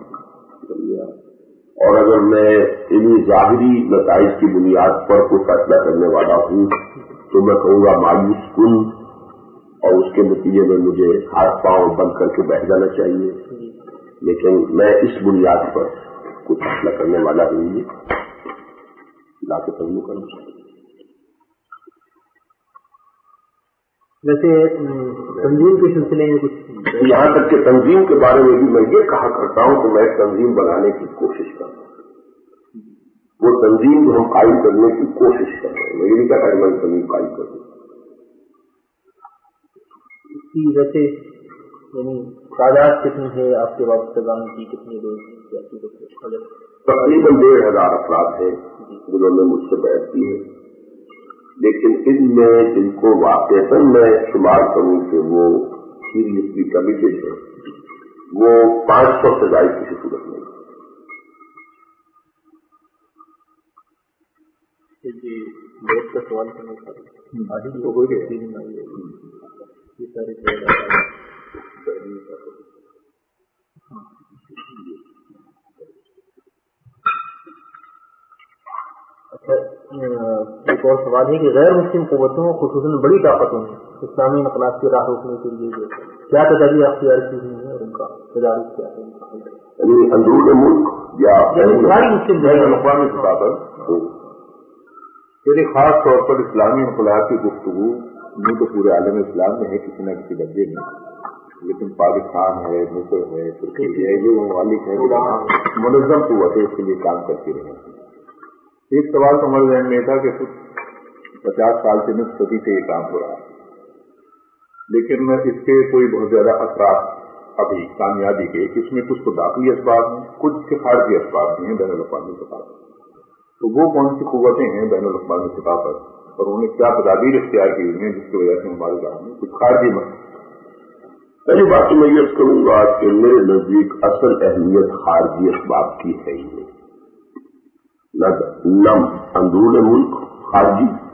اور اگر میں انہیں ظاہری نتائج کی بنیاد پر کوئی فیصلہ کرنے والا ہوں تو میں کہوں گا مایوس کن, اور اس کے نتیجے میں مجھے ہاتھ پاؤں بند کر کے بیٹھ جانا چاہیے. لیکن میں اس بنیاد پر کچھ فیصلہ کرنے والا ہوں گی لا کے تبدیل کرنا چاہیے. ویسے تنظیم کے سلسلے میں کچھ یہاں تک کہ تنظیم کے بارے میں بھی میں یہ کہا کرتا ہوں کہ میں تنظیم بنانے کی کوشش کرتا ہوں. وہ تنظیم جو ہم قائم کرنے کی کوشش کر رہے ہیں, میں یہ نہیں کہتا کہ میں تنظیم قائم کر دوں. اس کی ویسے یعنی تعداد کتنی ہے آپ کے وابستگان کی, کتنے لوگ؟ تقریباً ڈیڑھ ہزار افراد ہیں جنہوں نے مجھ سے بیعت کی ہے, لیکن ان میں جن کو واقعہ میں شمار کروں کہ وہ سیریسلی کمیٹڈ ہے وہ پانچ سو سے زائد کسی صورت میں. جی بیت کا سوال کرنا چاہیے یہ سارے اچھا, ایک اور سوال ہے کہ غیر مسلم قوتوں خصوصاً بڑی طاقتوں نے اسلامی انقلاب کی راہ روکنے کے لیے کیا تدابیر اختیار کی ہوئی ہیں اور ان کا تدارک کیا ہے؟ یعنی اندرون ملک یا ساری مسلم بین الاقوامی سطح پر, یعنی خاص طور پر اسلامی انقلاب کی گفتگو نہیں تو پورے عالم اسلام میں ہے کسی نہ کسی درجے میں, لیکن پاکستان ہے, مصر ہے, ترکی ہے, یہ ممالک ہے جہاں منظم قوتیں اس کے لیے کام کرتی رہی. ایک سوال تو ہمارے ذہن میں تھا کہ کچھ پچاس سال سے نصف صدی سے یہ کام ہو رہا ہے, لیکن اس کے کوئی بہت زیادہ اثرات ابھی کامیابی کے اس میں کچھ تو داخلی اسباب ہیں, کچھ کے خارجی اسباب بھی ہیں بین الاقوامی سطح پر. تو وہ کون سی قوتیں ہیں بین الاقوامی سطح پر اور انہوں نے کیا تدابیر اختیار کی ہوئی ہیں جس کی وجہ سے ہمارے گاؤں میں کچھ خارجی مسئلہ. پہلی بات تو میں یہ کروں گا کہ میرے نزدیک اصل اہمیت خارجی اسباب کی ہے ہی نہیں, نہ اندرون ملک خارجی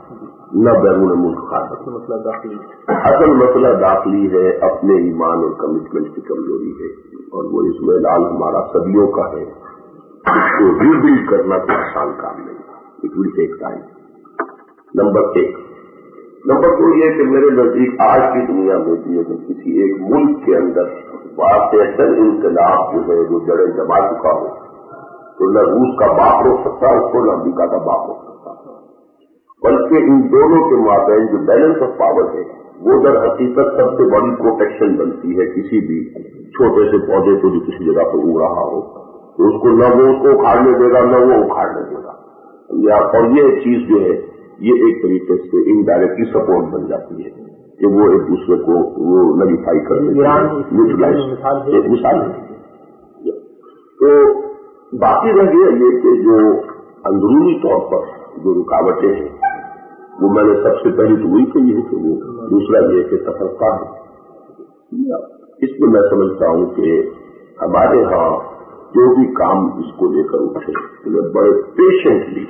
نہ بیرون ملک خارج. مسئلہ داخلی اصل مسئلہ داخلی ہے، اپنے ایمان اور کمٹمنٹ کی کمزوری ہے، اور وہ اس میں لال ہمارا صدیوں کا ہے. اس کو ری بلڈ کرنا کوئی آسان کام نہیں، it will take time. Number ایک. نمبر دو یہ کہ میرے نزدیک آج کی دنیا میں بھی اگر کسی ایک ملک کے اندر واقع انقلاب جو ہے وہ جڑیں جما چکا ہو تو نہ روس کا باپ روک سکتا اس کو، نہ امریکہ کا باپ روک سکتا، بلکہ ان دونوں کے مابین جو بیلنس آف پاور ہے وہ در حقیقت سب سے بڑی پروٹیکشن بنتی ہے. کسی بھی چھوٹے سے پودے کو جو کسی جگہ پہ اگ رہا ہو تو اس کو نہ وہ اس کو اکھاڑنے دے گا نہ وہ اکھاڑنے دے گا. اور یہ چیز جو ہے یہ ایک طریقے سے انڈائریکٹلی سپورٹ بن جاتی ہے کہ وہ ایک دوسرے کو وہ نلیفائی کر دیتے ہیں. ایک مثال ہے. تو باقی رہ گیا یہ کہ جو اندرونی طور پر جو رکاوٹیں ہیں وہ میں نے سب سے پہلے تو وہی کہی ہے کہ وہ دوسرا یہ کہ تفرقہ ہے. اس میں میں سمجھتا ہوں کہ ہمارے ہاں جو بھی کام اس کو لے کر اٹھے انہیں بڑے پیشنٹلی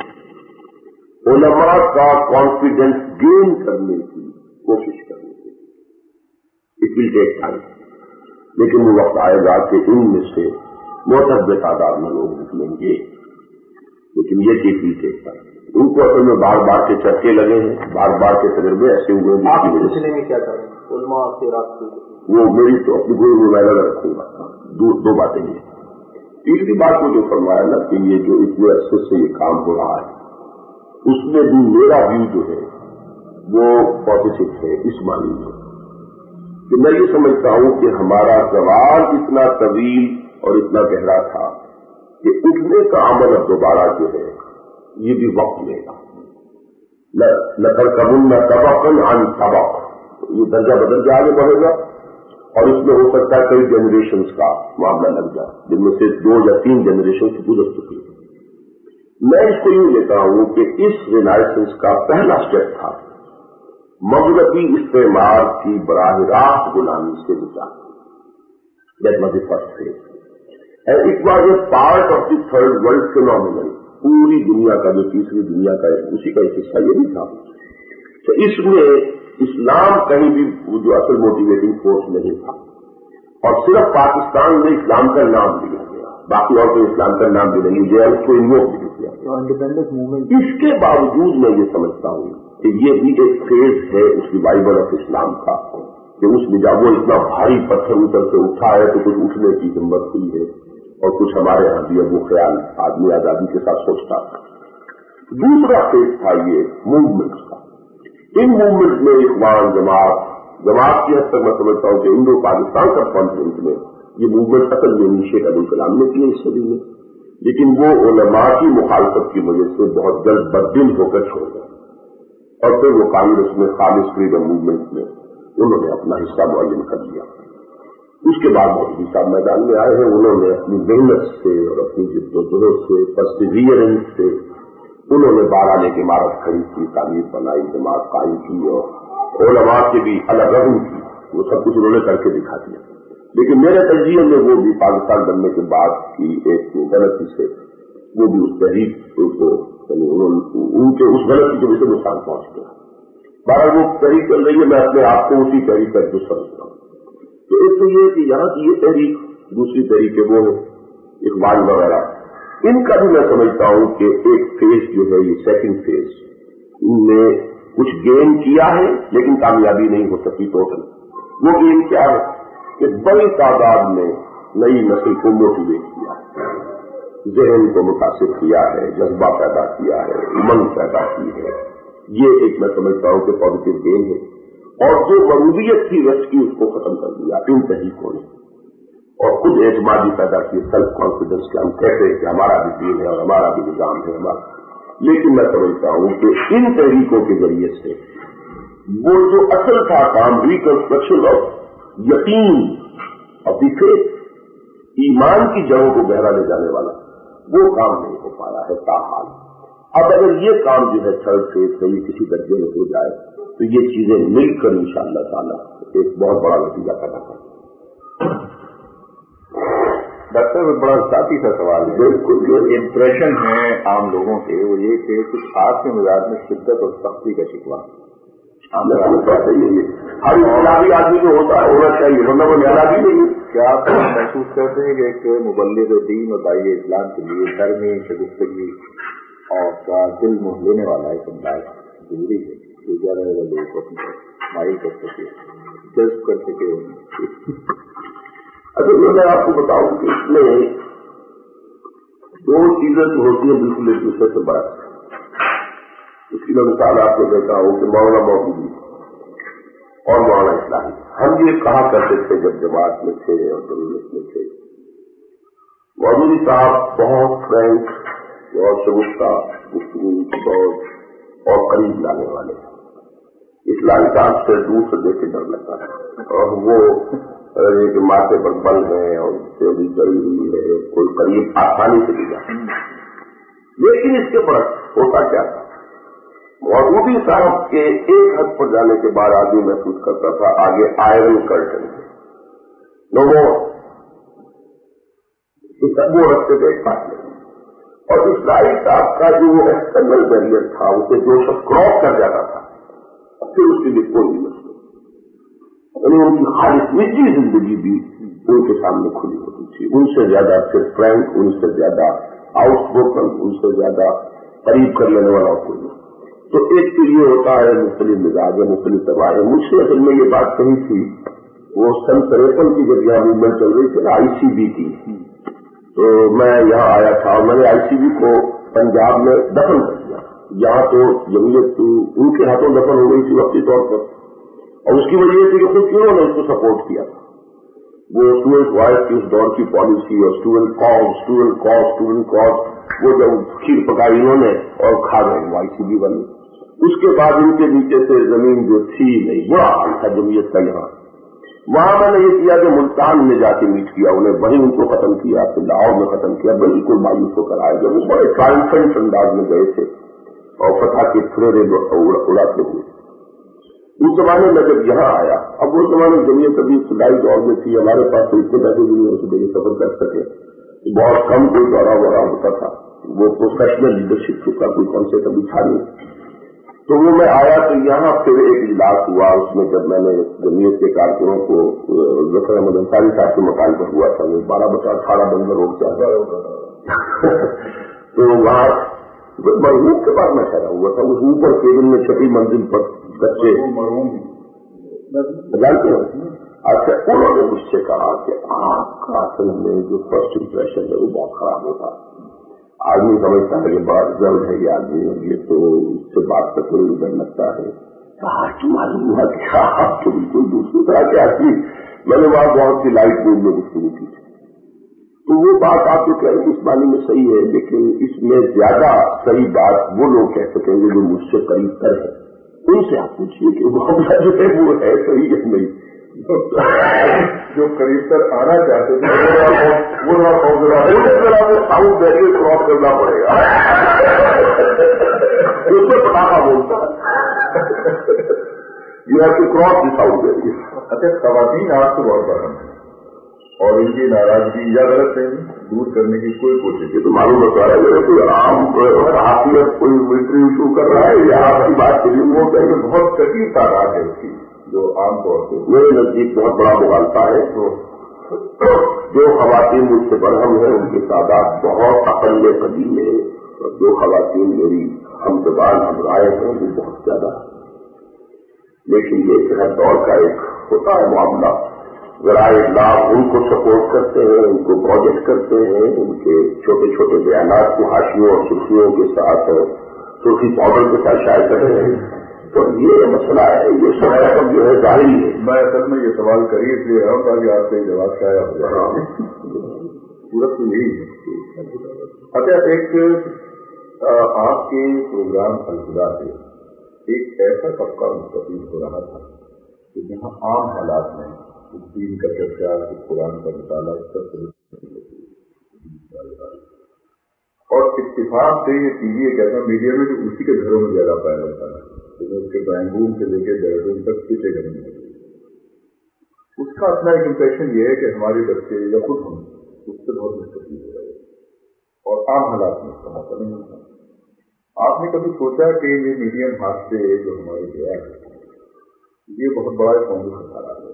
علماء کا کانفیڈینس گین کرنے کی کوشش کرنی چاہیے. اٹ ول ٹیک ٹائم، لیکن وہ وقت آئے گا کہ ان میں سے معتدل تعداد میں لوگ نکلیں گے. لیکن یہ چیز ول ٹیک ٹائم. ان کو اصل میں بار بار کے چرچے لگے ہیں، بار بار کے تجربے ایسے ہوئے ہیں. آپ اس سلسلے میں کیا کریں علماء کے راستے؟ وہ میری تو اپنی کوئی میں نظر رکھوں گا. دو, دو باتیں ہیں. تیسری بات کو جو فرمایا نا کہ یہ جو اتنے عرصے سے یہ کام ہو رہا ہے اس میں بھی میرا ویو جو ہے وہ پازیٹو ہے اس معنی میں کہ میں یہ سمجھتا ہوں کہ ہمارا زوال اتنا طویل اور اتنا گہرا تھا کہ اٹھنے کا عمل اب دوبارہ جو ہے یہ بھی وقت لے گا. لکڑ کبن نہ طبقن عن طبق، یہ درجہ بدل کے آگے بڑھے گا اور اس میں ہو سکتا ہے کئی جنریشنز کا معاملہ لگ جائے جن میں سے دو یا تین جنریشن گزر چکی ہے. میں اس کو یوں لیتا ہوں کہ اس رینائسنس کا پہلا اسٹیپ تھا مغربی استعمار کی براہ راست غلامی سے نجات. That was the first phase and it was a part of the third world phenomenal. پوری دنیا کا جو تیسری دنیا کا اسی کا ایک حصہ یہ نہیں تھا. تو اس میں اسلام کہیں بھی جو اصل موٹیویٹنگ فورس نہیں تھا اور صرف پاکستان میں اسلام کا نام دیا گیا، باقی اور کوئی اسلام کا نام بھی نہیں دیا، اس کو انووک بھی نہیں کیا انڈیپینڈنس موومنٹ. اس کے باوجود میں یہ سمجھتا ہوں کہ یہ بھی ایک فیز ہے اس ریوائول آف اسلام کا کہ اس میں جب وہ اتنا بھاری پتھر اوپر سے اٹھا ہے تو کچھ اٹھنے کی ہمت ہوئی ہے اور کچھ ہمارے یہاں بھی اب وہ خیال آدمی آزادی کے ساتھ سوچتا تھا. دوسرا فیز تھا یہ موومنٹ کا. ان موومنٹ میں اخوان جماعت جماعت کی حد تک میں سمجھتا ہوں کہ انڈو پاکستان سب کانفرنس میں یہ موومنٹ اصل میں شیخ عبدالکلام نے کی اس صدی میں، لیکن وہ علماء کی مخالفت کی وجہ سے بہت جلد بددل ہو کر چھوڑ گئے اور پھر وہ کانگریس میں خالص فریڈم موومنٹ میں انہوں نے اپنا حصہ معین کر لیا. اس کے بعد مودودی صاحب میدان میں آئے ہیں. انہوں نے اپنی محنت سے اور اپنی جد و جہد سے پرسیویئرنس سے انہوں نے بارہ کی عمارت کھڑی کی، تعمیر بنائی، جماعت قائم کی اور علماء کے بھی الگ رحم کی. وہ سب کچھ انہوں نے کر کے دکھا دیا. لیکن میرے تجزیے میں وہ بھی پاکستان بننے کے بعد کی ایک غلطی سے وہ بھی اس تحریک کو ان کے اس غلطی کی وجہ سے نقصان پہنچ گیا. بارہ وہ تحریک چل رہی ہے، میں اپنے آپ کو اسی تحریک کا جو سمجھتا ہوں. تو ایک تو یہ کہ یہاں کی یہ تحریک، دوسری تحریک وہ ہے اقبال وغیرہ، ان کا بھی میں سمجھتا ہوں کہ ایک فیز جو ہے یہ سیکنڈ فیز ان نے کچھ گین کیا ہے لیکن کامیابی نہیں ہو سکی ٹوٹل. وہ گین کیا ہے کہ بڑی تعداد میں نئی نسل کو موٹیویٹ کیا ہے، ذہن کو متاثر کیا ہے، جذبہ پیدا کیا ہے، امنگ پیدا کی ہے. یہ ایک میں سمجھتا ہوں کہ پازیٹو گین ہے. اور جو مروبیت کی رش کی اس کو ختم کر دیا ان تحریکوں نے اور خود اعتمادی پیدا کی، سیلف کانفیڈنس کہ ہم کہتے ہیں کہ ہمارا بھی دین ہے اور ہمارا بھی نظام ہے ہمارا. لیکن میں سمجھتا ہوں کہ ان تحریکوں کے ذریعے سے وہ جو اصل تھا کام ریکنسٹرکشن آف یقین آف دی فیتھ، ایمان کی جڑوں کو گہرا لے جانے والا، وہ کام نہیں ہو پایا ہے تاحال. اب اگر یہ کام جو ہے تھرڈ فیز سے یہ کسی درجے میں ہو جائے تو یہ چیزیں مل کر انشاءاللہ تعالی ایک بہت بڑا نتیجہ پیدا کریں. ڈاکٹر بڑا ذاتی سا سوال ہے. بالکل جو امپریشن ہے عام لوگوں کے وہ یہ کہ کچھ آپ کے مزاج میں شدت اور سختی کا شکوہ ہر انقلابی آدمی جو ہوتا ہے ہونا چاہیے ورنہ وہ انقلابی نہیں. کیا آپ محسوس کرتے ہیں کہ ایک مبلغ دین اور داعی اسلام کے لیے نرمی شگفتگی اور کا دل موہ لینے والا ایک انداز ضروری ہے جو زیادہ زیادہ لوگوں کو اپنی مائل کر سکے جذب کر سکے؟ اچھا میں آپ کو بتاؤں کہ اس میں دو چیزیں جو ہوتی ہیں بالکل ایک دوسرے سے بڑھ. اس کی میں مثال آپ کو دیتا ہوں کہ مولانا مودودی اور مولانا اسلامی ہم یہ کہا کرتے تھے جب جماعت میں تھے اور جمعیت میں تھے. مودودی صاحب بہت فرینک بہت شگفتہ گفتگو بہت اور قریب لانے والے ہیں. اسلامی صاحب سے دور سے دیکھ کے ڈر لگتا ہے اور وہ ایک ماتھے پر بل ہے اور سے بھی ڈری ہوئی ہے کوئی قریب آسانی سے بھی جاتا. لیکن اس کے پر ہوتا کیا تھا مودودی صاحب کے ایک حد پر جانے کے بعد آدمی محسوس کرتا تھا آگے آئرن کرٹن نو وہ رکھتے تھے ایک پاس میں. اور اسلامی صاحب کا جو وہ ایکسٹرنل بیریئر تھا اسے جو سب کراس کر جاتا تھا پھر اس کے لیے کوئی مسئلہ یعنی ان کی خالص نجی زندگی بھی ان کے سامنے کھلی ہوتی تھی. ان سے زیادہ پھر فرینک ان سے زیادہ آؤٹ اسپوکن ان سے زیادہ قریب کر لینے والا کوئی نہیں. تو ایک تو یہ ہوتا ہے مختلف مزاج ہے مختلف طبع ہے. مجھ سے اصل میں یہ بات کہی تھی وہ سن تریپن کی جب یہاں موومنٹ چل رہی تھی نا آئی سی بی کی تو میں یہاں آیا تھا اور میں نے آئی سی بی کو پنجاب میں دفن کر دیا. یہاں تو جمعیت ان کے ہاتھوں دفن ہو گئی تھی وقتی طور پر اور اس کی وجہ یہ تھی کہ خود کیوں نے اس کو سپورٹ کیا تھا. وہ اسٹوڈنٹ وائس کی اس دور کی پالیسی اور student cause student cause student cause وہ جب کھیر پکائی انہوں نے اور کھا گئے آئی سی بی والی. اس کے بعد ان کے نیچے سے زمین جو تھی نہیں بڑا حال تھا جمعیت کا. یہاں وہاں میں نے یہ کیا کہ ملتان میں جا کے میٹ کیا انہیں وہیں ان کو ختم کیا پھر لاہور میں ختم کیا بالکل مایوس ہو کر آئے جب وہ بڑے ٹرائمفنٹ انداز میں گئے تھے اور فتح کے پھریرے اڑاتے ہوئے. اس زمانے میں جب یہاں آیا اب اس زمانے جمعیت ابھی ابتدائی دور میں تھی ہمارے پاس تو اتنے پیسے بھی نہیں ہوتے کہ سفر کر سکے بہت کم کوئی دورہ وورا ہوتا تھا. وہ پروفیشنل لیڈرشپ کا کوئی کانسیپٹ ابھی تھا نہیں. تو وہ میں آیا تو یہاں پھر ایک اجلاس ہوا اس میں جب میں نے جمعیت کے کارکنوں کو ظفر احمد انصاری صاحب کے مکان پر ہوا تھا وہ بارہ بچہ اٹھارہ بندر روڈ سے آتا تو وہاں مرحوم کے بعد میں ٹھہرا ہوا تھا اس اوپر کیبل میں چھٹی منزل پر بچے جانتے ہیں. اچھا انہوں نے مجھ سے کہا کہ آپ کا اصل میں جو فرسٹ امپریشن ہے وہ بہت خراب ہوتا ہے. آدمی سمجھتا ہے کہ بڑا ضرور ہے یہ آدمی یہ تو اس سے بات کرتے ہوئے ڈر لگتا ہے. آج معلوم ہوا کہ آپ تو بالکل دوسری طرح کے آدمی. میں نے وہاں بہت سی لائٹ موڈ میں گفتگو کی تھی تو وہ بات آپ جو کہہ رہے ہیں اس معنی میں صحیح ہے لیکن اس میں زیادہ صحیح بات وہ لوگ کہہ سکیں گے جو مجھ سے قریب تر ہے. ان سے آپ پوچھیے کہ معاملہ جو ہے وہ ہے صحیح ہے نہیں. جو قریب تر آنا چاہتے تھے وہ ساؤتھ بیریئر کراس کرنا پڑے گا اس میں پٹاخہ بولتا ہے you have to cross the south barrier. اچھا خواتین آپ سے بہت پسند ہیں اور ان کی ناراضگی یا غلط ہے دور کرنے کی کوئی کوشش یہ تو معلوم ہوتا ہے میرے کوئی عام حاکمیت کوئی ملٹری ایشو کر رہا ہے یا آپ کی بات کے لیے وہ کہیں بہت کثیر تعداد ہے اس کی جو عام طور سے میرے نزدیک بہت بڑا مغالطہ ہے. تو جو خواتین مجھ سے برہم ہیں ان کی تعداد بہت اقل قدیم ہے اور جو خواتین میری ہم زبان ہم رائے ہیں وہ بہت زیادہ ہے. لیکن یہ ہر دور کا ایک ہوتا ہے معاملہ. ذرائع ابلاغ ان کو سپورٹ کرتے ہیں ان کو پروجیکٹ کرتے ہیں ان کے چھوٹے چھوٹے بیانات کو حاشیوں اور سرخیوں کے ساتھ سرخی پاؤڈر کے ساتھ شائع کرتے ہیں. تو یہ مسئلہ ہے یہ سب جو ہے ظاہری ہے. میں اصل میں یہ سوال کری اس لیے رہا ہوں تاکہ آپ سے جواب شائع ہو جائے. صورت تو یہی ہے. اچھا ایک آپ کے پروگرام الخدا سے ایک ایسا طبقہ مستفید ہو رہا تھا کہ جہاں عام حالات میں کچھ دین کا چرچا کچھ قرآن کا مطالعہ اور اتفاق سے یہ ٹی وی ایک ایسا میڈیا میں جو اسی کے گھروں میں زیادہ پایا ہوتا ہے اس کے ڈرائنگ روم سے لے کے بیڈ روم تک کسی گھر میں اس کا اپنا ایک امپریشن یہ ہے کہ ہمارے بچے یا خود ہم اس سے بہت مستفید ہو رہے ہیں اور عام حالات میں اس کا موقع نہیں ملتا. آپ نے کبھی سوچا کہ یہ میڈیم حادثے جو ہمارے گیا ہے یہ بہت بڑا قومی خسارہ ہے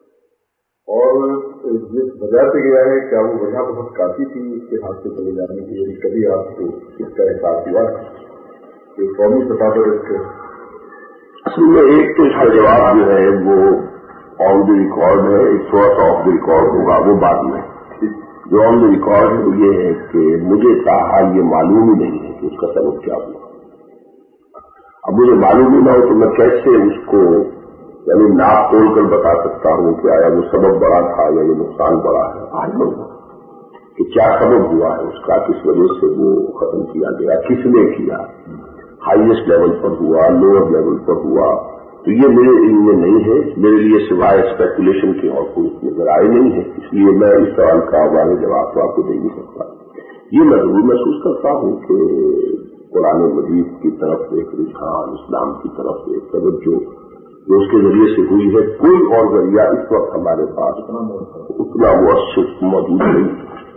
اور جس وجہ سے گیا ہے کیا وہ وجہ بہت کافی تھی اس کے ہاتھ سے چلے جانے کی؟ یعنی کبھی آپ کو اس کا احساس ہوا کہ قومی سطح پر اس کے اصل میں ایک تو اس کا جواب جو ہے وہ آن دی ریکارڈ ہے، ایک تھوڑا سا آف دی ریکارڈ ہوگا وہ بعد میں. جو آن دی ریکارڈ ہے وہ یہ ہے کہ مجھے تاحال یہ معلوم ہی نہیں ہے کہ اس کا سبب کیا ہوا. اب مجھے معلوم ہی نہ ہو تو میں کیسے اس کو یعنی ناپ توڑ کر بتا سکتا ہوں کہ آیا وہ سبب بڑا تھا یا یہ نقصان بڑا ہے. آج لوگ کہ کیا سبب ہوا ہے اس کا، کس وجہ سے وہ ختم کیا گیا، کس نے کیا، ہائیسٹ لیول پر ہوا، لوور لیول پر ہوا، تو یہ میرے علم میں نہیں ہے. میرے لیے سوائے اسپیکولیشن کے اور کوئی نظر آئے نہیں ہے. اس لیے میں اس سوال کا واضح جواب تو آپ کو دے نہیں سکتا. یہ میں ضرور محسوس کرتا ہوں کہ قرآن مجید کی طرف ایک رجحان، اسلام کی طرف ایک توجہ جو اس کے ذریعے سے ہوئی ہے، کوئی اور ذریعہ اس وقت ہمارے پاس اتنا مؤثر موجود نہیں.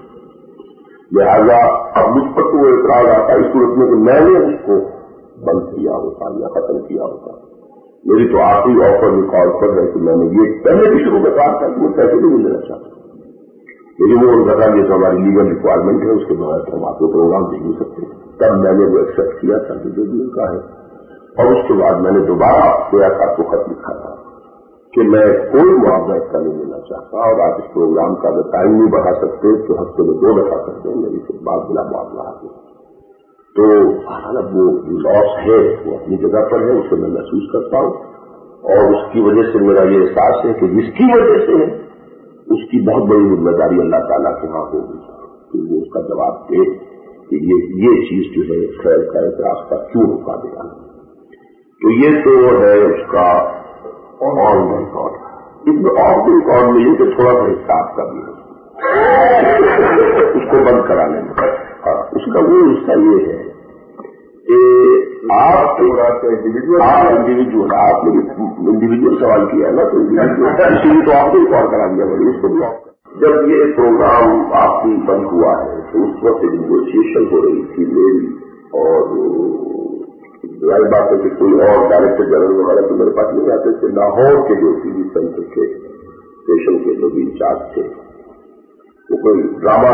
لہذا اب مجھ پر تو وہ اعتراض آتا ہے اس صورت میں کہ میں نے اس کو بند کیا ہوتا یا ختم کیا ہوتا. میری تو آخری آفر ریکارڈ پر ہے کہ میں نے یہ پہلے بھی شروع میں کہا تھا کہ وہ پیسے بھی نہیں لینا چاہتا، لیکن وہ ان کا یہ تو ہماری لیگل ریکوائرمنٹ ہے، اس کے بغیر تو ہم آپ کو پروگرام دے نہیں سکتے. تب میں نے وہ ایکسپٹ کیا تھا کہ جو بھی ان کا ہے، اور اس کے بعد میں نے دوبارہ سیاست کو خط لکھا تھا کہ میں کوئی معاوضہ اس کا نہیں لینا چاہتا اور آپ اس پروگرام کا اگر ٹائم نہیں بڑھا سکتے تو ہفتے میں دو دفعہ کر دیں، میری پھر بات بلا معاوضہ آگے. تو اب وہ لاس ہے وہ اپنی جگہ پر ہے، اسے میں محسوس کرتا ہوں اور اس کی وجہ سے میرا یہ احساس ہے کہ جس کی وجہ سے اس کی بہت بڑی ذمہ داری اللہ تعالیٰ کے ہاں ہوگی کہ وہ اس کا جواب دے کہ یہ یہ چیز جو ہے خیر کا ایک راستہ کیوں رکا دیا. تو یہ تو ہے اس کا آن دی ریکارڈ. اس میں آن دی ریکارڈ میں یہ کہ تھوڑا سا حساب کا بھی ہے اس کو بند کرانے میں. ہاں اس کا وہ حصہ یہ ہے کہ آپ انڈیویجل آپ نے انڈیویجل سوال کیا ہے نا، تو اسی لیے تو آپ کو ریکارڈ کرا دیا بڑی اس کو بھی. جب یہ پروگرام آپ کی بند ہوا ہے تو اس وقت نیگوشیشن ہو رہی تھی میری، اور ظاہر بات ہے کہ کوئی اور ڈائریکٹر جنرل وغیرہ تو میرے پاس نہیں آتے تھے. لاہور کے جو ٹی وی سینٹر کے اسٹیشن کے جو بھی انچارج تھے وہ کوئی ڈرامہ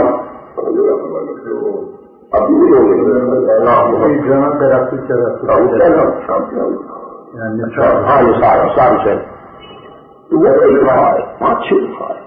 ابھی بھی لوگ ہاں نثار حسین تو وہ ایک رہا ہے پانچ چھ رہا ہے.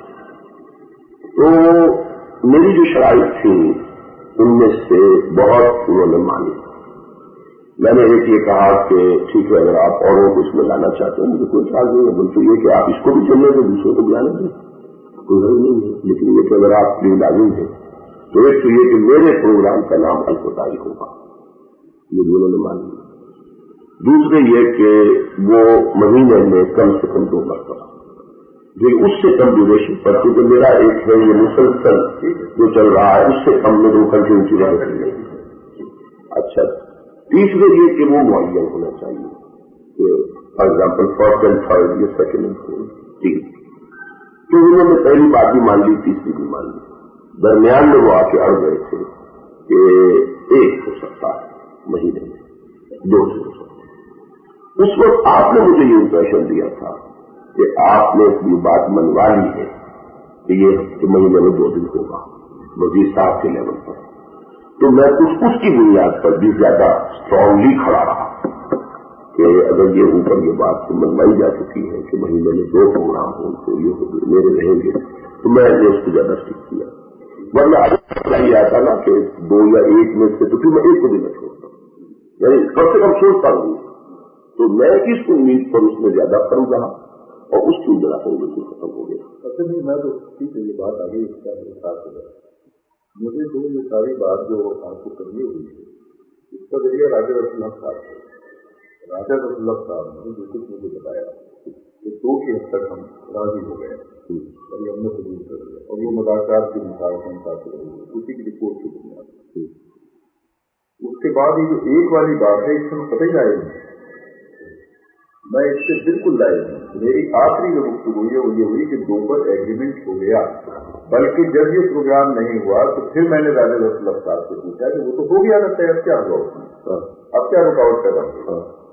تو میری جو شرائط تھی ان میں سے بہت انہوں نے مانی. میں نے ایک یہ کہا کہ ٹھیک ہے اگر آپ اوروں کو اس میں لانا چاہتے ہیں مجھے کوئی اعتراض نہیں ہے، بلکہ یہ کہ آپ اس کو بھی چلنے دیں دوسروں کو بھی آنے دیں، کوئی حل نہیں ہے. لیکن یہ کہ اگر آپ بھی لازم ہے تو ایک تو یہ کہ میرے پروگرام کا نام الفدائی ہوگا، یہ بھی انہوں نے مان لیا. دوسرے یہ کہ وہ مہینے میں کم سے کم دو مرتبہ جو اس سے کم ڈیوریشن پر، کیونکہ میرا ایک ہے یہ مسلسل جو چل رہا ہے اس سے کم میں دو کنٹینیوٹی رہ سکتے. اچھا تیسرے یہ کہ وہ معین ہونا چاہیے کہ for example first and third یا سیکنڈ اینڈ فورتھ تین. تو انہوں نے پہلی بات بھی مان لی، تیسری بھی مان لی. درمیان میں وہ آ کے اڑ گئے تھے کہ ایک ہو سکتا ہے مہینے میں، دو سے ہو سکتا ہے. اس وقت آپ نے مجھے یہ امپریشن دیا تھا کہ آپ نے اپنی بات منوا لی ہے کہ یہ مہینے میں دو دن ہوگا وزیر صاحب کے لیول پر. تو میں کچھ اس کی بنیاد پر بھی زیادہ اسٹرانگلی کھڑا رہا کہ اگر یہ اوپر یہ بات منوائی جا چکی ہے کہ مہینے میں دو پروگرام ہوں تو یہ میرے رہیں گے، تو میں نے اس کو زیادہ سیکھ کیا. ورنہ یہ آتا نا کہ دو یا ایک میں سے تو پھر میں ایک کو بھی نہ چھوڑتا ہوں، یعنی کم سے کم سوچتا ہوں. تو میں کس امید پر اس میں زیادہ فرم رہا اور اس کی وجہ سے بالکل ختم ہو گیا. اصل میں میں تو ٹھیک ہے یہ بات آگے اس کا ساتھ ہو گیا. مجھے تو یہ ساری بات جو آپ کو کرنی ہوئی ہے اس کا ذریعہ راجہ رسول اللہ صاحب ہے. راجہ رسول اللہ صاحب نے جو کچھ مجھے بتایا کہ دو کی حد تک ہم راضی ہو گئے اور یہ ہم نے قبول کر دیا، اور وہ مذاکرات کی مثال سے متاثر ہوئی اسی کی رپورٹ کی بنیاد. اس کے بعد یہ جو ایک والی بات ہے اس میں قطعی جائے نہیں، میں اس سے بالکل لائق ہوں. میری آخری جو گفتگو ہوئی ہے وہ یہ ہوئی کہ دو پر ایگریمنٹ ہو گیا, بلکہ جب یہ پروگرام نہیں ہوا تو پھر میں نے راجہ رسول صاحب سے پوچھا کہ وہ تو ہو گیا نا طے, اب کیا ہوا اس میں, اب کیا رکاوٹ پیدا ہوئی.